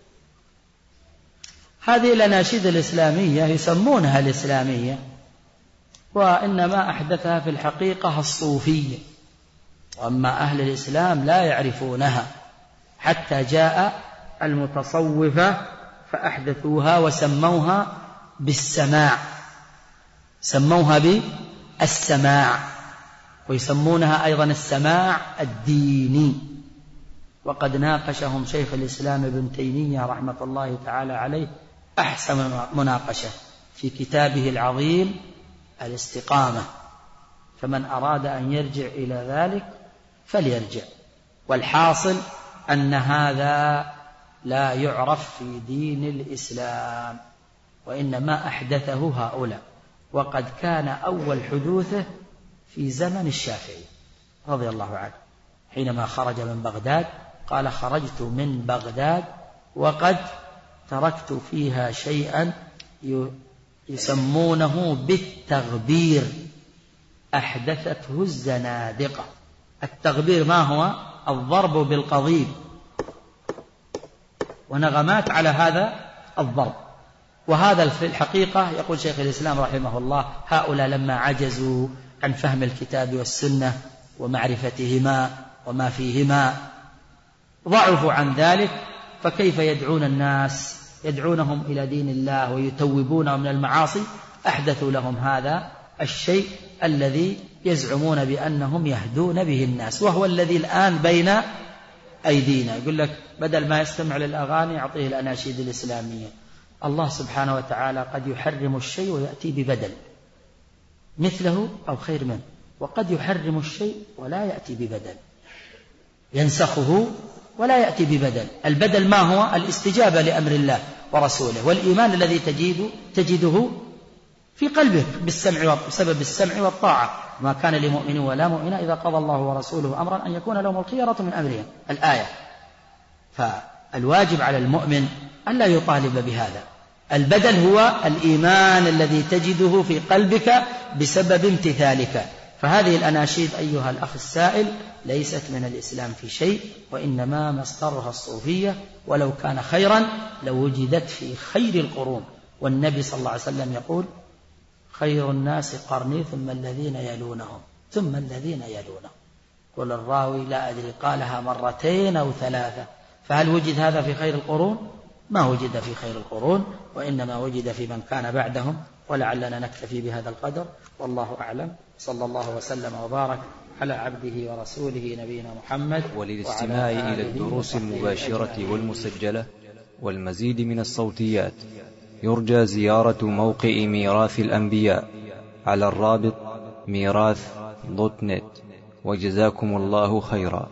هذه الأناشيد الإسلامية يسمونها الإسلامية، وإنما أحدثها في الحقيقة الصوفية، وأما أهل الإسلام لا يعرفونها، حتى جاء المتصوفة فأحدثوها وسموها بالسماع، سموها بالسماع، ويسمونها أيضا السماع الديني. وقد ناقشهم شيخ الإسلام ابن تيمية رحمة الله تعالى عليه أحسن مناقشة في كتابه العظيم الاستقامة، فمن أراد أن يرجع إلى ذلك فليرجع. والحاصل أن هذا لا يعرف في دين الإسلام، وإنما أحدثه هؤلاء. وقد كان أول حدوثه في زمن الشافعي رضي الله عنه، حينما خرج من بغداد قال: خرجت من بغداد وقد تركت فيها شيئا يسمونه بالتغبير، أحدثته الزنادقة. التغبير ما هو؟ الضرب بالقضيب ونغمات على هذا الضرب. وهذا في الحقيقة يقول شيخ الإسلام رحمه الله: هؤلاء لما عجزوا عن فهم الكتاب والسنة ومعرفتهما وما فيهما ضعفوا عن ذلك، فكيف يدعون الناس، يدعونهم إلى دين الله ويتوبونهم من المعاصي؟ أحدثوا لهم هذا الشيء الذي يزعمون بأنهم يهدون به الناس، وهو الذي الآن بين أيدينا. يقول لك بدل ما يستمع للأغاني يعطيه الأناشيد الإسلامية. الله سبحانه وتعالى قد يحرم الشيء ويأتي ببدل مثله أو خير منه، وقد يحرم الشيء ولا يأتي ببدل، ينسخه ولا يأتي ببدل. البدل ما هو؟ الاستجابة لأمر الله ورسوله، والإيمان الذي تجده في قلبك بسبب السمع والطاعة. ما كان لمؤمن ولا مؤمنة إذا قضى الله ورسوله أمرا أن يكون لهم الخيرة من أمرهم، الآية. فالواجب على المؤمن أن لا يطالب بهذا. البدل هو الإيمان الذي تجده في قلبك بسبب امتثالك. فهذه الأناشيد أيها الأخ السائل ليست من الإسلام في شيء، وإنما مصدرها الصوفية، ولو كان خيرا لوجدت في خير القرون. والنبي صلى الله عليه وسلم يقول: خير الناس قرني ثم الذين يلونهم ثم الذين يلونهم. قل الراوي: لا أدري قالها مرتين أو ثلاثة. فهل وجد هذا في خير القرون؟ ما وجد في خير القرون، وإنما وجد في من كان بعدهم. ولعلنا نكتفي بهذا القدر، والله أعلم. صلى الله وسلم وبارك على عبده ورسوله نبينا محمد. وللاستماع إلى الدروس المباشرة والمسجلة والمزيد من الصوتيات يرجى زيارة موقع ميراث الأنبياء على الرابط ميراث.net. وجزاكم الله خيرا.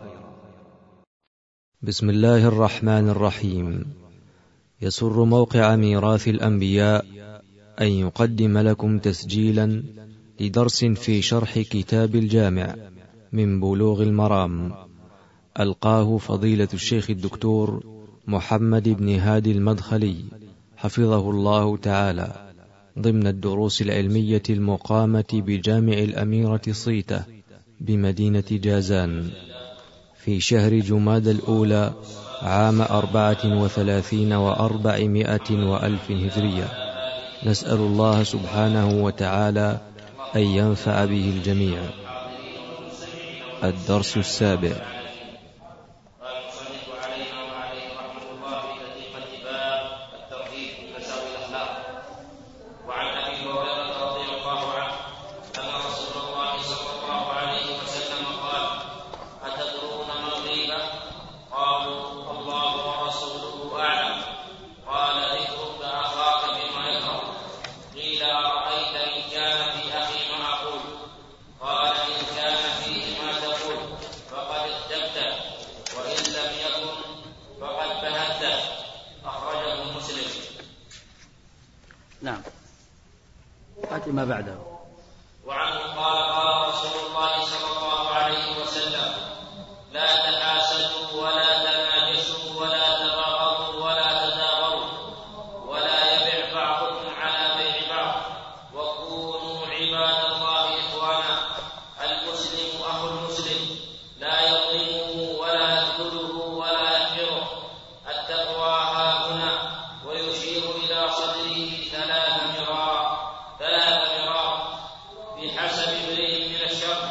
بسم الله الرحمن الرحيم. يسر موقع ميراث الأنبياء أن يقدم لكم تسجيلا لدرس في شرح كتاب الجامع من بلوغ المرام، ألقاه فضيلة الشيخ الدكتور محمد بن هادي المدخلي حفظه الله تعالى، ضمن الدروس العلمية المقامة بجامع الأميرة صيته بمدينة جازان في شهر جماد الأولى عام 34 و400 وألف هجرية. نسأل الله سبحانه وتعالى أن ينفع به الجميع. الدرس السابع. نعم. آتي ما بعده. وعنه قال قال رسول الله صلى الله عليه وسلم: لا تحاسدوا ولا تناجشوا ولا تباغضوا ولا تدابروا ولا يبع بعضكم على بيع بعض وكونوا عباد الله إخوانا. المسلم أخو المسلم لا يظلمه ولا يخذله ولا يحقره. التقوى ها هنا، ويشير إلى صدره ثلاث مرار بحسب امرئ من الشر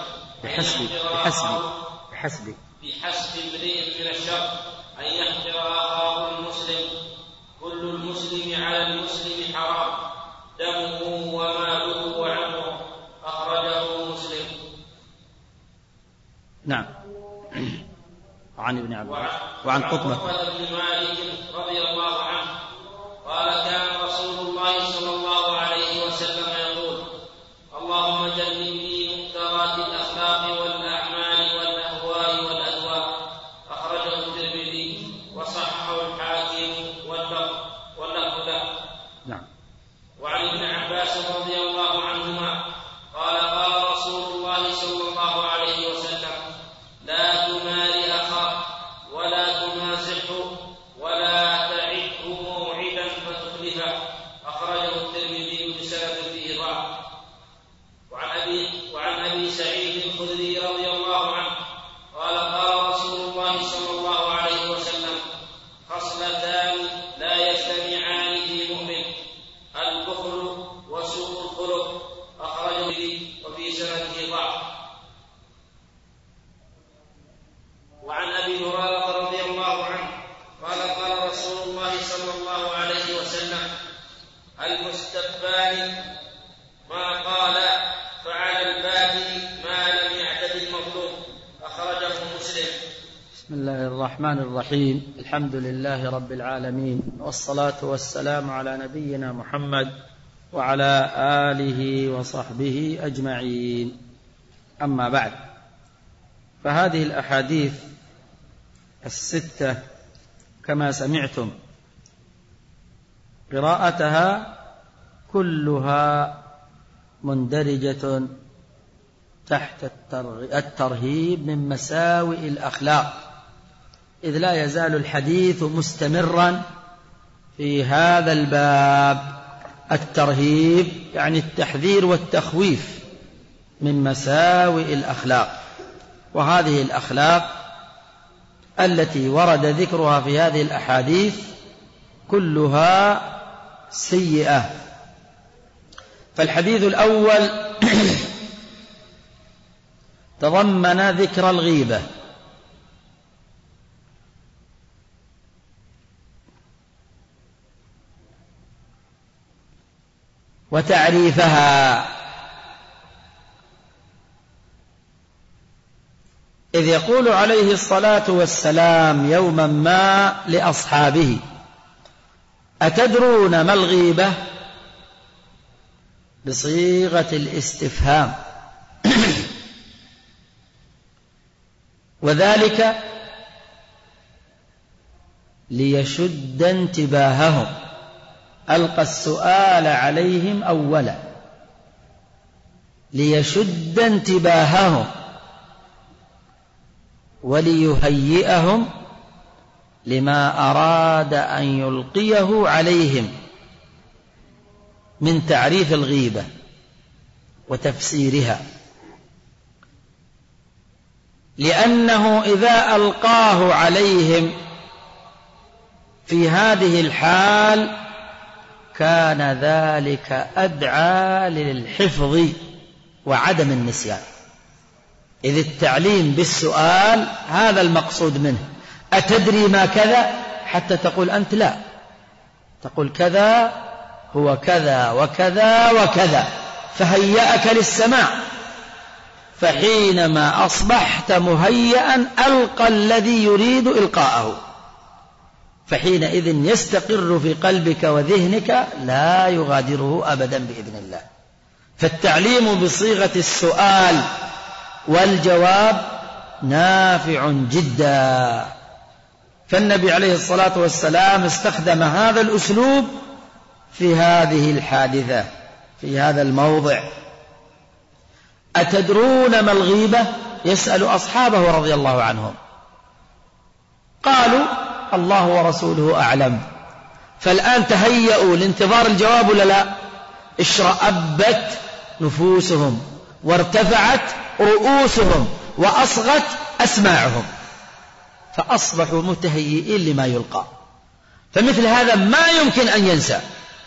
أن يحقر أخاه المسلم. كل المسلم على المسلم حرام، دمه وماله وعرضه. أخرجه مسلم. نعم. عن ابن عباس وعن قطبة بن مالك رضي الله عنه قال: كان رسول الله صلى الله عليه وسلم يقول: اللهم جنبني منكرات الأخلاق والأعمال والأهواء والأهواء. أخرجه الترمذي وصححه الحاكم واللفظ له. نعم. وعن ابن عباس رضي الله عنهما قال: قال رسول الله صلى الله عليه وسلم: لا تماري أخاك ولا تمازحه ولا تعده موعدا فتخلفه. أخرجه الترمذي بسند فيه ضعف. وعن أبي سعيد الخدري رضي الله عنه قال: قال رسول الله صلى الله عليه وسلم: خصلتان لا يجتمعان في مؤمن: البخل وسوء الخلق. أخرجه وفي سنده ضعف. وعن أبي هريرة رضي الله عنه قال: قال رسول الله صلى الله عليه وسلم: المستبان ما قال فعلى البادي ما لم يعتد المظلوم. أخرجه مسلم. بسم الله الرحمن الرحيم. الحمد لله رب العالمين، والصلاة والسلام على نبينا محمد وعلى آله وصحبه أجمعين. أما بعد، فهذه الأحاديث الستة كما سمعتم قراءتها كلها مندرجة تحت الترهيب من مساوئ الأخلاق، إذ لا يزال الحديث مستمرا في هذا الباب. الترهيب يعني التحذير والتخويف من مساوئ الأخلاق، وهذه الأخلاق التي ورد ذكرها في هذه الأحاديث كلها سيئة. فالحديث الأول تضمن ذكر الغيبة، وتعريفها، إذ يقول عليه الصلاة والسلام يوما ما لأصحابه: أتدرون ما الغيبة؟ بصيغة الاستفهام وذلك ليشد انتباههم، ألقى السؤال عليهم أولا ليشد انتباههم وليهيئهم لما أراد أن يلقيه عليهم من تعريف الغيبة وتفسيرها، لأنه إذا ألقاه عليهم في هذه الحال كان ذلك أدعى للحفظ وعدم النسيان، إذ التعليم بالسؤال هذا المقصود منه. أتدري ما كذا؟ حتى تقول أنت لا، تقول كذا هو كذا وكذا وكذا، فهيأك للسماع، فحينما أصبحت مهيئا ألقى الذي يريد إلقاءه، فحينئذ يستقر في قلبك وذهنك لا يغادره أبدا بإذن الله. فالتعليم بصيغة السؤال والجواب نافع جدا، فالنبي عليه الصلاة والسلام استخدم هذا الأسلوب في هذه الحادثة في هذا الموضع. أتدرون ما الغيبة؟ يسأل أصحابه رضي الله عنهم، قالوا الله ورسوله أعلم. فالآن تهيأوا لانتظار الجواب ولا لا؟ اشرأبت نفوسهم وارتفعت رؤوسهم وأصغت أسماعهم، فأصبحوا متهيئين لما يلقى. فمثل هذا ما يمكن أن ينسى.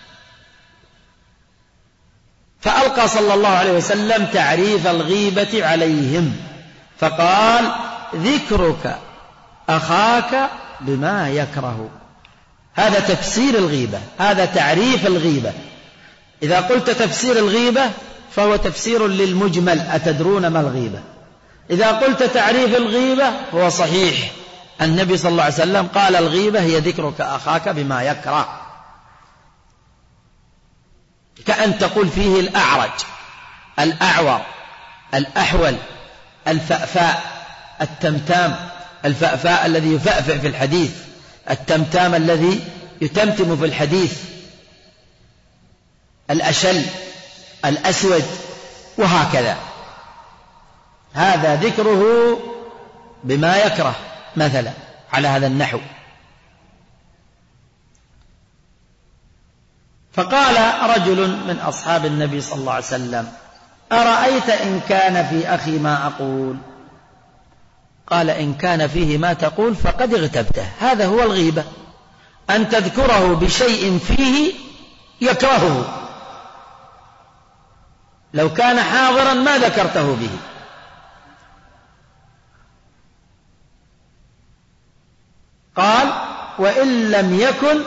فألقى صلى الله عليه وسلم تعريف الغيبة عليهم فقال ذكرك أخاك بما يكره. هذا تفسير الغيبة، هذا تعريف الغيبة. إذا قلت تفسير الغيبة فهو تفسير للمجمل، أتدرون ما الغيبة. إذا قلت تعريف الغيبة هو صحيح، النبي صلى الله عليه وسلم قال الغيبة هي ذكرك أخاك بما يكره، كأن تقول فيه الأعرج الأعور الأحول الفأفاء التمتام، الفأفاء الذي يفأفع في الحديث، التمتام الذي يتمتم في الحديث، الأشل الأسود، وهكذا. هذا ذكره بما يكره مثلا على هذا النحو. فقال رجل من أصحاب النبي صلى الله عليه وسلم أرأيت إن كان في أخي ما أقول؟ قال إن كان فيه ما تقول فقد اغتبته. هذا هو الغيبة، أن تذكره بشيء فيه يكرهه، لو كان حاضرا ما ذكرته به. قال وإن لم يكن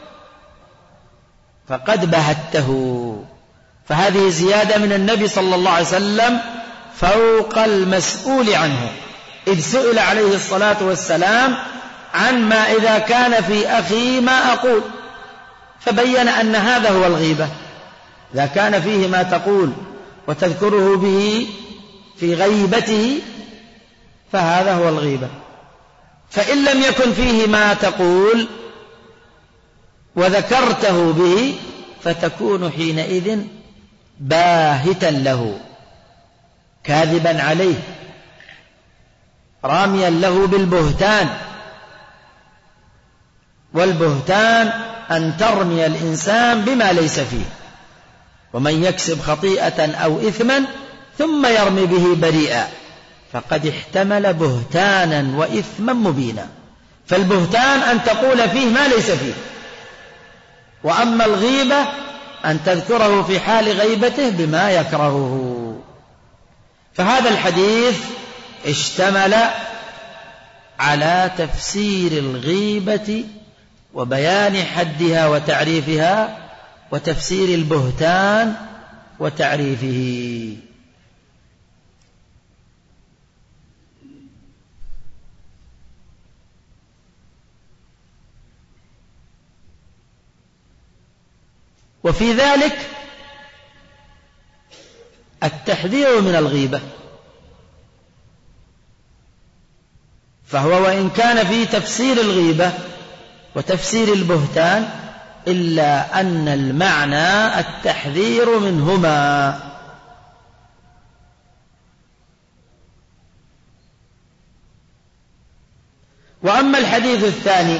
فقد بهته. فهذه زيادة من النبي صلى الله عليه وسلم فوق المسؤول عنه، إذ سئل عليه الصلاة والسلام عن ما إذا كان في أخي ما أقول، فبين أن هذا هو الغيبة. إذا كان فيه ما تقول وتذكره به في غيبته فهذا هو الغيبة. فإن لم يكن فيه ما تقول وذكرته به فتكون حينئذ باهتا له، كاذبا عليه، راميا له بالبهتان. والبهتان أن ترمي الإنسان بما ليس فيه، ومن يكسب خطيئة أو إثما ثم يرمي به بريئا فقد احتمل بهتانا وإثما مبينا. فالبهتان أن تقول فيه ما ليس فيه، وأما الغيبة أن تذكره في حال غيبته بما يكرهه. فهذا الحديث اشتمل على تفسير الغيبة وبيان حدها وتعريفها، وتفسير البهتان وتعريفه. وفي ذلك التحذير من الغيبة، فهو وإن كان في تفسير الغيبة وتفسير البهتان إلا أن المعنى التحذير منهما. وأما الحديث الثاني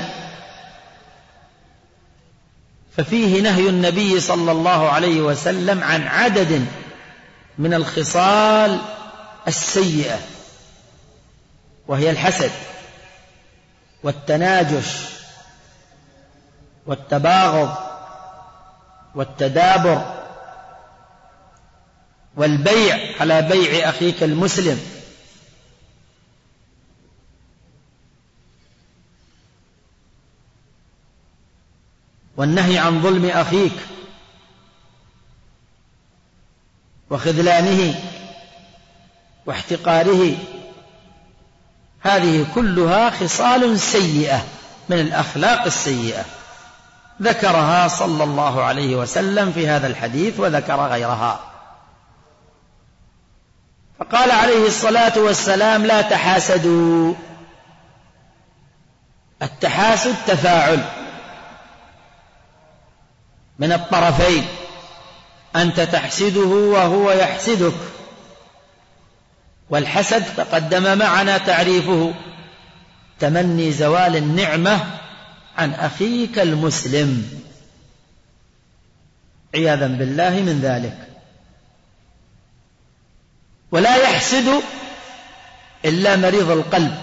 ففيه نهي النبي صلى الله عليه وسلم عن عدد من الخصال السيئة، وهي الحسد والتناجش والتباغض والتدابر والبيع على بيع أخيك المسلم والنهي عن ظلم أخيك وخذلانه واحتقاره. هذه كلها خصال سيئة من الأخلاق السيئة ذكرها صلى الله عليه وسلم في هذا الحديث وذكر غيرها. فقال عليه الصلاة والسلام: لا تحاسدوا. التحاسد تفاعل من الطرفين، أنت تحسده وهو يحسدك. والحسد تقدم معنا تعريفه: تمني زوال النعمة عن أخيك المسلم عياذا بالله من ذلك. ولا يحسد إلا مريض القلب،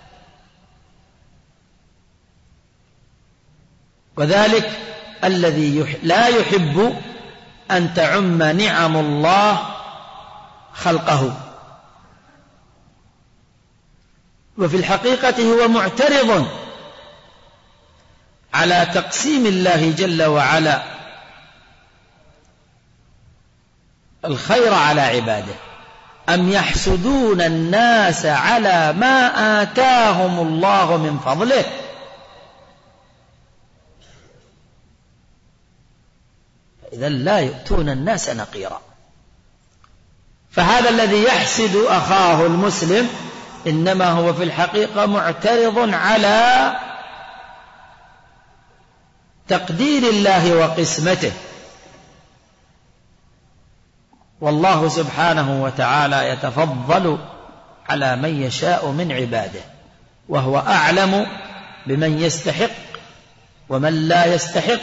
وذلك الذي لا يحب أن تعم نعم الله خلقه، وفي الحقيقة هو معترض على تقسيم الله جل وعلا الخير على عباده. أم يحسدون الناس على ما آتاهم الله من فضله إذا لا يؤتون الناس نقيرا. فهذا الذي يحسد أخاه المسلم إنما هو في الحقيقة معترض على تقدير الله وقسمته، والله سبحانه وتعالى يتفضل على من يشاء من عباده، وهو أعلم بمن يستحق ومن لا يستحق.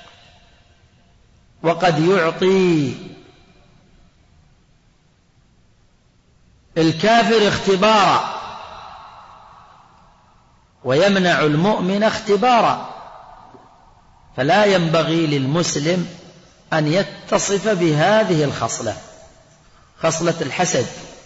وقد يعطي الكافر اختبارا ويمنع المؤمن اختبارا، فلا ينبغي للمسلم أن يتصف بهذه الخصلة، خصلة الحسد،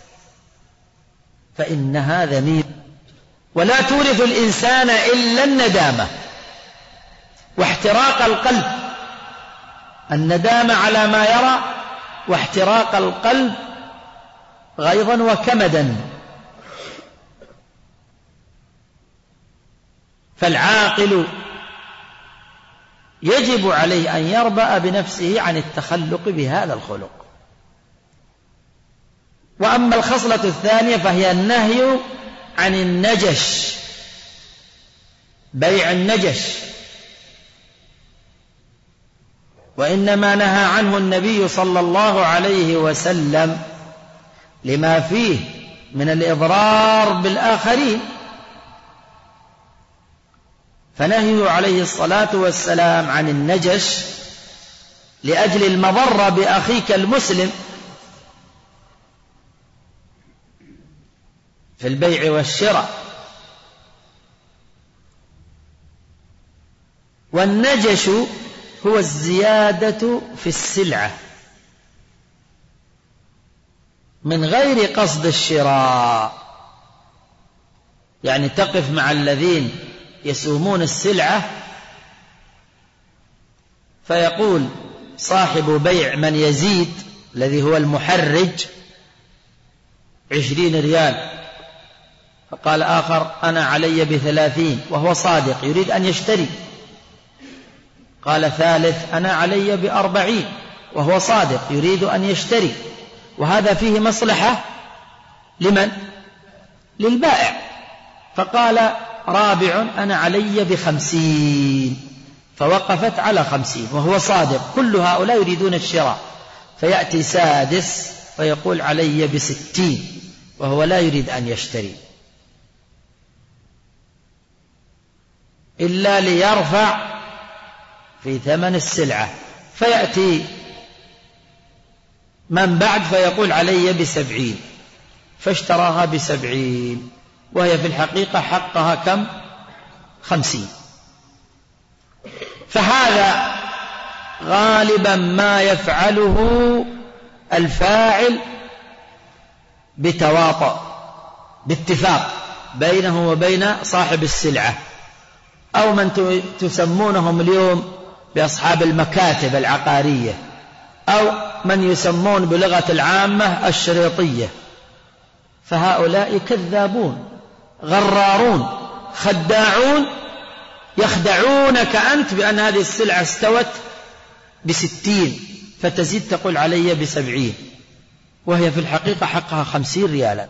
فإنها ذميمة ولا تورث الإنسان إلا الندامة واحتراق القلب. الندامة على ما يرى، واحتراق القلب غيظا وكمدا. فالعاقل يجب عليه أن يربأ بنفسه عن التخلق بهذا الخلق. وأما الخصلة الثانية فهي النهي عن النجش، بيع النجش، وإنما نهى عنه النبي صلى الله عليه وسلم لما فيه من الإضرار بالآخرين، فنهيه عليه الصلاة والسلام عن النجش لأجل المضرة بأخيك المسلم في البيع والشراء. والنجش هو الزيادة في السلعة من غير قصد الشراء، يعني تقف مع الذين يسومون السلعة فيقول صاحب بيع من يزيد الذي هو المحرج 20 ريال، فقال آخر أنا علي ب30 وهو صادق يريد أن يشتري، قال ثالث أنا علي ب40 وهو صادق يريد أن يشتري، وهذا فيه مصلحة لمن؟ للبائع. فقال رابع أنا علي ب50 فوقفت على 50 وهو صادق. كل هؤلاء يريدون الشراء. فيأتي سادس فيقول علي ب60 وهو لا يريد أن يشتري إلا ليرفع في ثمن السلعة. فيأتي من بعد فيقول علي ب70 فاشتراها ب70 وهي في الحقيقة حقها كم؟ 50. فهذا غالبا ما يفعله الفاعل بتواطؤ، باتفاق بينه وبين صاحب السلعة، أو من تسمونهم اليوم بأصحاب المكاتب العقارية، أو من يسمون بلغة العامة الشريطية. فهؤلاء كذابون غرارون خداعون، يخدعونك أنت بأن هذه السلعة استوت ب60 فتزيد تقول علي ب70 وهي في الحقيقة حقها 50 ريالا.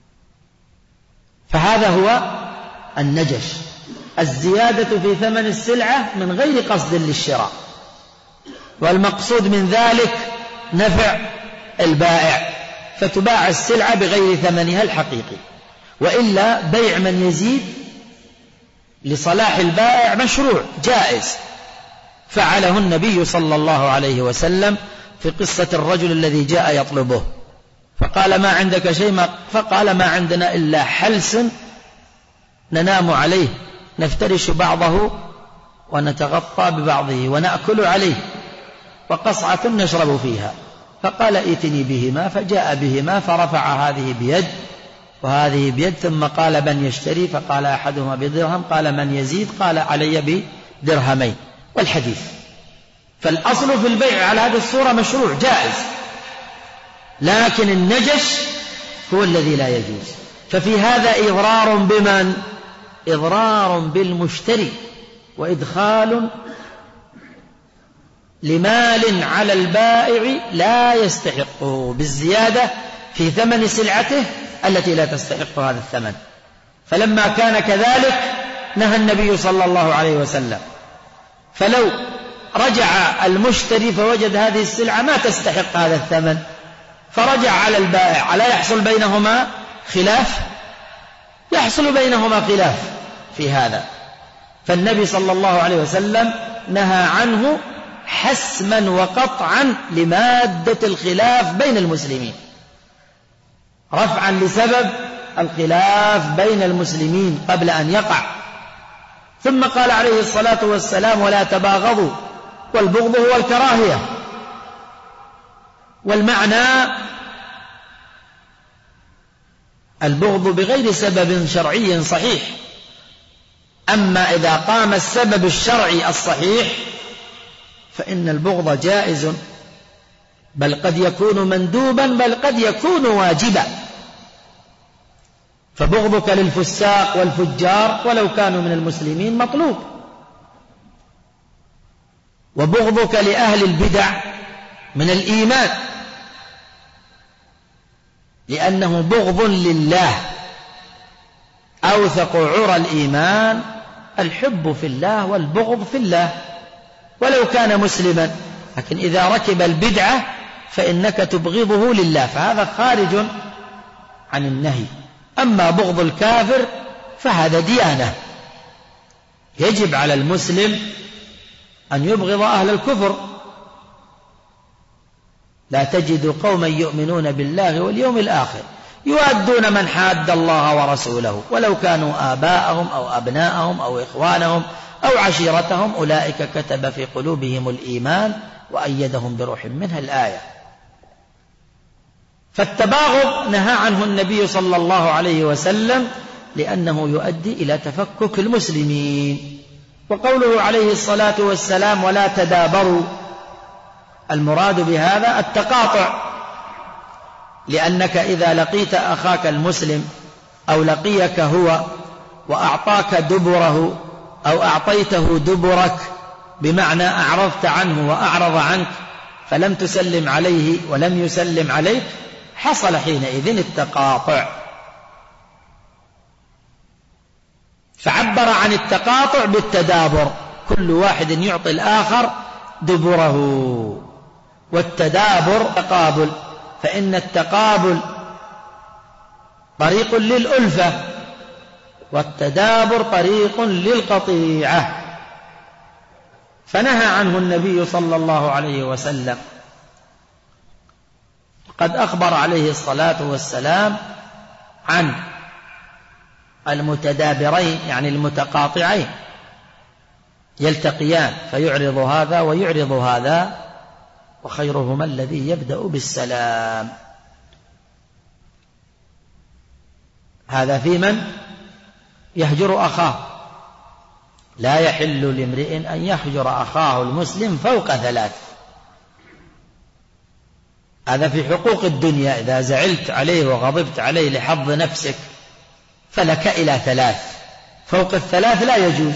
فهذا هو النجش، الزيادة في ثمن السلعة من غير قصد للشراء، والمقصود من ذلك نفع البائع، فتباع السلعة بغير ثمنها الحقيقي. وإلا بيع من يزيد لصلاح البائع مشروع جائز، فعله النبي صلى الله عليه وسلم في قصة الرجل الذي جاء يطلبه فقال ما عندك شيء؟ فقال ما عندنا إلا حلس ننام عليه نفترش بعضه ونتغطى ببعضه ونأكل عليه، وقصعة نشرب فيها. فقال ائتني بهما، فجاء بهما فرفع هذه بيد وهذه بيد، ثم قال من يشتري؟ فقال أحدهما ب1 قال من يزيد؟ قال علي ب2 والحديث. فالأصل في البيع على هذه الصورة مشروع جائز، لكن النجش هو الذي لا يجوز. ففي هذا إضرار بمن؟ إضرار بالمشتري، وإدخال لمال على البائع لا يستحقه بالزيادة في ثمن سلعته التي لا تستحق هذا الثمن. فلما كان كذلك نهى النبي صلى الله عليه وسلم. فلو رجع المشتري فوجد هذه السلعة ما تستحق هذا الثمن فرجع على البائع، ألا يحصل بينهما خلاف؟ يحصل بينهما خلاف في هذا. فالنبي صلى الله عليه وسلم نهى عنه حسما وقطعا لمادة الخلاف بين المسلمين، رفعا لسبب الخلاف بين المسلمين قبل أن يقع. ثم قال عليه الصلاة والسلام ولا تباغضوا، والبغض هو الكراهية. والمعنى البغض بغير سبب شرعي صحيح. أما إذا قام السبب الشرعي الصحيح فإن البغض جائز، بل قد يكون مندوبا، بل قد يكون واجبا. فبغضك للفساق والفجار ولو كانوا من المسلمين مطلوب، وبغضك لأهل البدع من الإيمان، لأنه بغض لله. أوثق عرى الإيمان الحب في الله والبغض في الله ولو كان مسلما، لكن إذا ركب البدعة فإنك تبغضه لله، فهذا خارج عن النهي. أما بغض الكافر فهذا ديانة، يجب على المسلم أن يبغض أهل الكفر. لا تجد قوما يؤمنون بالله واليوم الآخر يوادون من حاد الله ورسوله ولو كانوا آباءهم أو أبناءهم أو إخوانهم أو عشيرتهم أولئك كتب في قلوبهم الإيمان وأيدهم بروح منه الآية. فالتباغض نهى عنه النبي صلى الله عليه وسلم لأنه يؤدي إلى تفكك المسلمين. وقوله عليه الصلاة والسلام ولا تدابروا، المراد بهذا التقاطع، لأنك إذا لقيت أخاك المسلم أو لقيك هو وأعطاك دبره أو أعطيته دبرك بمعنى أعرضت عنه وأعرض عنك فلم تسلم عليه ولم يسلم عليك، حصل حينئذ التقاطع. فعبر عن التقاطع بالتدابر، كل واحد يعطي الآخر دبره. والتدابر تقابل، فإن التقابل طريق للألفة، والتدابر طريق للقطيعة. فنهى عنه النبي صلى الله عليه وسلم. قد أخبر عليه الصلاة والسلام عن المتدابرين، يعني المتقاطعين، يلتقيان فيعرض هذا ويعرض هذا، وخيرهما الذي يبدأ بالسلام. هذا في من يهجر أخاه. لا يحل لامرئ أن يهجر أخاه المسلم فوق 3. هذا في حقوق الدنيا، إذا زعلت عليه وغضبت عليه لحظ نفسك فلك إلى 3، فوق 3 لا يجوز.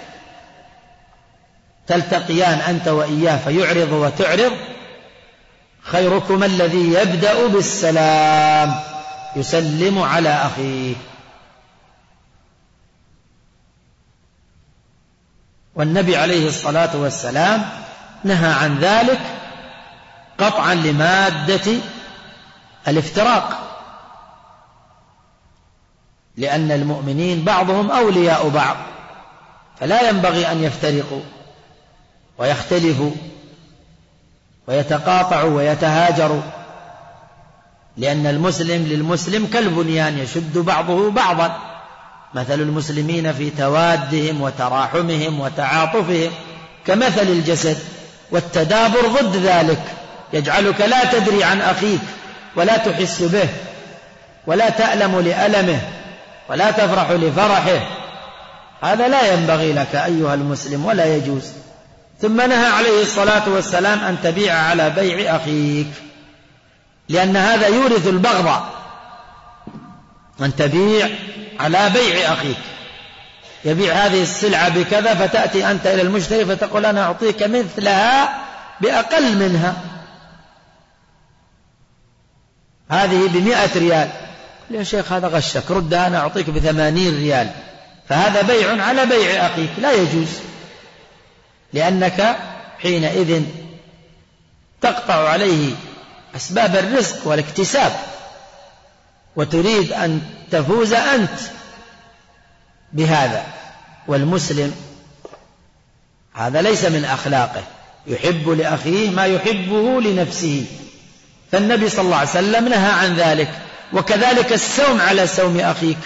تلتقيان أنت وإياه فيعرض وتعرض، خيركما الذي يبدأ بالسلام، يسلم على أخيه. والنبي عليه الصلاة والسلام نهى عن ذلك قطعا لمادة الافتراق، لأن المؤمنين بعضهم أولياء بعض، فلا ينبغي أن يفترقوا ويختلفوا ويتقاطعوا ويتهاجروا، لأن المسلم للمسلم كالبنيان يشد بعضه بعضا. مثل المسلمين في توادهم وتراحمهم وتعاطفهم كمثل الجسد، والتدابر ضد ذلك، يجعلك لا تدري عن أخيك ولا تحس به ولا تألم لألمه ولا تفرح لفرحه. هذا لا ينبغي لك أيها المسلم ولا يجوز. ثم نهى عليه الصلاة والسلام أن تبيع على بيع أخيك، لأن هذا يورث البغض. أن تبيع على بيع أخيك، يبيع هذه السلعة بكذا، فتأتي أنت إلى المشتري فتقول أنا أعطيك مثلها بأقل منها، هذه ب100 ريال. يا شيخ هذا غشك، ردها أنا أعطيك ب80 ريال. فهذا بيع على بيع أخيك، لا يجوز، لأنك حينئذ تقطع عليه أسباب الرزق والاكتساب، وتريد أن تفوز أنت بهذا. والمسلم هذا ليس من أخلاقه، يحب لأخيه ما يحبه لنفسه، فالنبي صلى الله عليه وسلم نهى عن ذلك. وكذلك السوم على سوم أخيك،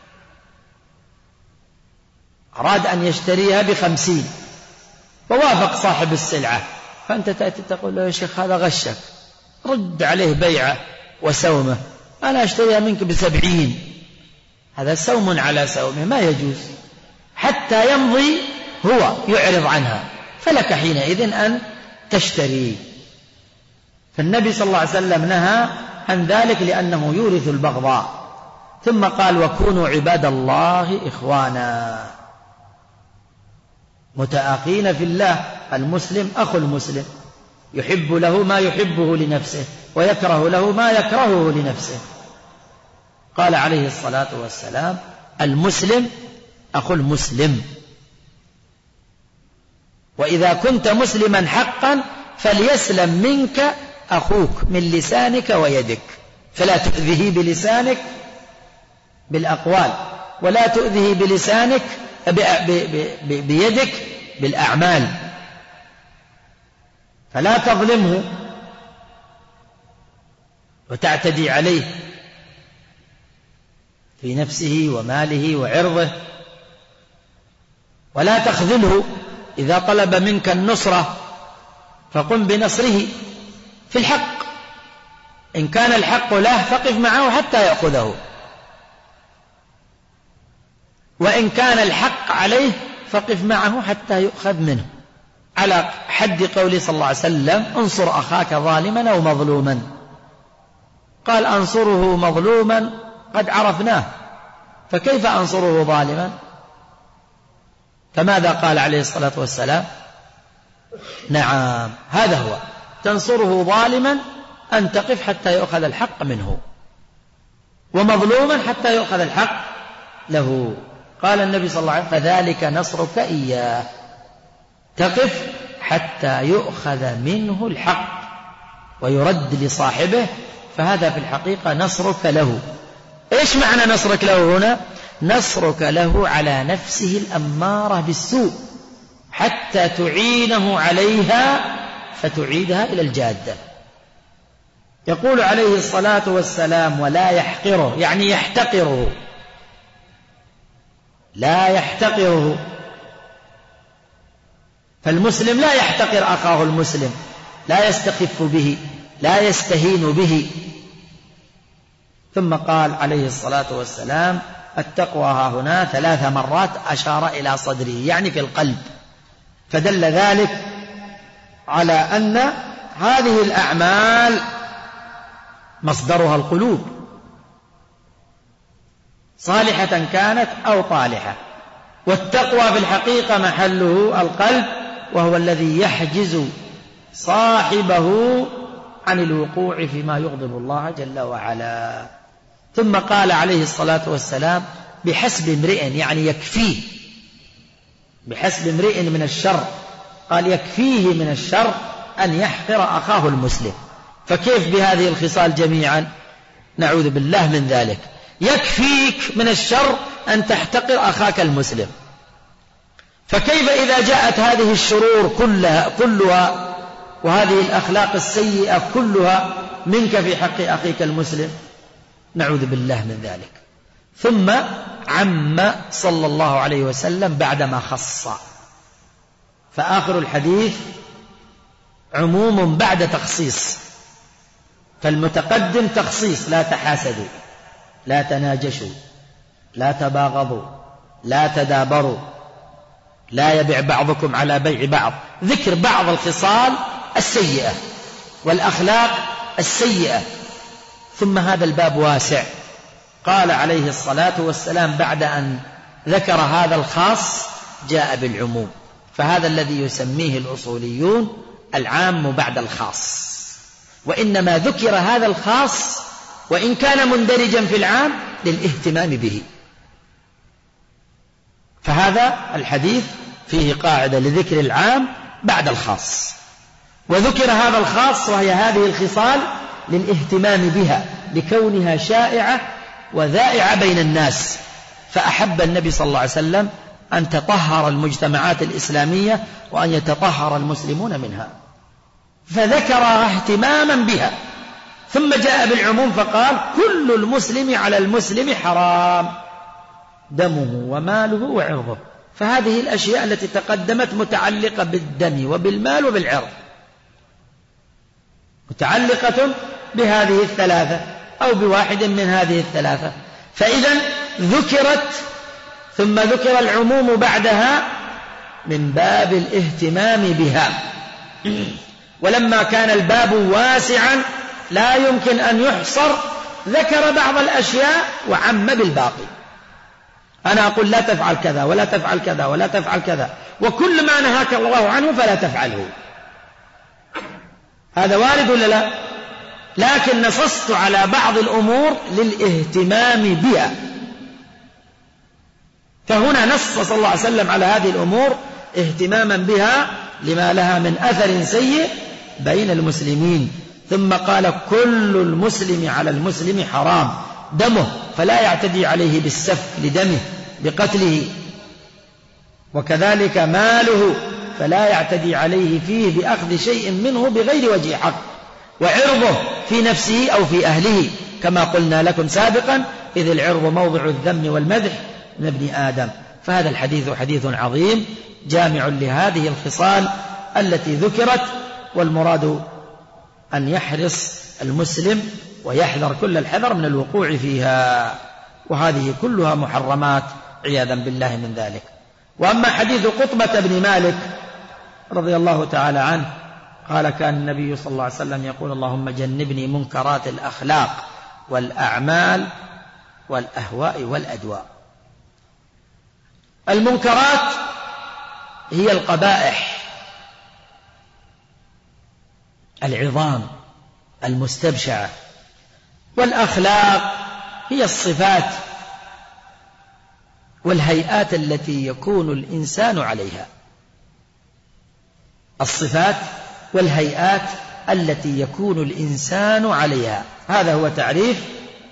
أراد أن يشتريها ب50 فوافق صاحب السلعة، فأنت تأتي تقول له يا شيخ هذا غشك، رد عليه بيعه وسومه، أنا أشتريها منك ب70. هذا سوم على سومه، ما يجوز حتى يمضي هو يعرض عنها، فلك حينئذ أن تشتري. فالنبي صلى الله عليه وسلم نهى عن ذلك لأنه يورث البغضاء. ثم قال وكونوا عباد الله إخوانا متآخين في الله. المسلم أخو المسلم، يحب له ما يحبه لنفسه ويكره له ما يكرهه لنفسه. قال عليه الصلاة والسلام المسلم أخو المسلم. وإذا كنت مسلما حقا فليسلم منك أخوك من لسانك ويدك، فلا تؤذيه بلسانك بالأقوال، ولا تؤذيه بلسانك بيدك بالأعمال، فلا تظلمه وتعتدي عليه في نفسه وماله وعرضه، ولا تخذله. إذا طلب منك النصرة فقم بنصره في الحق، إن كان الحق له فقف معه حتى يأخذه، وإن كان الحق عليه فقف معه حتى يؤخذ منه، على حد قوله صلى الله عليه وسلم انصر أخاك ظالما أو مظلوما. قال أنصره مظلوما قد عرفناه، فكيف أنصره ظالما؟ فماذا قال عليه الصلاة والسلام؟ نعم، هذا هو. تنصره ظالما أن تقف حتى يؤخذ الحق منه، ومظلوما حتى يؤخذ الحق له. قال النبي صلى الله عليه وسلم: فذلك نصرك إياه، تقف حتى يؤخذ منه الحق ويرد لصاحبه، فهذا في الحقيقة نصرك له. إيش معنى نصرك له هنا؟ نصرك له على نفسه الأمارة بالسوء حتى تعينه عليها فتعيدها إلى الجادة. يقول عليه الصلاة والسلام: ولا يحقره، يعني يحتقره، لا يحتقره. فالمسلم لا يحتقر أخاه المسلم، لا يستخف به، لا يستهين به. ثم قال عليه الصلاة والسلام: التقوى ها هنا 3 مرات، أشار إلى صدره يعني في القلب، فدل ذلك على أن هذه الأعمال مصدرها القلوب، صالحة كانت أو طالحة، والتقوى في الحقيقة محله القلب، وهو الذي يحجز صاحبه عن الوقوع فيما يغضب الله جل وعلا. ثم قال عليه الصلاة والسلام: بحسب امرئ، يعني يكفيه، بحسب امرئ من الشر، قال يكفيه من الشر أن يحقر أخاه المسلم. فكيف بهذه الخصال جميعا؟ نعوذ بالله من ذلك. يكفيك من الشر أن تحتقر أخاك المسلم، فكيف إذا جاءت هذه الشرور كلها وهذه الأخلاق السيئة كلها منك في حق أخيك المسلم؟ نعوذ بالله من ذلك. ثم عم صلى الله عليه وسلم بعدما خص، فآخر الحديث عموم بعد تخصيص، فالمتقدم تخصيص: لا تحاسدوا، لا تناجشوا، لا تباغضوا، لا تدابروا، لا يبيع بعضكم على بيع بعض، ذكر بعض الخصال السيئة والأخلاق السيئة. ثم هذا الباب واسع، قال عليه الصلاة والسلام بعد أن ذكر هذا الخاص جاء بالعموم، فهذا الذي يسميه الأصوليون العام بعد الخاص. وإنما ذكر هذا الخاص وإن كان مندرجا في العام للاهتمام به. فهذا الحديث فيه قاعدة لذكر العام بعد الخاص، وذكر هذا الخاص وهي هذه الخصال للاهتمام بها لكونها شائعة وذائعة بين الناس، فأحب النبي صلى الله عليه وسلم أن تطهر المجتمعات الإسلامية وأن يتطهر المسلمون منها، فذكرها اهتماما بها. ثم جاء بالعموم فقال: كل المسلم على المسلم حرام، دمه وماله وعرضه. فهذه الأشياء التي تقدمت متعلقة بالدم وبالمال وبالعرض، متعلقة بهذه الثلاثة أو بواحد من هذه الثلاثة. فإذا ذكرت ثم ذكر العموم بعدها من باب الاهتمام بها. ولما كان الباب واسعا لا يمكن أن يحصر، ذكر بعض الأشياء وعم بالباقي. أنا أقول لا تفعل كذا ولا تفعل كذا ولا تفعل كذا، وكل ما نهاك الله عنه فلا تفعله، هذا وارد ولا لا؟ لكن نصصت على بعض الأمور للاهتمام بها. فهنا نص صلى الله عليه وسلم على هذه الأمور اهتماما بها لما لها من أثر سيء بين المسلمين. ثم قال: كل المسلم على المسلم حرام، دمه، فلا يعتدي عليه بالسفك لدمه بقتله، وكذلك ماله فلا يعتدي عليه فيه بأخذ شيء منه بغير وجه حق، وعرضه في نفسه أو في أهله، كما قلنا لكم سابقا: إذ العرض موضع الذم والمدح من ابن آدم. فهذا الحديث حديث عظيم جامع لهذه الخصال التي ذكرت، والمراد أن يحرص المسلم ويحذر كل الحذر من الوقوع فيها، وهذه كلها محرمات عياذا بالله من ذلك. وأما حديث قطبة بن مالك رضي الله تعالى عنه قال: كان النبي صلى الله عليه وسلم يقول: اللهم جنبني منكرات الأخلاق والأعمال والأهواء والأدواء. المنكرات هي القبائح العظام المستبشعة. والأخلاق هي الصفات والهيئات التي يكون الإنسان عليها. الصفات والهيئات التي يكون الإنسان عليها، هذا هو تعريف،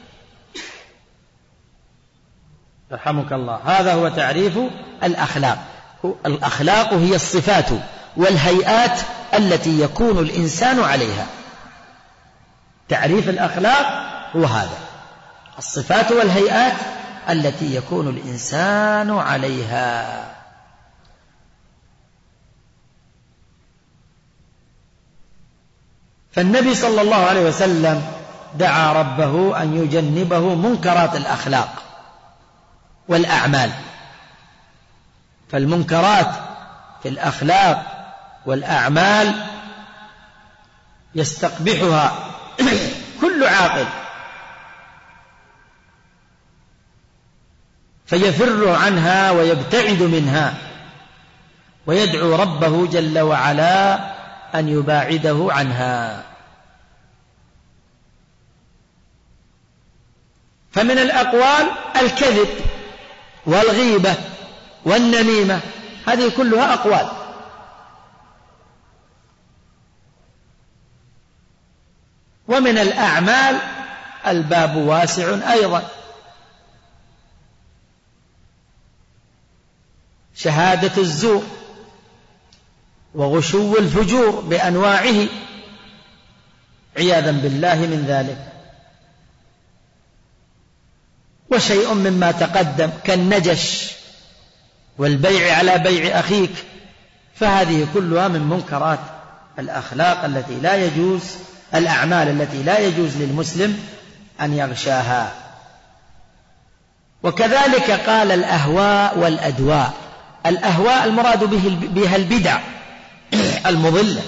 رحمك الله، هذا هو تعريف الأخلاق. الأخلاق هي الصفات والهيئات التي يكون الإنسان عليها. تعريف الأخلاق هو هذا، الصفات والهيئات التي يكون الإنسان عليها. فالنبي صلى الله عليه وسلم دعا ربه أن يجنبه منكرات الأخلاق والأعمال. فالمنكرات في الأخلاق والأعمال يستقبحها كل عاقل، فيفر عنها ويبتعد منها، ويدعو ربه جل وعلا أن يباعده عنها. فمن الأقوال الكذب والغيبة والنميمة، هذه كلها أقوال. ومن الأعمال الباب واسع أيضا، شهادة الزور وغشو الفجور بأنواعه عياذا بالله من ذلك، وشيء مما تقدم كالنجش والبيع على بيع أخيك، فهذه كلها من منكرات الأخلاق التي لا يجوز، الأعمال التي لا يجوز للمسلم أن يغشاها. وكذلك قال الأهواء والأدواء. الأهواء المراد بها البدع المضلة،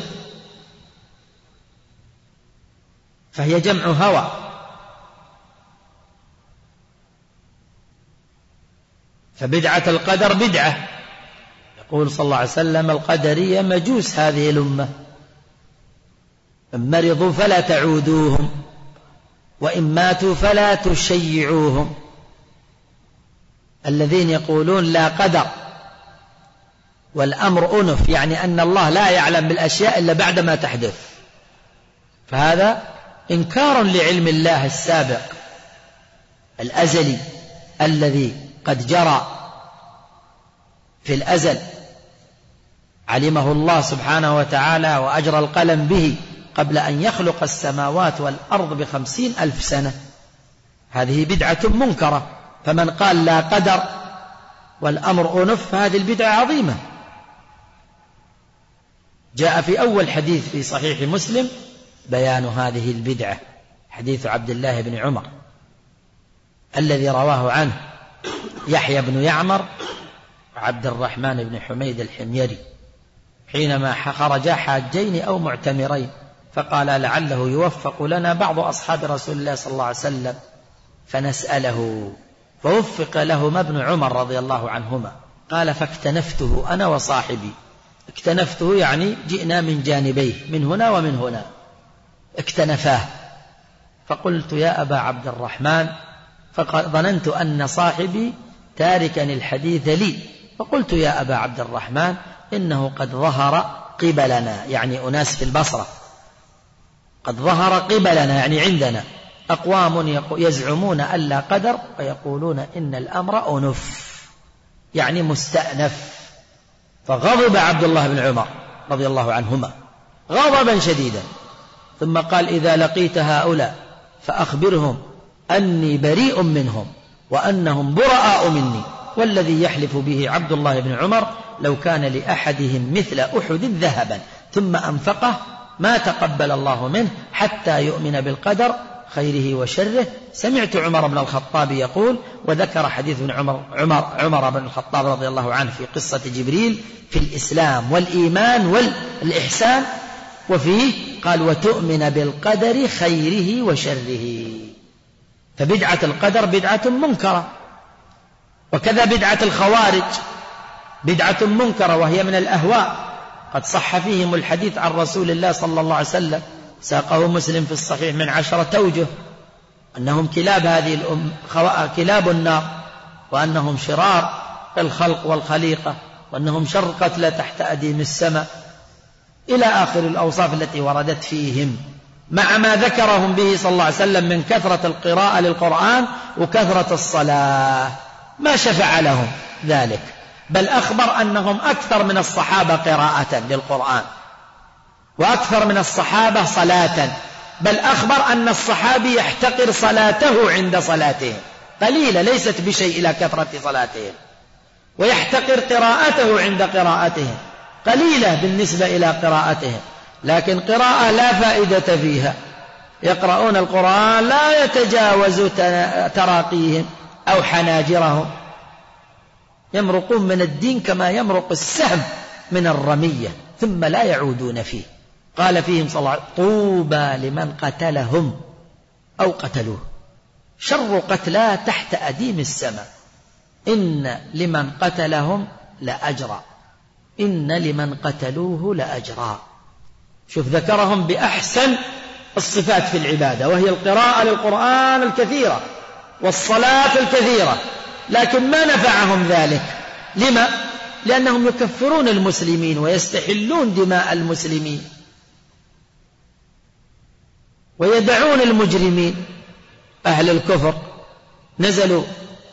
فهي جمع هوى. فبدعة القدر بدعة، يقول صلى الله عليه وسلم القدرية مجوس هذه الأمة، إن مرضوا فلا تعودوهم وإن ماتوا فلا تشيعوهم. الذين يقولون لا قدر والأمر أنف، يعني أن الله لا يعلم بالأشياء إلا بعدما تحدث، فهذا إنكار لعلم الله السابق الأزلي الذي قد جرى في الأزل، علمه الله سبحانه وتعالى وأجرى القلم به قبل أن يخلق السماوات والأرض ب50,000 سنة. هذه بدعة منكرة. فمن قال لا قدر والأمر أنف فهذه البدعة عظيمة. جاء في أول حديث في صحيح مسلم بيان هذه البدعة، حديث عبد الله بن عمر الذي رواه عنه يحيى بن يعمر وعبد الرحمن بن حميد الحميري حينما خرجا حاجين أو معتمرين، فقال لعله يوفق لنا بعض أصحاب رسول الله صلى الله عليه وسلم فنسأله، فوفق لهما ابن عمر رضي الله عنهما. قال فاكتنفته أنا وصاحبي، اكتنفته يعني جئنا من جانبيه، من هنا ومن هنا، اكتنفاه. فقلت يا أبا عبد الرحمن، فظننت أن صاحبي تاركا الحديث لي، فقلت يا أبا عبد الرحمن إنه قد ظهر قبلنا، يعني أناس في البصرة، قد ظهر قبلنا يعني عندنا أقوام يزعمون ألا قدر ويقولون إن الأمر أنف، يعني مستأنف. فغضب عبد الله بن عمر رضي الله عنهما غضبا شديدا، ثم قال إذا لقيت هؤلاء فأخبرهم أني بريء منهم وأنهم براء مني، والذي يحلف به عبد الله بن عمر لو كان لأحدهم مثل أحد ذهبا ثم أنفقه ما تقبل الله منه حتى يؤمن بالقدر خيره وشره. سمعت عمر بن الخطاب يقول، وذكر حديث عمر بن الخطاب رضي الله عنه في قصة جبريل في الإسلام والإيمان والإحسان، وفيه قال وتؤمن بالقدر خيره وشره. فبدعة القدر بدعة منكرة. وكذا بدعة الخوارج بدعة منكرة، وهي من الأهواء، قد صح فيهم الحديث عن رسول الله صلى الله عليه وسلم ساقه مسلم في الصحيح من 10 أوجه أنهم كلاب هذه كلاب النار، وأنهم شرار الخلق والخليقة، وأنهم شر قتلى تحت أديم السماء، إلى آخر الأوصاف التي وردت فيهم، مع ما ذكرهم به صلى الله عليه وسلم من كثرة القراءة للقرآن وكثرة الصلاة. ما شفع لهم ذلك، بل أخبر أنهم أكثر من الصحابة قراءة للقرآن، وأكثر من الصحابة صلاة، بل أخبر أن الصحابي يحتقر صلاته عند صلاتهم، قليلة ليست بشيء إلى كثرة صلاتهم، ويحتقر قراءته عند قراءتهم، قليلة بالنسبة إلى قراءتهم، لكن قراءة لا فائدة فيها، يقرؤون القرآن لا يتجاوز تراقيهم أو حناجرهم، يمرقون من الدين كما يمرق السهم من الرمية ثم لا يعودون فيه. قال فيهم صلى الله عليه وسلم: طوبى لمن قتلهم أو قتلوه، شر قتلى تحت أديم السماء، إن لمن قتلهم لأجرا، إن لمن قتلوه لأجرا. شوف، ذكرهم بأحسن الصفات في العبادة، وهي القراءة للقرآن الكثيرة والصلاة الكثيرة، لكن ما نفعهم ذلك. لما؟ لأنهم يكفرون المسلمين ويستحلون دماء المسلمين ويدعون المجرمين. أهل الكفر نزلوا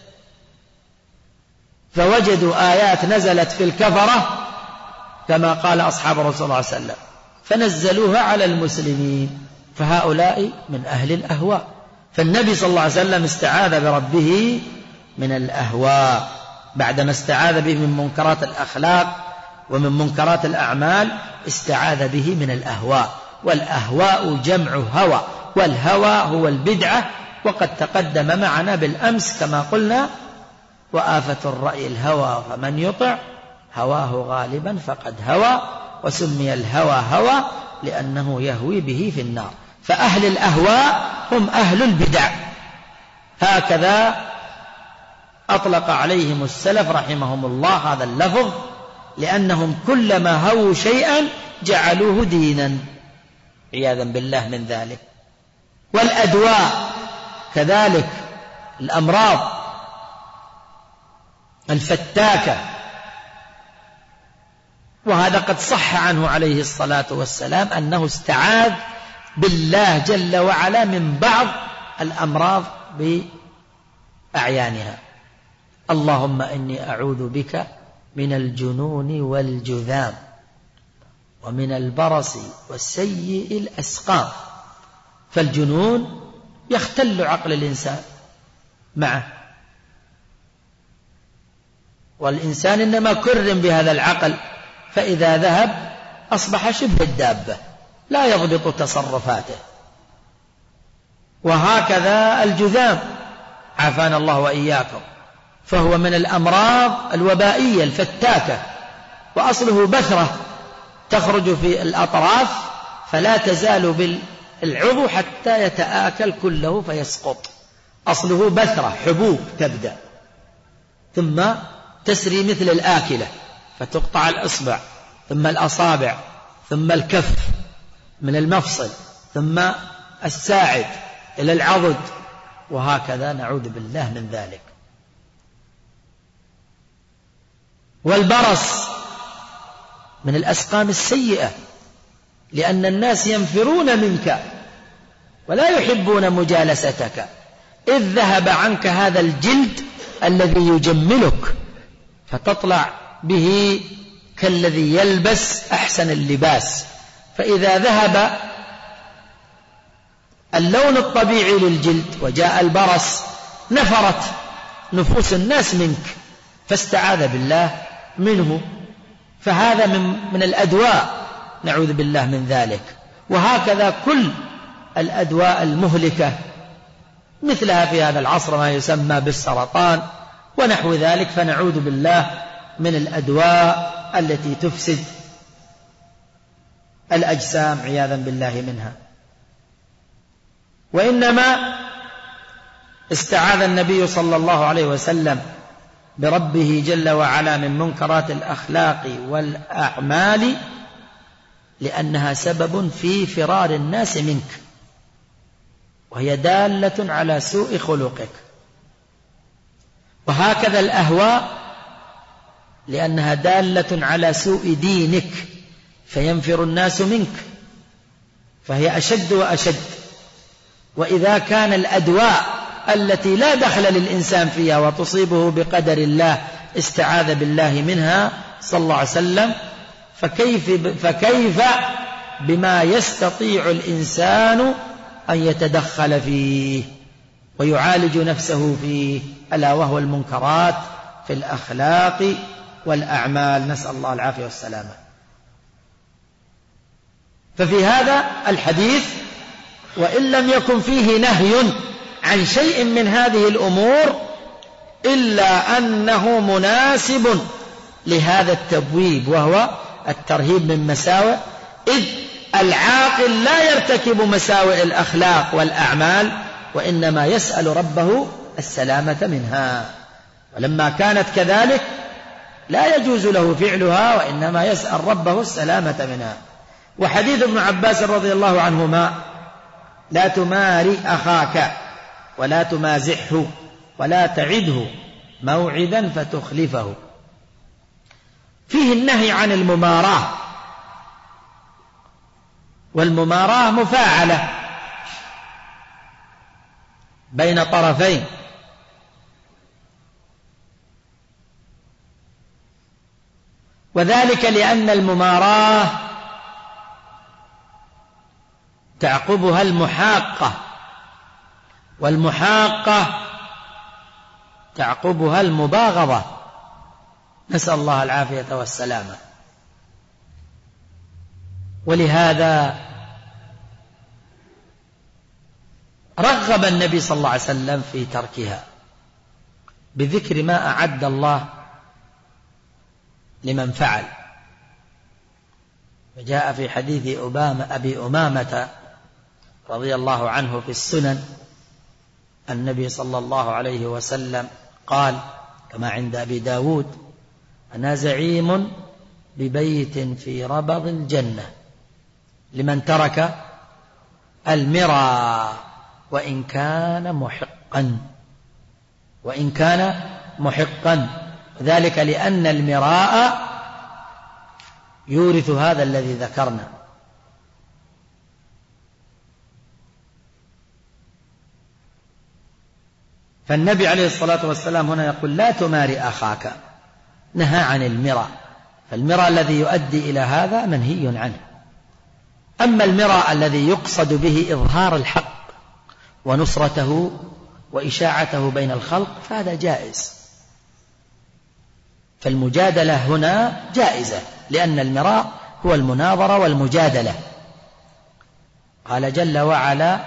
فوجدوا آيات نزلت في الكفرة كما قال أصحاب الرسول صلى الله عليه وسلم، فنزلوها على المسلمين، فهؤلاء من أهل الأهواء. فالنبي صلى الله عليه وسلم استعاذ بربه من الأهواء، بعدما استعاذ به من منكرات الأخلاق ومن منكرات الأعمال استعاذ به من الأهواء. والأهواء جمع هوى، والهوى هو البدعة، وقد تقدم معنا بالأمس كما قلنا: وآفة الرأي الهوى، فمن يطع هواه غالبا فقد هوى، وسمي الهوى هوى لأنه يهوي به في النار. فأهل الأهواء هم أهل البدع، هكذا أطلق عليهم السلف رحمهم الله هذا اللفظ، لأنهم كلما هووا شيئا جعلوه دينا عياذا بالله من ذلك. والأدواء كذلك، الأمراض الفتاكة، وهذا قد صح عنه عليه الصلاة والسلام أنه استعاذ بالله جل وعلا من بعض الأمراض بأعيانها: اللهم إني أعوذ بك من الجنون والجذام، ومن البرص والسيء الأسقام. فالجنون يختل عقل الإنسان معه، والإنسان إنما كرم بهذا العقل، فإذا ذهب أصبح شبه الدابة لا يضبط تصرفاته. وهكذا الجذام، عافانا الله وإياكم، فهو من الأمراض الوبائية الفتاكة، وأصله بثرة تخرج في الأطراف فلا تزال بالعضو حتى يتآكل كله فيسقط. أصله بثرة، حبوب تبدأ ثم تسري مثل الآكلة فتقطع الإصبع، ثم الأصابع، ثم الكف من المفصل، ثم الساعد إلى العضد، وهكذا نعوذ بالله من ذلك. والبرص من الأسقام السيئة، لأن الناس ينفرون منك ولا يحبون مجالستك، إذ ذهب عنك هذا الجلد الذي يجملك، فتطلع به كالذي يلبس أحسن اللباس. فإذا ذهب اللون الطبيعي للجلد وجاء البرص نفرت نفوس الناس منك، فاستعاذ بالله منه. فهذا من الأدواء، نعوذ بالله من ذلك. وهكذا كل الأدواء المهلكة، مثلها في هذا العصر ما يسمى بالسرطان ونحو ذلك، فنعوذ بالله من الأدواء التي تفسد الأجسام عياذا بالله منها. وإنما استعاذ النبي صلى الله عليه وسلم بربه جل وعلا من منكرات الأخلاق والأعمال لأنها سبب في فرار الناس منك، وهي دالة على سوء خلقك. وهكذا الأهواء، لأنها دالة على سوء دينك فينفر الناس منك، فهي أشد وأشد. وإذا كان الأدواء التي لا دخل للإنسان فيها وتصيبه بقدر الله استعاذ بالله منها صلى الله عليه وسلم، فكيف بما يستطيع الإنسان أن يتدخل فيه ويعالج نفسه فيه، ألا وهو المنكرات في الأخلاق والأعمال، نسأل الله العافية والسلامة. ففي هذا الحديث وإن لم يكن فيه نهي عن شيء من هذه الأمور إلا أنه مناسب لهذا التبويب، وهو الترهيب من مساوئ، إذ العاقل لا يرتكب مساوئ الأخلاق والأعمال، وإنما يسأل ربه السلامة منها. ولما كانت كذلك لا يجوز له فعلها، وإنما يسأل ربه السلامة منها. وحديث ابن عباس رضي الله عنهما: لا تماري أخاك ولا تمازحه ولا تعده موعدا فتخلفه، فيه النهي عن المماراة، والمماراة مفاعلة بين طرفين، وذلك لأن المماراة تعقبها المحاقة، والمحاقة تعقبها المباغضة، نسأل الله العافية والسلامة. ولهذا رغب النبي صلى الله عليه وسلم في تركها بذكر ما أعد الله لمن فعل. وجاء في حديث أبي أمامة رضي الله عنه في السنن، النبي صلى الله عليه وسلم قال كما عند أبي داود: أنا زعيم ببيت في ربض الجنة لمن ترك المرى وإن كان محقا، ذلك لأن المراء يورث هذا الذي ذكرنا. فالنبي عليه الصلاة والسلام هنا يقول: لا تماري أخاك، نهى عن المراء، فالمراء الذي يؤدي إلى هذا منهي عنه. أما المراء الذي يقصد به إظهار الحق ونصرته وإشاعته بين الخلق فهذا جائز. فالمجادلة هنا جائزة، لأن المراء هو المناظرة والمجادلة. قال جل وعلا: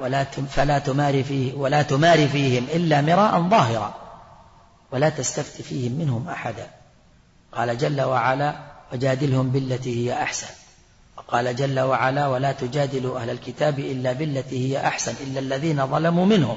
ولا تماري فيهم إلا مراء ظاهرا ولا تستفت فيهم منهم أحدا. قال جل وعلا: وجادلهم بالتي هي أحسن. وقال جل وعلا: ولا تجادلوا أهل الكتاب إلا بالتي هي أحسن إلا الذين ظلموا منهم.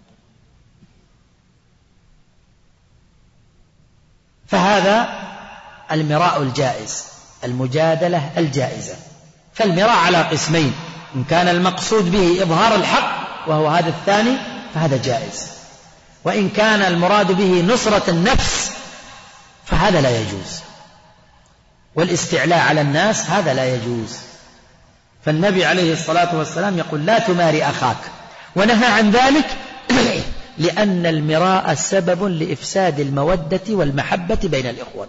فهذا المراء الجائز، المجادلة الجائزة. فالمراء على قسمين: إن كان المقصود به إظهار الحق وهو هذا الثاني فهذا جائز، وإن كان المراد به نصرة النفس فهذا لا يجوز، والاستعلاء على الناس هذا لا يجوز. فالنبي عليه الصلاة والسلام يقول: لا تماري أخاك، ونهى عن ذلك لأن المراء سبب لإفساد المودة والمحبة بين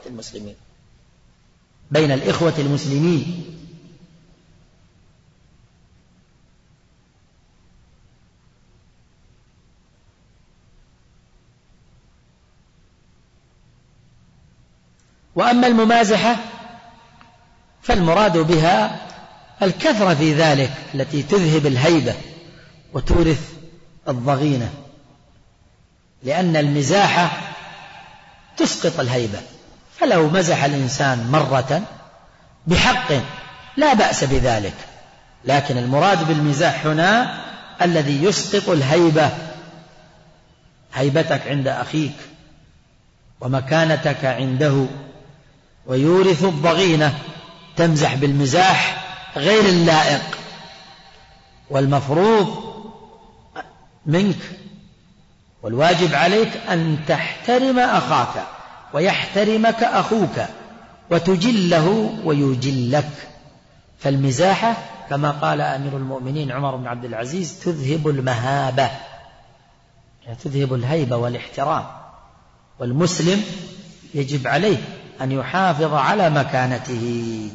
الإخوة المسلمين. وأما الممازحة فالمراد بها الكثرة في ذلك التي تذهب الهيبة وتورث الضغينة، لأن المزاحة تسقط الهيبة. فلو مزح الإنسان مرة بحق لا بأس بذلك، لكن المراد بالمزاح هنا الذي يسقط الهيبة، هيبتك عند أخيك ومكانتك عنده، ويورث الضغينة. تمزح بالمزاح غير اللائق. والمفروض منك والواجب عليك أن تحترم أخاك ويحترمك أخوك وتجله ويجلك. فالمزاحة كما قال أمير المؤمنين عمر بن عبد العزيز تذهب المهابة، يعني تذهب الهيبة والاحترام. والمسلم يجب عليه أن يحافظ على مكانته.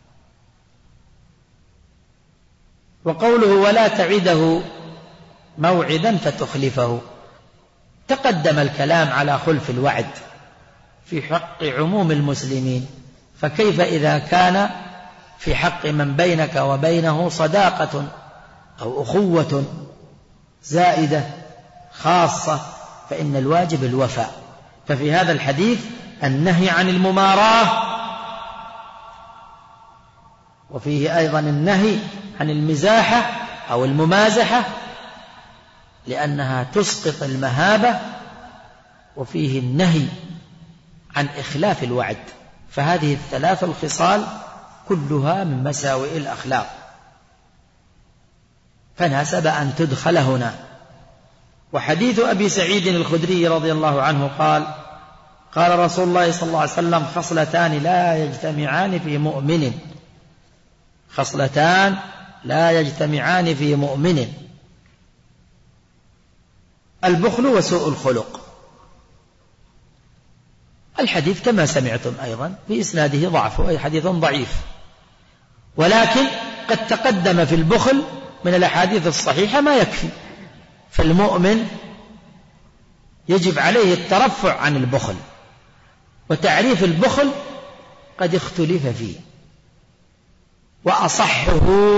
وقوله ولا تعده موعدا فتخلفه، تقدم الكلام على خلف الوعد في حق عموم المسلمين، فكيف إذا كان في حق من بينك وبينه صداقة أو أخوة زائدة خاصة، فإن الواجب الوفاء. ففي هذا الحديث النهي عن المماراة، وفيه أيضا النهي عن المزاحة أو الممازحة لأنها تسقط المهابة، وفيه النهي عن إخلاف الوعد. فهذه الثلاث الخصال كلها من مساوئ الأخلاق، فناسب أن تدخل هنا. وحديث أبي سعيد الخدري رضي الله عنه قال قال رسول الله صلى الله عليه وسلم خصلتان لا يجتمعان في مؤمن، خصلتان لا يجتمعان في مؤمن: البخل وسوء الخلق. الحديث كما سمعتم أيضا في إسناده ضعف، وهي حديث ضعيف، ولكن قد تقدم في البخل من الأحاديث الصحيحة ما يكفي. فالمؤمن يجب عليه الترفع عن البخل، وتعريف البخل قد اختلف فيه، وأصحه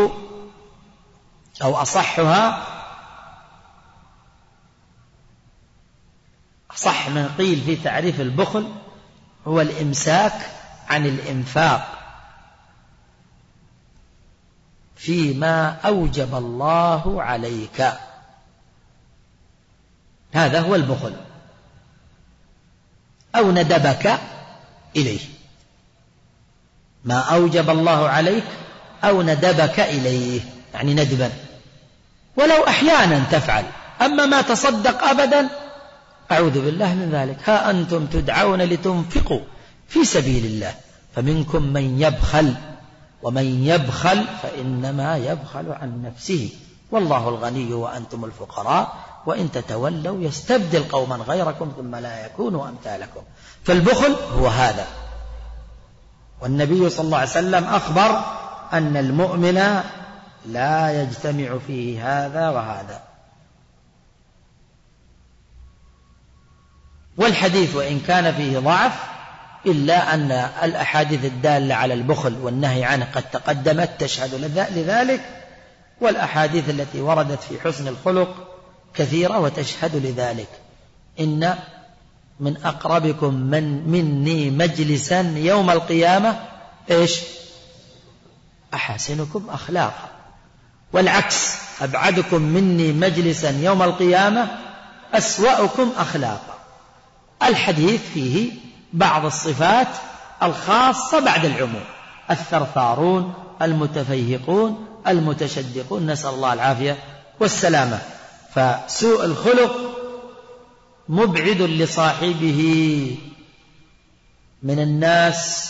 أو أصحها أصح من قيل في تعريف البخل هو الإمساك عن الإنفاق فيما أوجب الله عليك، هذا هو البخل، أو ندبك إليه، ما أوجب الله عليك أو ندبك إليه، يعني ندبا، ولو أحيانا تفعل. أما ما تصدق أبدا أعوذ بالله من ذلك. ها أنتم تدعون لتنفقوا في سبيل الله فمنكم من يبخل، ومن يبخل فإنما يبخل عن نفسه، والله الغني وأنتم الفقراء وإن تتولوا يستبدل قوما غيركم ثم لا يكونوا أمثالكم. فالبخل هو هذا. والنبي صلى الله عليه وسلم أخبر أن المؤمن لا يجتمع فيه هذا وهذا. والحديث وإن كان فيه ضعف إلا أن الأحاديث الدالة على البخل والنهي عنه قد تقدمت تشهد لذلك، والأحاديث التي وردت في حسن الخلق كثيرة وتشهد لذلك. إن من أقربكم مني مجلسا يوم القيامة إيش؟ أحسنكم أخلاقا، والعكس أبعدكم مني مجلسا يوم القيامة أسوأكم أخلاقا. الحديث فيه بعض الصفات الخاصة بعد العموم: الثرثارون، المتفيهقون، المتشدقون، نسأل الله العافية والسلامة. فسوء الخلق مبعد لصاحبه من الناس،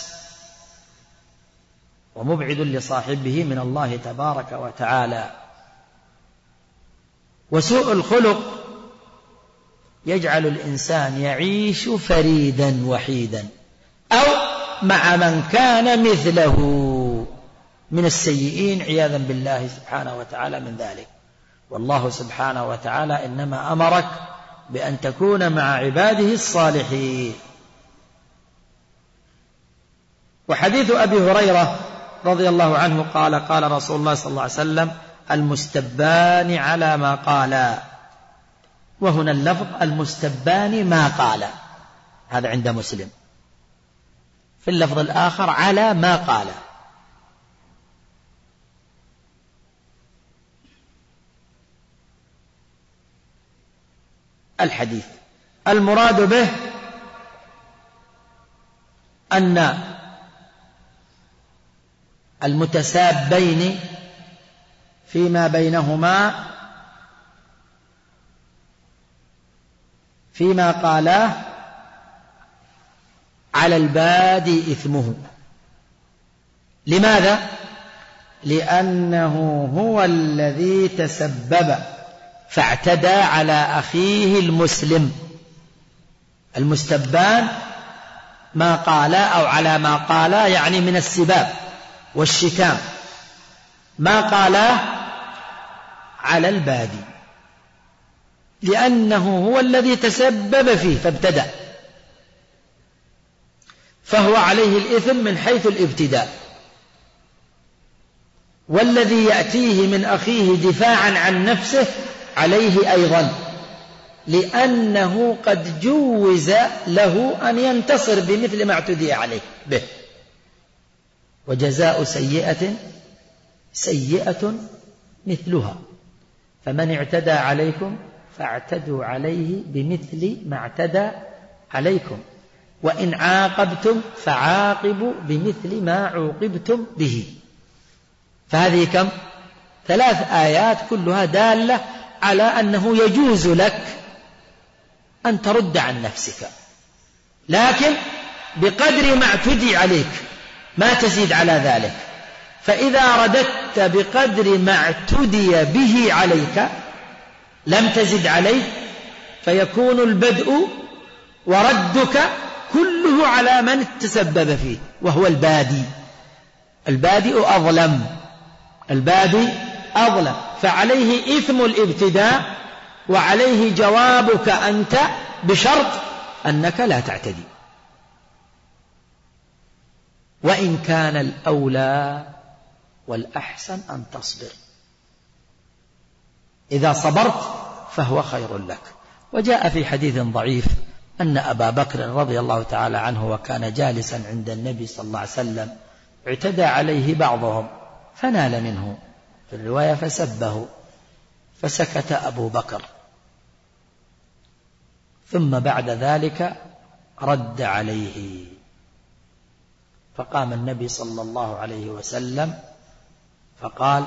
ومبعد لصاحبه من الله تبارك وتعالى. وسوء الخلق يجعل الإنسان يعيش فريدا وحيدا، أو مع من كان مثله من السيئين عياذا بالله سبحانه وتعالى من ذلك. والله سبحانه وتعالى إنما أمرك بأن تكون مع عباده الصالحين. وحديث أبي هريرة رضي الله عنه قال قال رسول الله صلى الله عليه وسلم: المستبان على ما قال. وهنا اللفظ المستبان ما قال، هذا عند مسلم. في اللفظ الآخر على ما قال. الحديث المراد به أن المتسابين فيما بينهما فيما قالاه على البادي إثمه. لماذا؟ لأنه هو الذي تسبب فاعتدى على أخيه المسلم. المستبان ما قال أو على ما قال يعني من السباب والشتام، ما قال على البادي، لأنه هو الذي تسبب فيه فابتدأ، فهو عليه الإثم من حيث الابتداء. والذي يأتيه من أخيه دفاعا عن نفسه عليه أيضا، لأنه قد جوز له أن ينتصر بمثل ما اعتدي عليه به. وجزاء سيئة سيئة مثلها، فمن اعتدى عليكم فاعتدوا عليه بمثل ما اعتدى عليكم، وإن عاقبتم فعاقبوا بمثل ما عوقبتم به. فهذه كم؟ 3 آيات كلها دالة على أنه يجوز لك أن ترد عن نفسك، لكن بقدر ما اعتدي عليك، ما تزيد على ذلك. فإذا رددت بقدر ما اعتدي به عليك لم تزد عليه، فيكون البدء وردك كله على من تسبب فيه، وهو البادي. البادئ أظلم، البادي أظلم، فعليه إثم الابتداء، وعليه جوابك أنت بشرط أنك لا تعتدي. وإن كان الأولى والأحسن أن تصبر، إذا صبرت فهو خير لك. وجاء في حديث ضعيف أن أبا بكر رضي الله تعالى عنه وكان جالسا عند النبي صلى الله عليه وسلم اعتدى عليه بعضهم فنال منه، في الرواية فسبه، فسكت أبو بكر، ثم بعد ذلك رد عليه، فقام النبي صلى الله عليه وسلم فقال: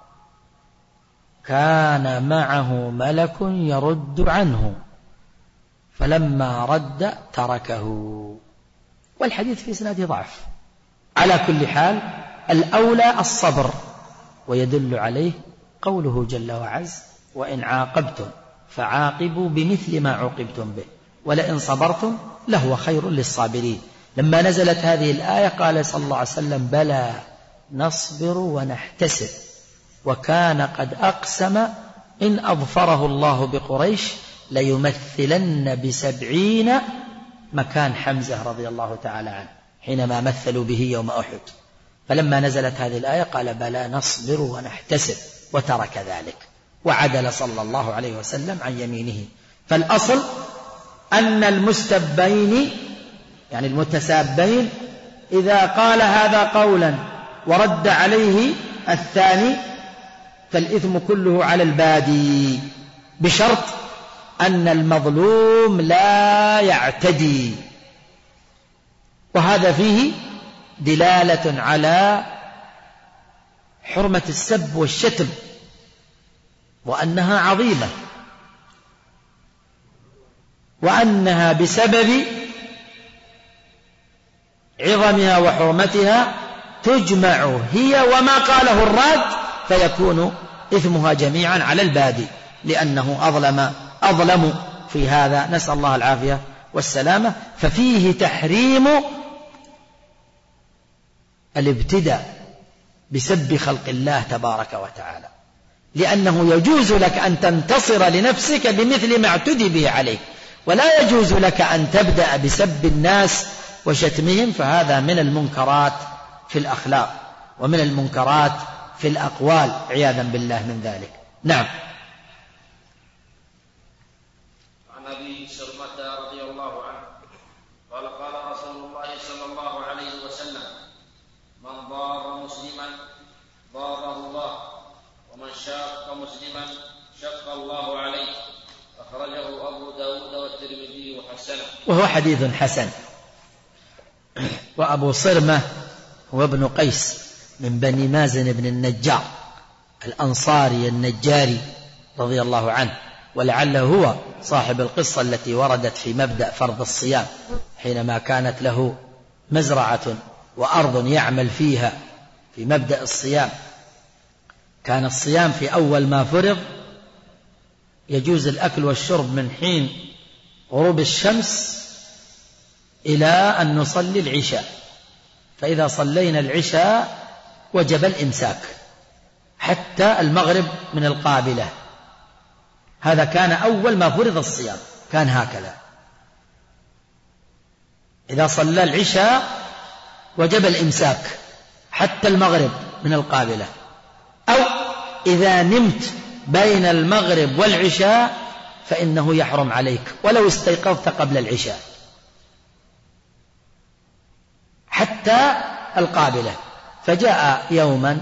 كان معه ملك يرد عنه، فلما رد تركه. والحديث في إسناده ضعف. على كل حال الأولى الصبر، ويدل عليه قوله جل وعز: وإن عاقبتم فعاقبوا بمثل ما عوقبتم به ولئن صبرتم لهو خير للصابرين. لما نزلت هذه الآية قال صلى الله عليه وسلم: بلى نصبر ونحتسب، وكان قد أقسم إن أظفره الله بقريش ليمثلن ب70 مكان حمزة رضي الله تعالى عنه حينما مثلوا به يوم أحد. فلما نزلت هذه الآية قال: بلى نصبر ونحتسب، وترك ذلك وعدل صلى الله عليه وسلم عن يمينه. فالأصل أن المستبين يعني المتسابين إذا قال هذا قولا ورد عليه الثاني فالإثم كله على البادي، بشرط أن المظلوم لا يعتدي. وهذا فيه دلالة على حرمة السب والشتم، وأنها عظيمة، وأنها بسبب عظمها وحرمتها تجمع هي وما قاله الراد، فيكون إثمها جميعا على البادي، لأنه أظلم في هذا، نسأل الله العافية والسلامة. ففيه تحريم الابتداء بسب خلق الله تبارك وتعالى، لأنه يجوز لك أن تنتصر لنفسك بمثل ما اعتدي به عليك، ولا يجوز لك أن تبدأ بسب الناس وشتمهم، فهذا من المنكرات في الأخلاق ومن المنكرات في الأقوال عياذا بالله من ذلك. نعم. عن أبي سلمة رضي الله عنه قال: قال رسول الله صلى الله عليه وسلم: من ضار مسلما ضاره الله، ومن شاق مسلما شق الله عليه. أخرجه أبو داود والترمذي وحسنه. وهو حديث حسن. وأبو صرمة هو ابن قيس من بني مازن بن النجار الأنصاري النجاري رضي الله عنه، ولعله هو صاحب القصة التي وردت في مبدأ فرض الصيام، حينما كانت له مزرعة وأرض يعمل فيها في مبدأ الصيام. كان الصيام في أول ما فرض يجوز الأكل والشرب من حين غروب الشمس إلى أن نصلي العشاء، فإذا صلينا العشاء وجب الإمساك حتى المغرب من القابلة. هذا كان أول ما فرض الصيام، كان هكذا، إذا صلى العشاء وجب الإمساك حتى المغرب من القابلة، أو إذا نمت بين المغرب والعشاء فإنه يحرم عليك ولو استيقظت قبل العشاء حتى القابلة. فجاء يوما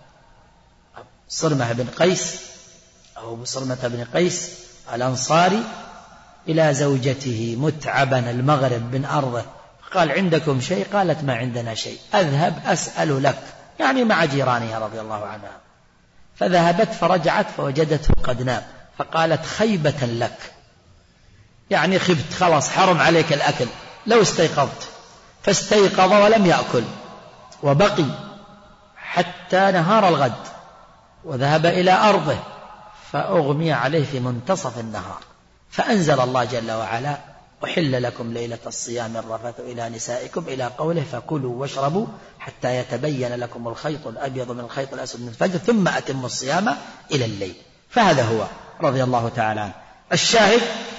صرمة بن قيس أو صرمة بن قيس الأنصاري إلى زوجته متعبا المغرب من أرضه، قال عندكم شيء؟ قالت ما عندنا شيء، أذهب أسأل لك، يعني مع جيرانها رضي الله عنها. فذهبت فرجعت فوجدته قد نام، فقالت خيبة لك، يعني خبت، خلاص حرم عليك الأكل لو استيقظت. فاستيقظ ولم يأكل وبقي حتى نهار الغد، وذهب إلى أرضه فأغمي عليه في منتصف النهار. فأنزل الله جل وعلا أحل لكم ليلة الصيام الرفث إلى نسائكم إلى قوله فكلوا واشربوا حتى يتبين لكم الخيط الأبيض من الخيط الأسود من الفجر ثم أتموا الصيام إلى الليل. فهذا هو رضي الله تعالى عنه. الشاهد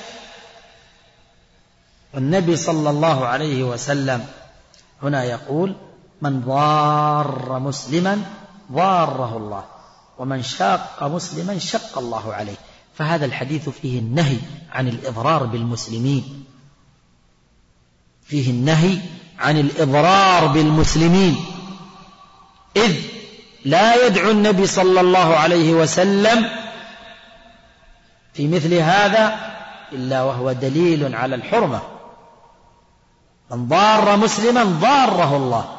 النبي صلى الله عليه وسلم هنا يقول من ضار مسلما ضاره الله ومن شاق مسلما شق الله عليه. فهذا الحديث فيه النهي عن الإضرار بالمسلمين، فيه النهي عن الإضرار بالمسلمين، إذ لا يدعو النبي صلى الله عليه وسلم في مثل هذا إلا وهو دليل على الحرمة. من ضار مسلما ضاره الله.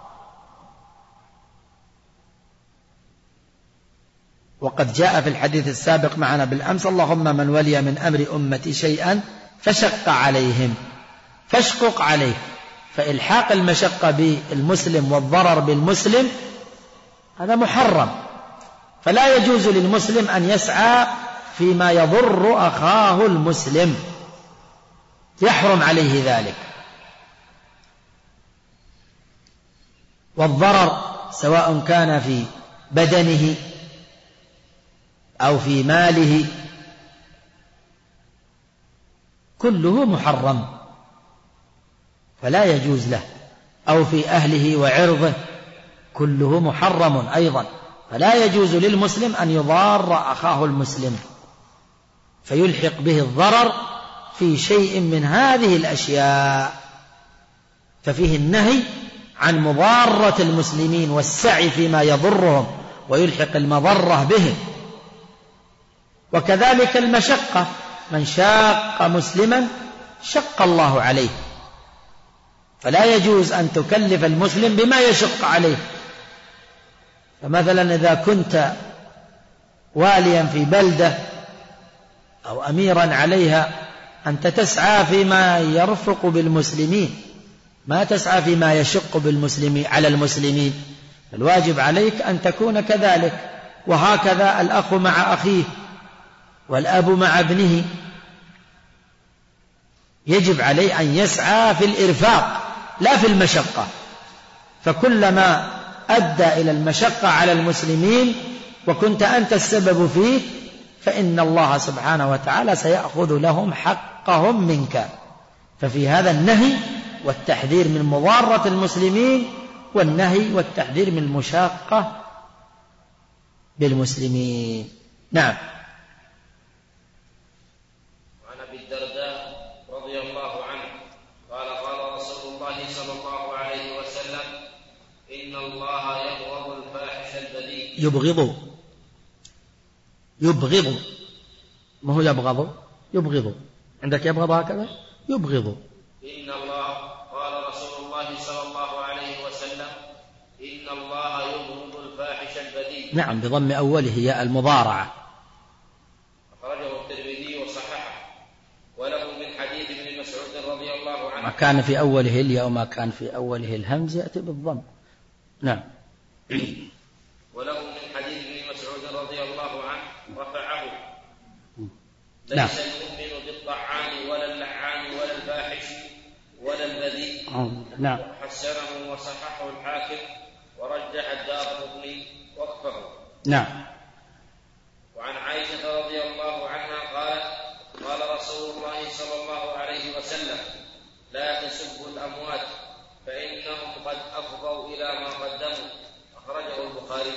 وقد جاء في الحديث السابق معنا بالأمس اللهم من ولي من أمر أمتي شيئا فشق عليهم فاشقق عليه. فإلحاق المشقة بالمسلم والضرر بالمسلم هذا محرم، فلا يجوز للمسلم أن يسعى فيما يضر أخاه المسلم، يحرم عليه ذلك. والضرر سواء كان في بدنه أو في ماله كله محرم فلا يجوز له، أو في أهله وعرضه كله محرم أيضا، فلا يجوز للمسلم أن يضار أخاه المسلم فيلحق به الضرر في شيء من هذه الأشياء. ففيه النهي عن مضارة المسلمين والسعي فيما يضرهم ويلحق المضرة بهم. وكذلك المشقة، من شاق مسلما شق الله عليه، فلا يجوز أن تكلف المسلم بما يشق عليه. فمثلا إذا كنت واليا في بلدة أو أميرا عليها أنت تسعى فيما يرفق بالمسلمين، ما تسعى فيما يشق بالمسلمين على المسلمين، الواجب عليك أن تكون كذلك. وهكذا الأخ مع أخيه والأب مع ابنه، يجب عليه أن يسعى في الإرفاق لا في المشقة. فكلما أدى إلى المشقة على المسلمين وكنت أنت السبب فيه فإن الله سبحانه وتعالى سيأخذ لهم حقهم منك. ففي هذا النهي والتحذير من مضارة المسلمين، والنهي والتحذير من المشاقة بالمسلمين. نعم. وعن أبي الدرداء رضي الله عنه قال قال رسول الله صلى الله عليه وسلم إن الله يبغض الفاحش البذيء. يبغض ما هو يبغض عندك يبغض هكذا يبغض. إن الله قال رسول الله صلى الله عليه وسلم إن الله يبغض الفاحش البذيء. نعم، بضم أوله ياء المضارعة. أخرجه الترمذي وصححه، وله من حديث ابن مسعود رضي الله عنه. ما كان في أوله الياء وما كان في أوله الهمز يأتي بالضم. نعم. وله من حديث ابن مسعود رضي الله عنه رفعه: ليس المؤمن بالطعان ولا اللعان ولا الفاحش ولا البذيء. نعم. حسنه وصححه الحاكم ورجح الدارقطني وقفه. نعم. وعن عائشة رضي الله عنها قالت: قال رسول الله صلى الله عليه وسلم: لا تسبوا الأموات فإنهم قد أفضوا إلى ما قدموا. أخرجه البخاري.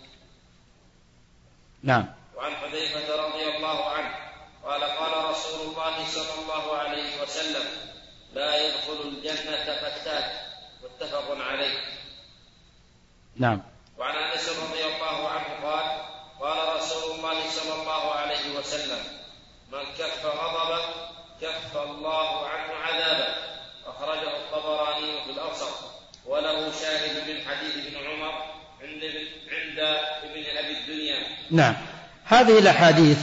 نعم. وعن حذيفة رضي الله عنه قال: قال رسول الله صلى الله عليه وسلم: لا يدخل الجنة فتات. متفق عليه. نعم. وعن أنس رضي الله عنه قال: قال رسول الله صلى الله عليه وسلم: من كف غضبه كف الله عنه عذابه. أخرجه الطبراني في الأوسط، وله شاهد من حديث ابن عمر عند ابن أبي الدنيا. نعم. هذه الأحاديث،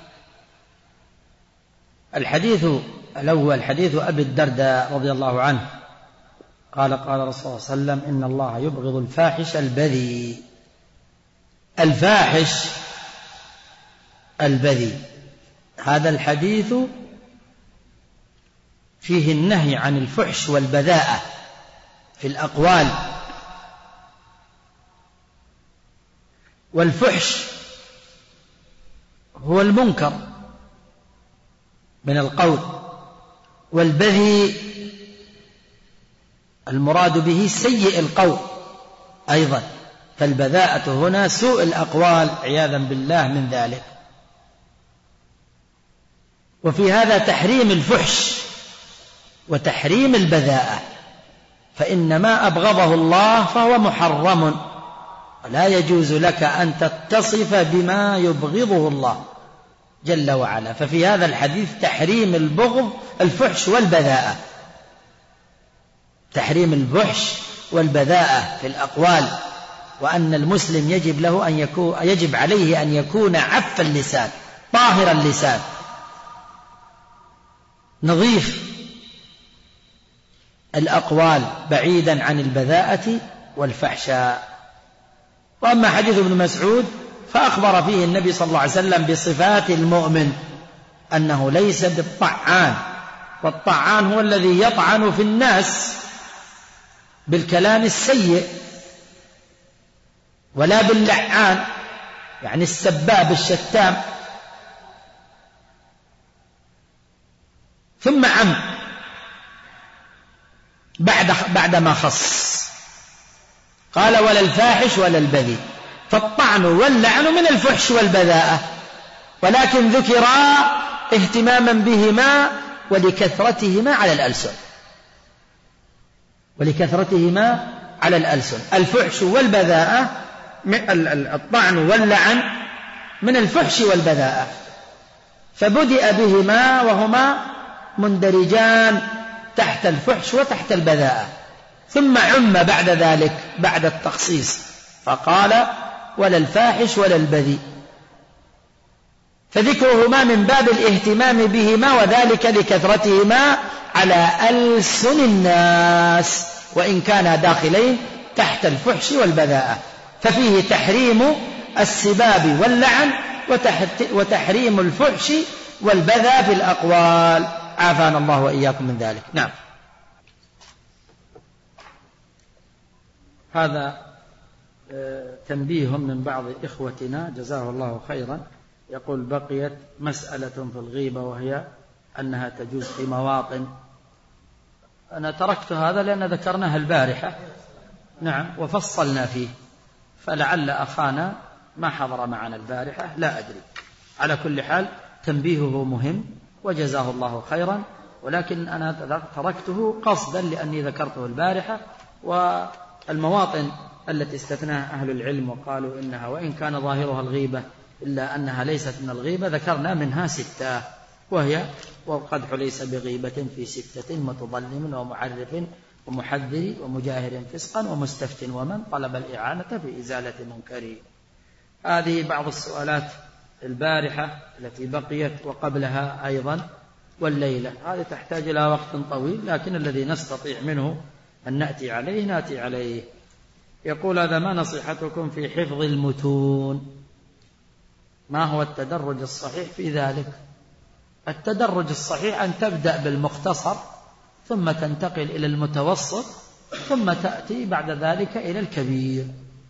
الحديث الأول حديث أبي الدرداء رضي الله عنه قال: قال رسول الله صلى الله عليه وسلم: إن الله يبغض الفاحش البذيء. الفاحش البذيء، هذا الحديث فيه النهي عن الفحش والبذاءة في الأقوال. والفحش هو المنكر من القول، والبذيء المراد به سيء القول أيضا. فالبذاءة هنا سوء الأقوال عياذا بالله من ذلك. وفي هذا تحريم الفحش وتحريم البذاءة، فإن ما أبغضه الله فهو محرم، ولا يجوز لك أن تتصف بما يبغضه الله جل وعلا. ففي هذا الحديث تحريم البغض الفحش والبذاءة، تحريم الفحش والبذاءة في الأقوال، وأن المسلم يجب عليه أن يكون عف اللسان طاهر اللسان نظيف الأقوال بعيدا عن البذاءة والفحشاء. وأما حديث ابن مسعود فأخبر فيه النبي صلى الله عليه وسلم بصفات المؤمن، أنه ليس بالطعان، والطعان هو الذي يطعن في الناس بالكلام السيء، ولا باللعان يعني السباب الشتام. ثم عم بعدما خص قال: ولا الفاحش ولا البذيء. فالطعن واللعن من الفحش والبذاءة، ولكن ذكرا اهتماما بهما ولكثرتهما على الألسن. الفحش والبذاءة، الطعن واللعن من الفحش والبذاءة، فبدأ بهما وهما مندرجان تحت الفحش وتحت البذاءة، ثم عم بعد ذلك بعد التخصيص فقال: ولا الفاحش ولا البذيء. فذكرهما من باب الاهتمام بهما، وذلك لكثرتهما على ألسن الناس، وإن كانا داخلين تحت الفحش والبذاءة. ففيه تحريم السباب واللعن وتحريم الفحش والبذاء في الأقوال، عافانا الله وإياكم من ذلك. نعم. هذا تنبيه من بعض إخوتنا جزاه الله خيرا، يقول: بقيت مسألة في الغيبة، وهي أنها تجوز في مواطن. أنا تركت هذا لأن ذكرناها البارحة، نعم، وفصلنا فيه، فلعل أخانا ما حضر معنا البارحة، لا أدري. على كل حال تنبيهه مهم وجزاه الله خيرا، ولكن أنا تركته قصدا لأني ذكرته البارحة. والمواطن التي استثناها أهل العلم وقالوا إنها وإن كان ظاهرها الغيبة إلا أنها ليست من الغيبة، ذكرنا منها 6، وهي: والقدح ليس بغيبة في 6 متظلم ومعرف ومحذر ومجاهر فسقا ومستفت ومن طلب الإعانة في إزالة منكره. هذه بعض السؤالات البارحة التي بقيت وقبلها أيضا والليلة، هذه تحتاج إلى وقت طويل، لكن الذي نستطيع منه أن نأتي عليه. يقول: هذا ما نصيحتكم في حفظ المتون؟ ما هو التدرج الصحيح في ذلك؟ التدرج الصحيح أن تبدأ بالمختصر ثم تنتقل إلى المتوسط ثم تأتي بعد ذلك إلى الكبير،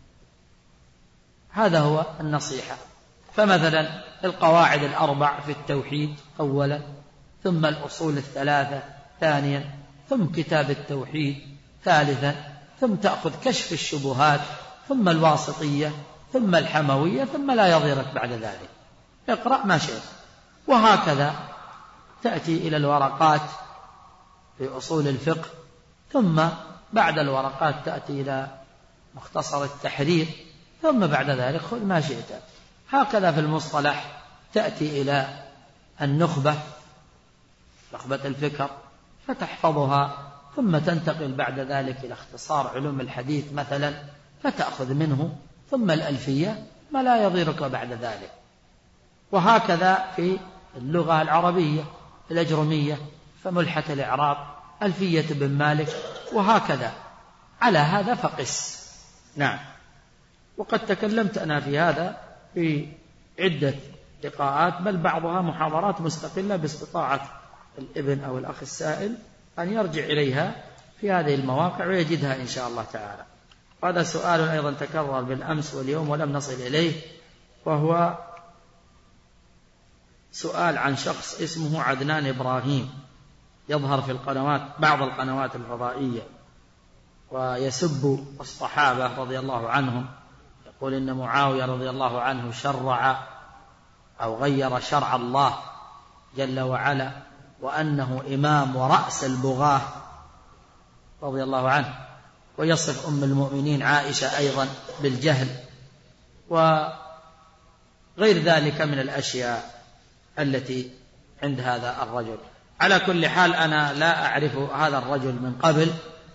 هذا هو النصيحة. فمثلا القواعد الأربع في التوحيد أولا، ثم الأصول الثلاثة ثانيا، ثم كتاب التوحيد ثالثا، ثم تأخذ كشف الشبهات، ثم الواسطية، ثم الحموية، ثم لا يضيرك بعد ذلك، اقرأ ما شئت. وهكذا تأتي إلى الورقات في أصول الفقه، ثم بعد الورقات تأتي إلى مختصر التحرير، ثم بعد ذلك خذ ما شئت. هكذا في المصطلح تأتي إلى النخبة، نخبة الفكر، فتحفظها، ثم تنتقل بعد ذلك إلى اختصار علوم الحديث مثلا فتأخذ منه، ثم الألفية ما لا يضيرك بعد ذلك. وهكذا في اللغة العربية الأجرمية، فملحة الإعراب، ألفية بن مالك، وهكذا. على هذا فقس. نعم. وقد تكلمت أنا في هذا في عدة لقاءات، بل بعضها محاضرات مستقلة، باستطاعة الابن أو الأخ السائل أن يرجع إليها في هذه المواقع ويجدها إن شاء الله تعالى. هذا سؤال أيضا تكرر بالأمس واليوم ولم نصل إليه، وهو سؤال عن شخص اسمه عدنان إبراهيم، يظهر في القنوات، بعض القنوات الفضائية، ويسب الصحابة رضي الله عنهم، يقول إن معاوية رضي الله عنه شرع أو غير شرع الله جل وعلا، وأنه إمام ورأس البغاة رضي الله عنه، ويصف أم المؤمنين عائشة أيضا بالجهل، وغير ذلك من الأشياء التي عند هذا الرجل. على كل حال أنا لا أعرف هذا الرجل من قبل،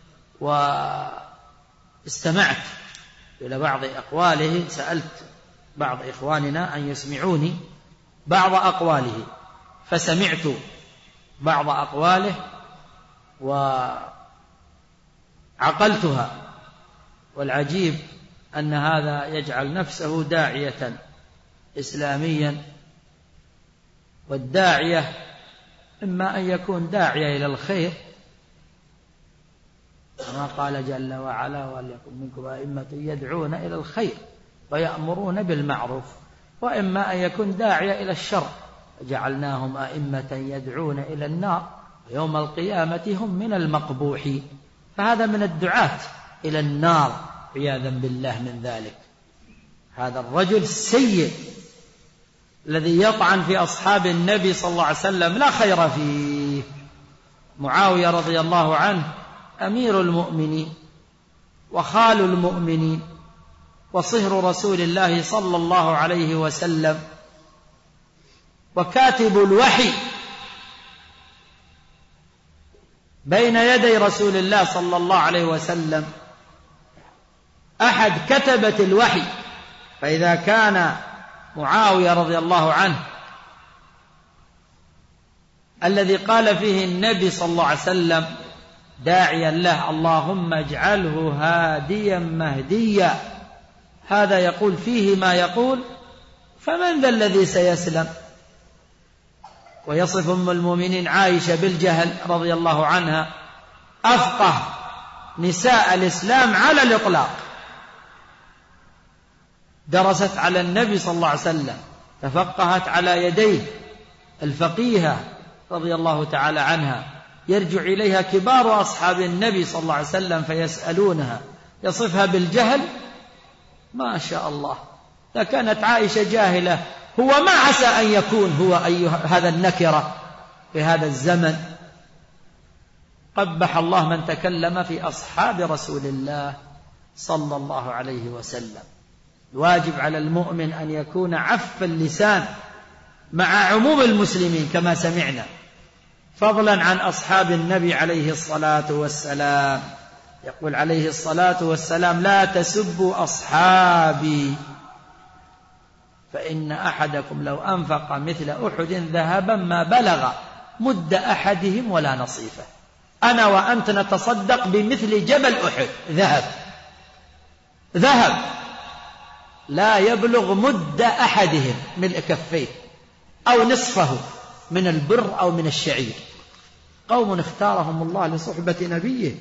واستمعت إلى بعض أقواله، سألت بعض إخواننا أن يسمعوني بعض أقواله، فسمعت بعض أقواله وعقلتها. والعجيب أن هذا يجعل نفسه داعية إسلاميا، والداعية إما أن يكون داعية إلى الخير كما قال جل وعلا: وليكن منكم أئمة يدعون إلى الخير ويأمرون بالمعروف، وإما أن يكون داعية إلى الشر وجعلناهم أئمة يدعون إلى النار ويوم القيامة هم من المقبوحين. فهذا من الدعاة إلى النار عياذا بالله من ذلك. هذا الرجل السيء الذي يطعن في أصحاب النبي صلى الله عليه وسلم لا خير فيه. معاوية رضي الله عنه أمير المؤمنين وخال المؤمنين وصهر رسول الله صلى الله عليه وسلم وكاتب الوحي بين يدي رسول الله صلى الله عليه وسلم، أحد كتبة الوحي. فإذا كان معاوية رضي الله عنه الذي قال فيه النبي صلى الله عليه وسلم داعيا له: اللهم اجعله هاديا مهديا، هذا يقول فيه ما يقول، فمن ذا الذي سيسلم؟ ويصف أم المؤمنين عائشة بالجهل رضي الله عنها، أفقه نساء الإسلام على الإطلاق، درست على النبي صلى الله عليه وسلم، تفقهت على يديه الفقيهة رضي الله تعالى عنها، يرجع إليها كبار أصحاب النبي صلى الله عليه وسلم فيسألونها، يصفها بالجهل. ما شاء الله، لكانت عائشة جاهلة هو ما عسى أن يكون هو هذا النكرة في هذا الزمن. قبح الله من تكلم في أصحاب رسول الله صلى الله عليه وسلم. الواجب على المؤمن أن يكون عف اللسان مع عموم المسلمين كما سمعنا، فضلا عن أصحاب النبي عليه الصلاة والسلام. يقول عليه الصلاة والسلام: لا تسبوا أصحابي فإن أحدكم لو أنفق مثل أحد ذهبا ما بلغ مد أحدهم ولا نصيفه. أنا وأنت نتصدق بمثل جبل أحد ذهب لا يبلغ مد أحدهم ملء كفيه أو نصفه من البر أو من الشعير. قوم اختارهم الله لصحبة نبيه،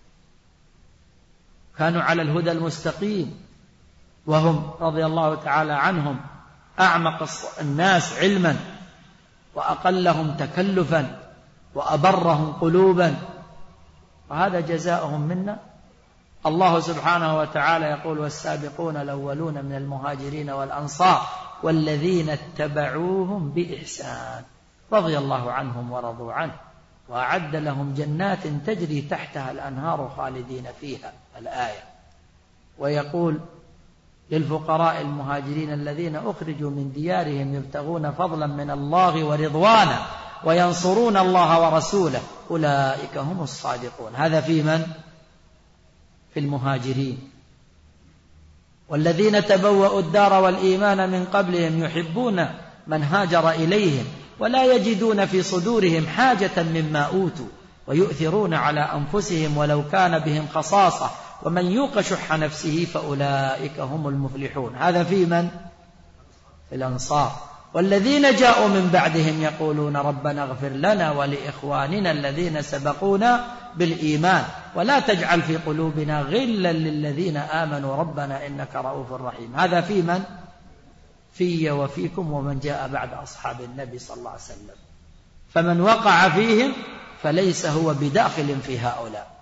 كانوا على الهدى المستقيم، وهم رضي الله تعالى عنهم أعمق الناس علما وأقلهم تكلفا وأبرهم قلوبا، وهذا جزاؤهم منا. الله سبحانه وتعالى يقول: والسابقون الأولون من المهاجرين والأنصار والذين اتبعوهم بإحسان رضي الله عنهم ورضوا عنه وأعد لهم جنات تجري تحتها الأنهار خالدين فيها. الآية. ويقول للفقراء المهاجرين الذين أخرجوا من ديارهم يبتغون فضلا من الله ورضوانا وينصرون الله ورسوله أولئك هم الصادقون. هذا في من؟ في المهاجرين. والذين تبوأوا الدار والإيمان من قبلهم يحبون من هاجر إليهم ولا يجدون في صدورهم حاجة مما أوتوا ويؤثرون على أنفسهم ولو كان بهم خصاصة ومن يوق شح نفسه فأولئك هم المفلحون. هذا في من؟ في الأنصار. والذين جاءوا من بعدهم يقولون ربنا اغفر لنا ولإخواننا الذين سبقونا بالإيمان ولا تجعل في قلوبنا غلا للذين آمنوا ربنا إنك رؤوف رحيم. هذا في من؟ في وفيكم ومن جاء بعد أصحاب النبي صلى الله عليه وسلم. فمن وقع فيهم فليس هو بداخل في هؤلاء.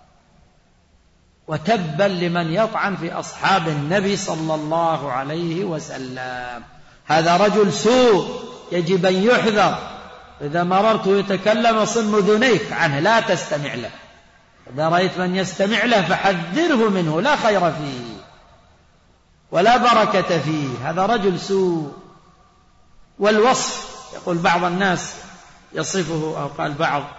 وتبا لمن يطعن في أصحاب النبي صلى الله عليه وسلم. هذا رجل سوء يجب أن يحذر. إذا مررت يتكلم صم أذنيك عنه، لا تستمع له. إذا رأيت من يستمع له فحذره منه، لا خير فيه ولا بركة فيه. هذا رجل سوء. والوصف، يقول بعض الناس يصفه، أو قال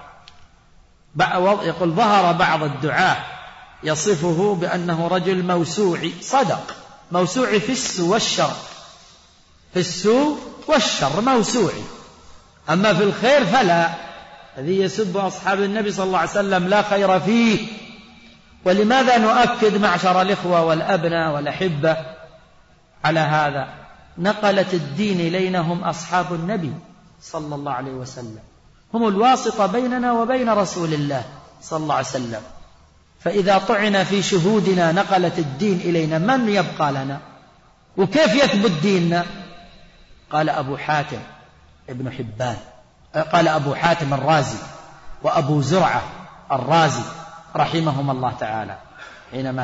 يقول ظهر بعض الدعاة يصفه بأنه رجل موسوعي. صدق، موسوعي في السوء والشر، في السوء والشر موسوعي، أما في الخير فلا. الذي يسب أصحاب النبي صلى الله عليه وسلم لا خير فيه. ولماذا نؤكد معشر الإخوة والأبناء والأحبة على هذا؟ نقلت الدين إلينا هم أصحاب النبي صلى الله عليه وسلم، هم الواسطة بيننا وبين رسول الله صلى الله عليه وسلم. فإذا طعن في شهودنا نقلت الدين إلينا، من يبقى لنا؟ وكيف يثبت ديننا؟ قال أبو حاتم ابن حبان، قال أبو حاتم الرازي وأبو زرعة الرازي رحمهم الله تعالى حينما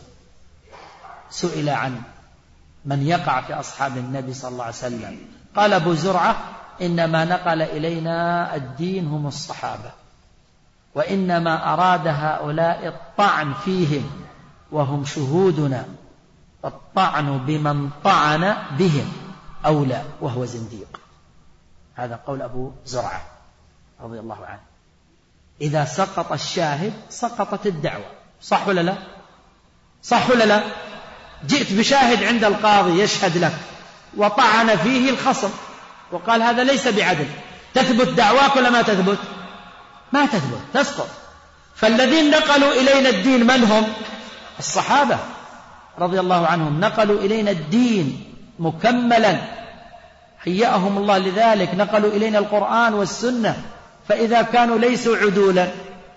سئل عن من يقع في أصحاب النبي صلى الله عليه وسلم، قال أبو زرعة: إنما نقل إلينا الدين هم الصحابة، وإنما أراد هؤلاء الطعن فيهم وهم شهودنا، الطعن بمن طعن بهم أولى وهو زنديق. هذا قول أبو زرعة رضي الله عنه. إذا سقط الشاهد سقطت الدعوة. صح ولا لا؟ صح ولا لا؟ جئت بشاهد عند القاضي يشهد لك وطعن فيه الخصم وقال هذا ليس بعدل، تثبت دعواك ولا ما تثبت؟ ما تثبت، تسقط. فالذين نقلوا إلينا الدين من هم؟ الصحابة رضي الله عنهم. نقلوا إلينا الدين مكملا، هيأهم الله لذلك، نقلوا إلينا القرآن والسنة. فإذا كانوا ليسوا عدولا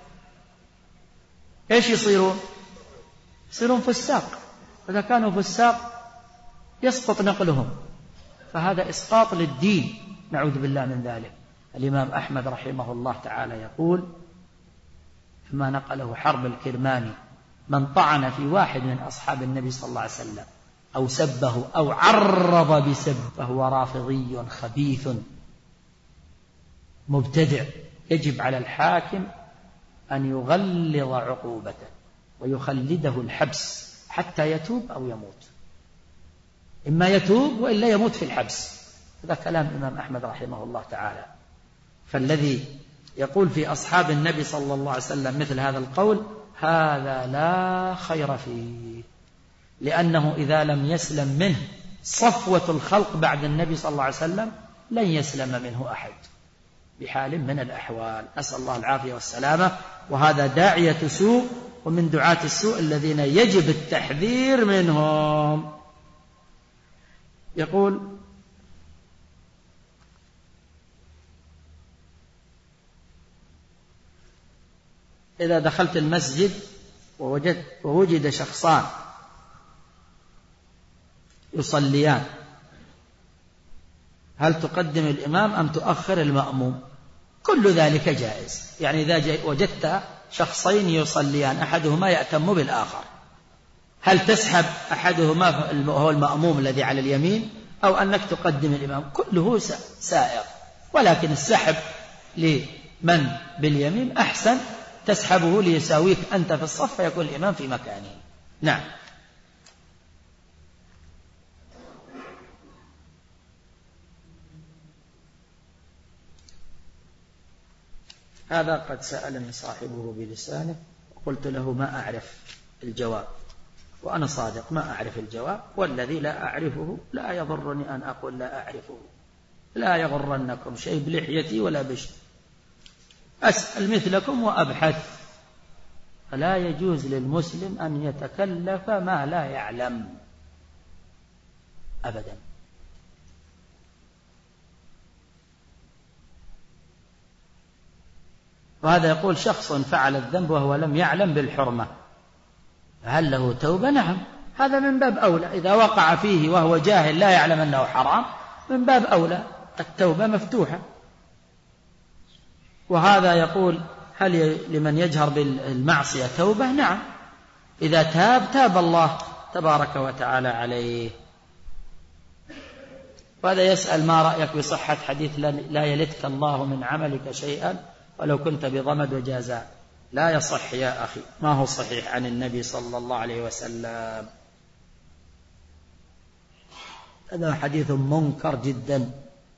إيش يصيرون؟ يصيرون فساق. إذا كانوا فساق يسقط نقلهم، فهذا إسقاط للدين، نعوذ بالله من ذلك. الإمام أحمد رحمه الله تعالى يقول فيما نقله حرب الكرماني: من طعن في واحد من أصحاب النبي صلى الله عليه وسلم أو سبه أو عرض بسب فهو رافضي خبيث مبتدع. يجب على الحاكم أن يغلظ عقوبته ويخلده الحبس حتى يتوب أو يموت، إما يتوب وإلا يموت في الحبس. هذا كلام الإمام أحمد رحمه الله تعالى. فالذي يقول في أصحاب النبي صلى الله عليه وسلم مثل هذا القول: هذا لا خير فيه، لأنه إذا لم يسلم منه صفوة الخلق بعد النبي صلى الله عليه وسلم لن يسلم منه أحد بحال من الأحوال. أسأل الله العافية والسلامة. وهذا داعية سوء، ومن دعاة السوء الذين يجب التحذير منهم. يقول: إذا دخلت المسجد ووجد شخصان يصليان، هل تقدم الإمام أم تؤخر المأموم؟ كل ذلك جائز. يعني إذا وجدت شخصين يصليان أحدهما يأتم بالآخر، هل تسحب أحدهما هو المأموم الذي على اليمين، أو أنك تقدم الإمام؟ كله سائغ، ولكن السحب لمن باليمين أحسن، تسحبه ليساويك أنت في الصف فيكون الإمام في مكانه. نعم. هذا قد سألني صاحبه بلسانه وقلت له ما أعرف الجواب، وأنا صادق ما أعرف الجواب، والذي لا أعرفه لا يضرني أن أقول لا أعرفه. لا يغرنكم شيء بلحيتي ولا بشر، أسأل مثلكم وأبحث. فلا يجوز للمسلم أن يتكلف ما لا يعلم أبدا. وهذا يقول: شخص فعل الذنب وهو لم يعلم بالحرمة، هل له توبة؟ نعم، هذا من باب أولى. إذا وقع فيه وهو جاهل لا يعلم أنه حرام، من باب أولى التوبة مفتوحة. وهذا يقول: هل لمن يجهر بالمعصية توبة؟ نعم، إذا تاب الله تبارك وتعالى عليه. وهذا يسأل: ما رأيك بصحة حديث لا يلتك الله من عملك شيئا ولو كنت بضمد وجازاء؟ لا يصح يا أخي، ما هو صحيح عن النبي صلى الله عليه وسلم، هذا حديث منكر جدا.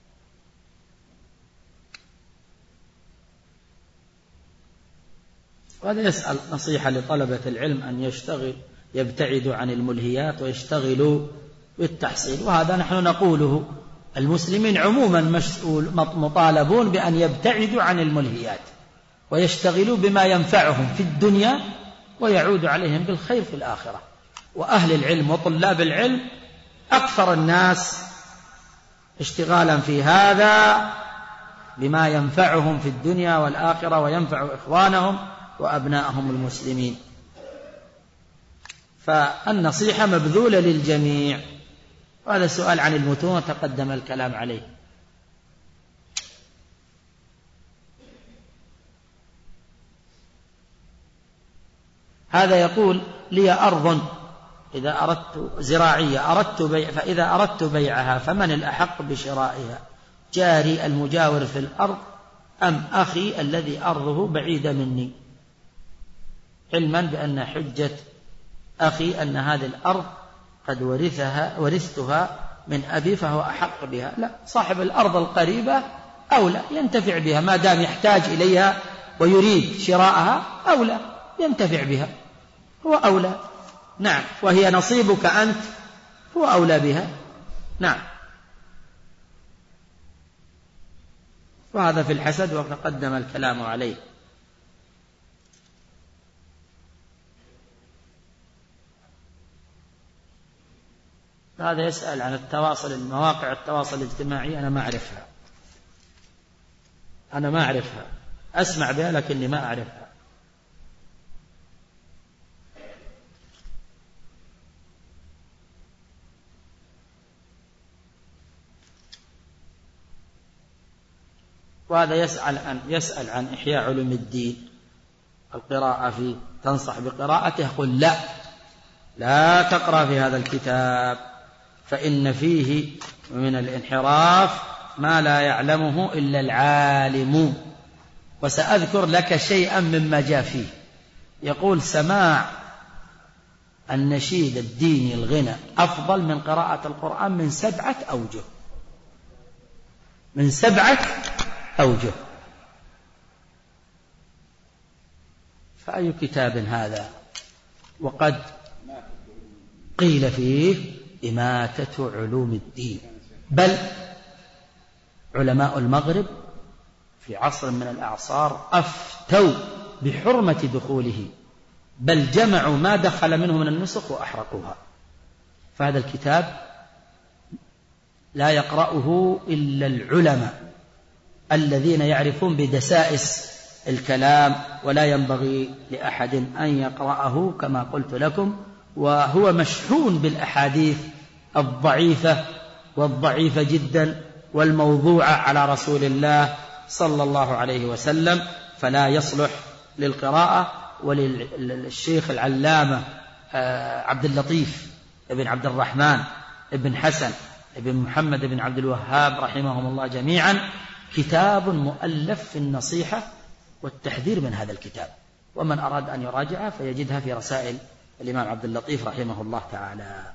وهذا يسأل نصيحة لطلبة العلم أن يبتعدوا عن الملهيات ويشتغلوا بالتحصيل، وهذا نحن نقوله. المسلمين عموما مطالبون بأن يبتعدوا عن الملهيات ويشتغلوا بما ينفعهم في الدنيا ويعود عليهم بالخير في الآخرة. وأهل العلم وطلاب العلم أكثر الناس اشتغالا في هذا بما ينفعهم في الدنيا والآخرة وينفع إخوانهم وأبنائهم المسلمين. فالنصيحة مبذولة للجميع. وهذا السؤال عن المتون تقدم الكلام عليه. هذا يقول: لي أرض إذا أردت زراعية فإذا أردت بيعها فمن الأحق بشرائها؟ جاري المجاور في الأرض أم أخي الذي أرضه بعيدة مني؟ علما بأن حجة أخي أن هذه الأرض قد ورثتها من أبي فهو أحق بها. لا، صاحب الأرض القريبة أولى ينتفع بها ما دام يحتاج إليها ويريد شراءها، أولى ينتفع بها، هو أولى. نعم، وهي نصيبك أنت، هو أولى بها. نعم. وهذا في الحسد وتقدم الكلام عليه. هذا يسأل عن مواقع التواصل الاجتماعي. أنا ما أعرفها، أسمع بها لكني ما أعرفها. وهذا يسأل عن إحياء علوم الدين، القراءة فيه، تنصح بقراءته؟ يقول: لا تقرأ في هذا الكتاب فإن فيه من الانحراف ما لا يعلمه إلا العالم. وسأذكر لك شيئا مما جاء فيه. يقول: سماع النشيد الديني الغنى أفضل من قراءة القرآن من 7 أوجه. من 7 أوجه. فأي كتاب هذا؟ وقد قيل فيه إماتة علوم الدين، بل علماء المغرب في عصر من الأعصار أفتوا بحرمة دخوله، بل جمعوا ما دخل منه من النسخ وأحرقوها. فهذا الكتاب لا يقرأه إلا العلماء الذين يعرفون بدسائس الكلام، ولا ينبغي لأحد أن يقرأه كما قلت لكم. وهو مشحون بالأحاديث الضعيفة والضعيفة جدا والموضوعة على رسول الله صلى الله عليه وسلم، فلا يصلح للقراءة. وللشيخ العلامة عبد اللطيف ابن عبد الرحمن ابن حسن ابن محمد بن عبد الوهاب رحمهم الله جميعا كتاب مؤلف في النصيحة والتحذير من هذا الكتاب، ومن أراد أن يراجعها فيجدها في رسائل الإمام عبد اللطيف رحمه الله تعالى.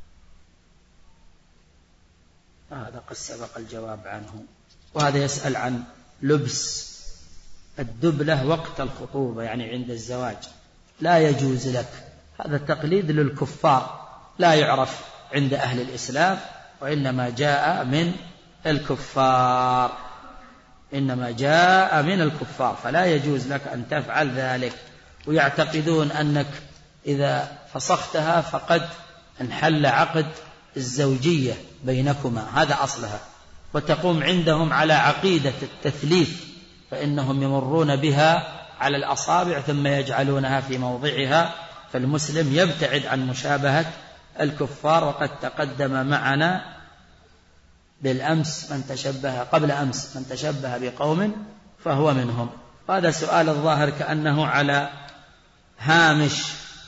هذا قد سبق الجواب عنه. وهذا يسأل عن لبس الدبلة وقت الخطوبة، يعني عند الزواج. لا يجوز لك، هذا التقليد للكفار، لا يعرف عند أهل الإسلام، وإنما جاء من الكفار، إنما جاء من الكفار، فلا يجوز لك أن تفعل ذلك. ويعتقدون أنك إذا فسختها فقد انحل عقد الزوجية بينكما، هذا أصلها. وتقوم عندهم على عقيدة التثليث، فإنهم يمرون بها على الأصابع ثم يجعلونها في موضعها. فالمسلم يبتعد عن مشابهة الكفار. وقد تقدم معنا بالأمس من تشبه قبل أمس من تشبه بقوم فهو منهم. هذا سؤال الظاهر كأنه على هامش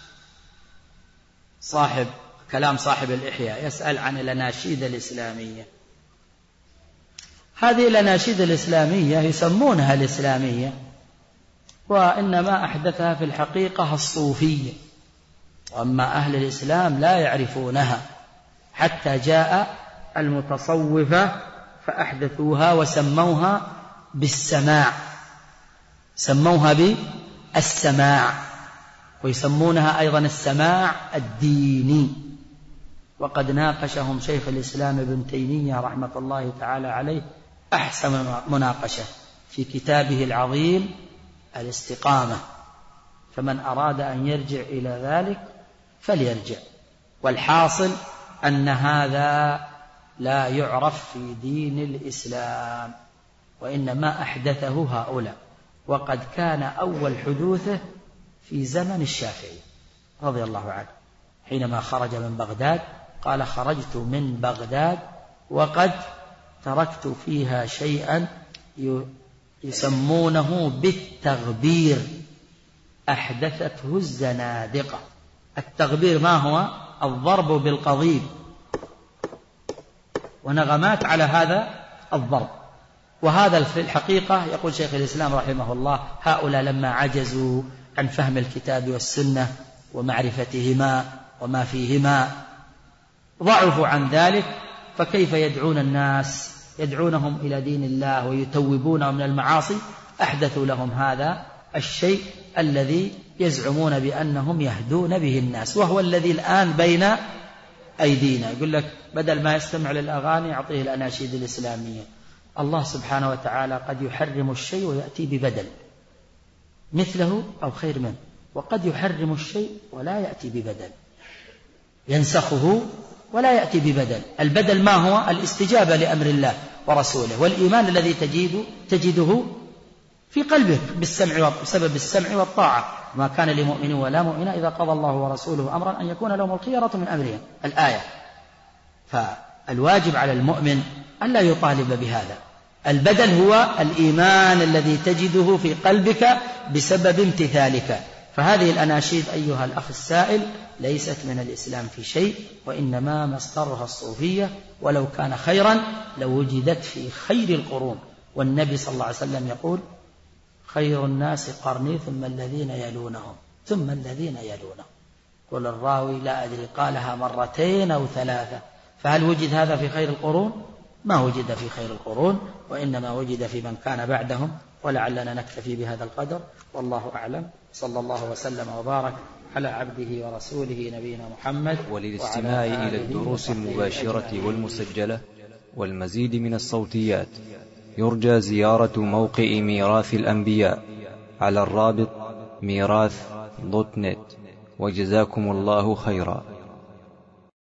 كلام صاحب الإحياء، يسأل عن الأناشيد الإسلامية. هذه الأناشيد الإسلامية يسمونها الإسلامية، وإنما أحدثها في الحقيقة الصوفية، وأما أهل الإسلام لا يعرفونها، حتى جاء المتصوفة فأحدثوها وسموها بالسماع، سموها بالسماع، ويسمونها أيضا السماع الديني. وقد ناقشهم شيخ الإسلام ابن تيمية رحمة الله تعالى عليه أحسن مناقشة في كتابه العظيم الاستقامة، فمن أراد أن يرجع إلى ذلك فليرجع. والحاصل أن هذا لا يعرف في دين الإسلام، وإنما أحدثه هؤلاء. وقد كان أول حدوثه في زمن الشافعي رضي الله عنه، حينما خرج من بغداد قال: خرجت من بغداد وقد تركت فيها شيئا يسمونه بالتغبير أحدثته الزنادقة. التغبير ما هو؟ الضرب بالقضيب ونغمات على هذا الضرب. وهذا في الحقيقة يقول شيخ الإسلام رحمه الله: هؤلاء لما عجزوا عن فهم الكتاب والسنة ومعرفتهما وما فيهما ضعفوا عن ذلك، فكيف يدعون الناس، يدعونهم إلى دين الله ويتوبونهم من المعاصي؟ أحدثوا لهم هذا الشيء الذي يزعمون بأنهم يهدون به الناس، وهو الذي الآن بين أيدينا. يقول لك بدل ما يستمع للأغاني يعطيه الأناشيد الإسلامية. الله سبحانه وتعالى قد يحرم الشيء ويأتي ببدل مثله أو خير منه، وقد يحرم الشيء ولا يأتي ببدل، ينسخه ولا يأتي ببدل. البدل ما هو؟ الاستجابة لأمر الله ورسوله، والإيمان الذي تجده في قلبك بسبب السمع والطاعة. ما كان لمؤمن ولا مؤمنة إذا قضى الله ورسوله أمرا أن يكون لهم الخيرة من أمرهم، الآية. فالواجب على المؤمن أن لا يطالب بهذا. البدل هو الإيمان الذي تجده في قلبك بسبب امتثالك. فهذه الأناشيد أيها الأخ السائل ليست من الإسلام في شيء، وإنما مصدرها الصوفية، ولو كان خيرا لوجدت في خير القرون. والنبي صلى الله عليه وسلم يقول: خير الناس قرني ثم الذين يلونهم ثم الذين يلونهم. قل الراوي: لا أدري قالها مرتين أو ثلاثة، فهل وجد هذا في خير القرون؟ ما وجد في خير القرون، وإنما وجد في من كان بعدهم. ولعلنا نكتفي بهذا القدر، والله أعلم. صلى الله وسلم وبارك على عبده ورسوله نبينا محمد. وللاستماع إلى الدروس المباشرة والمسجلة والمزيد من الصوتيات يرجى زيارة موقع ميراث الأنبياء على الرابط ميراث.net. وجزاكم الله خيرا.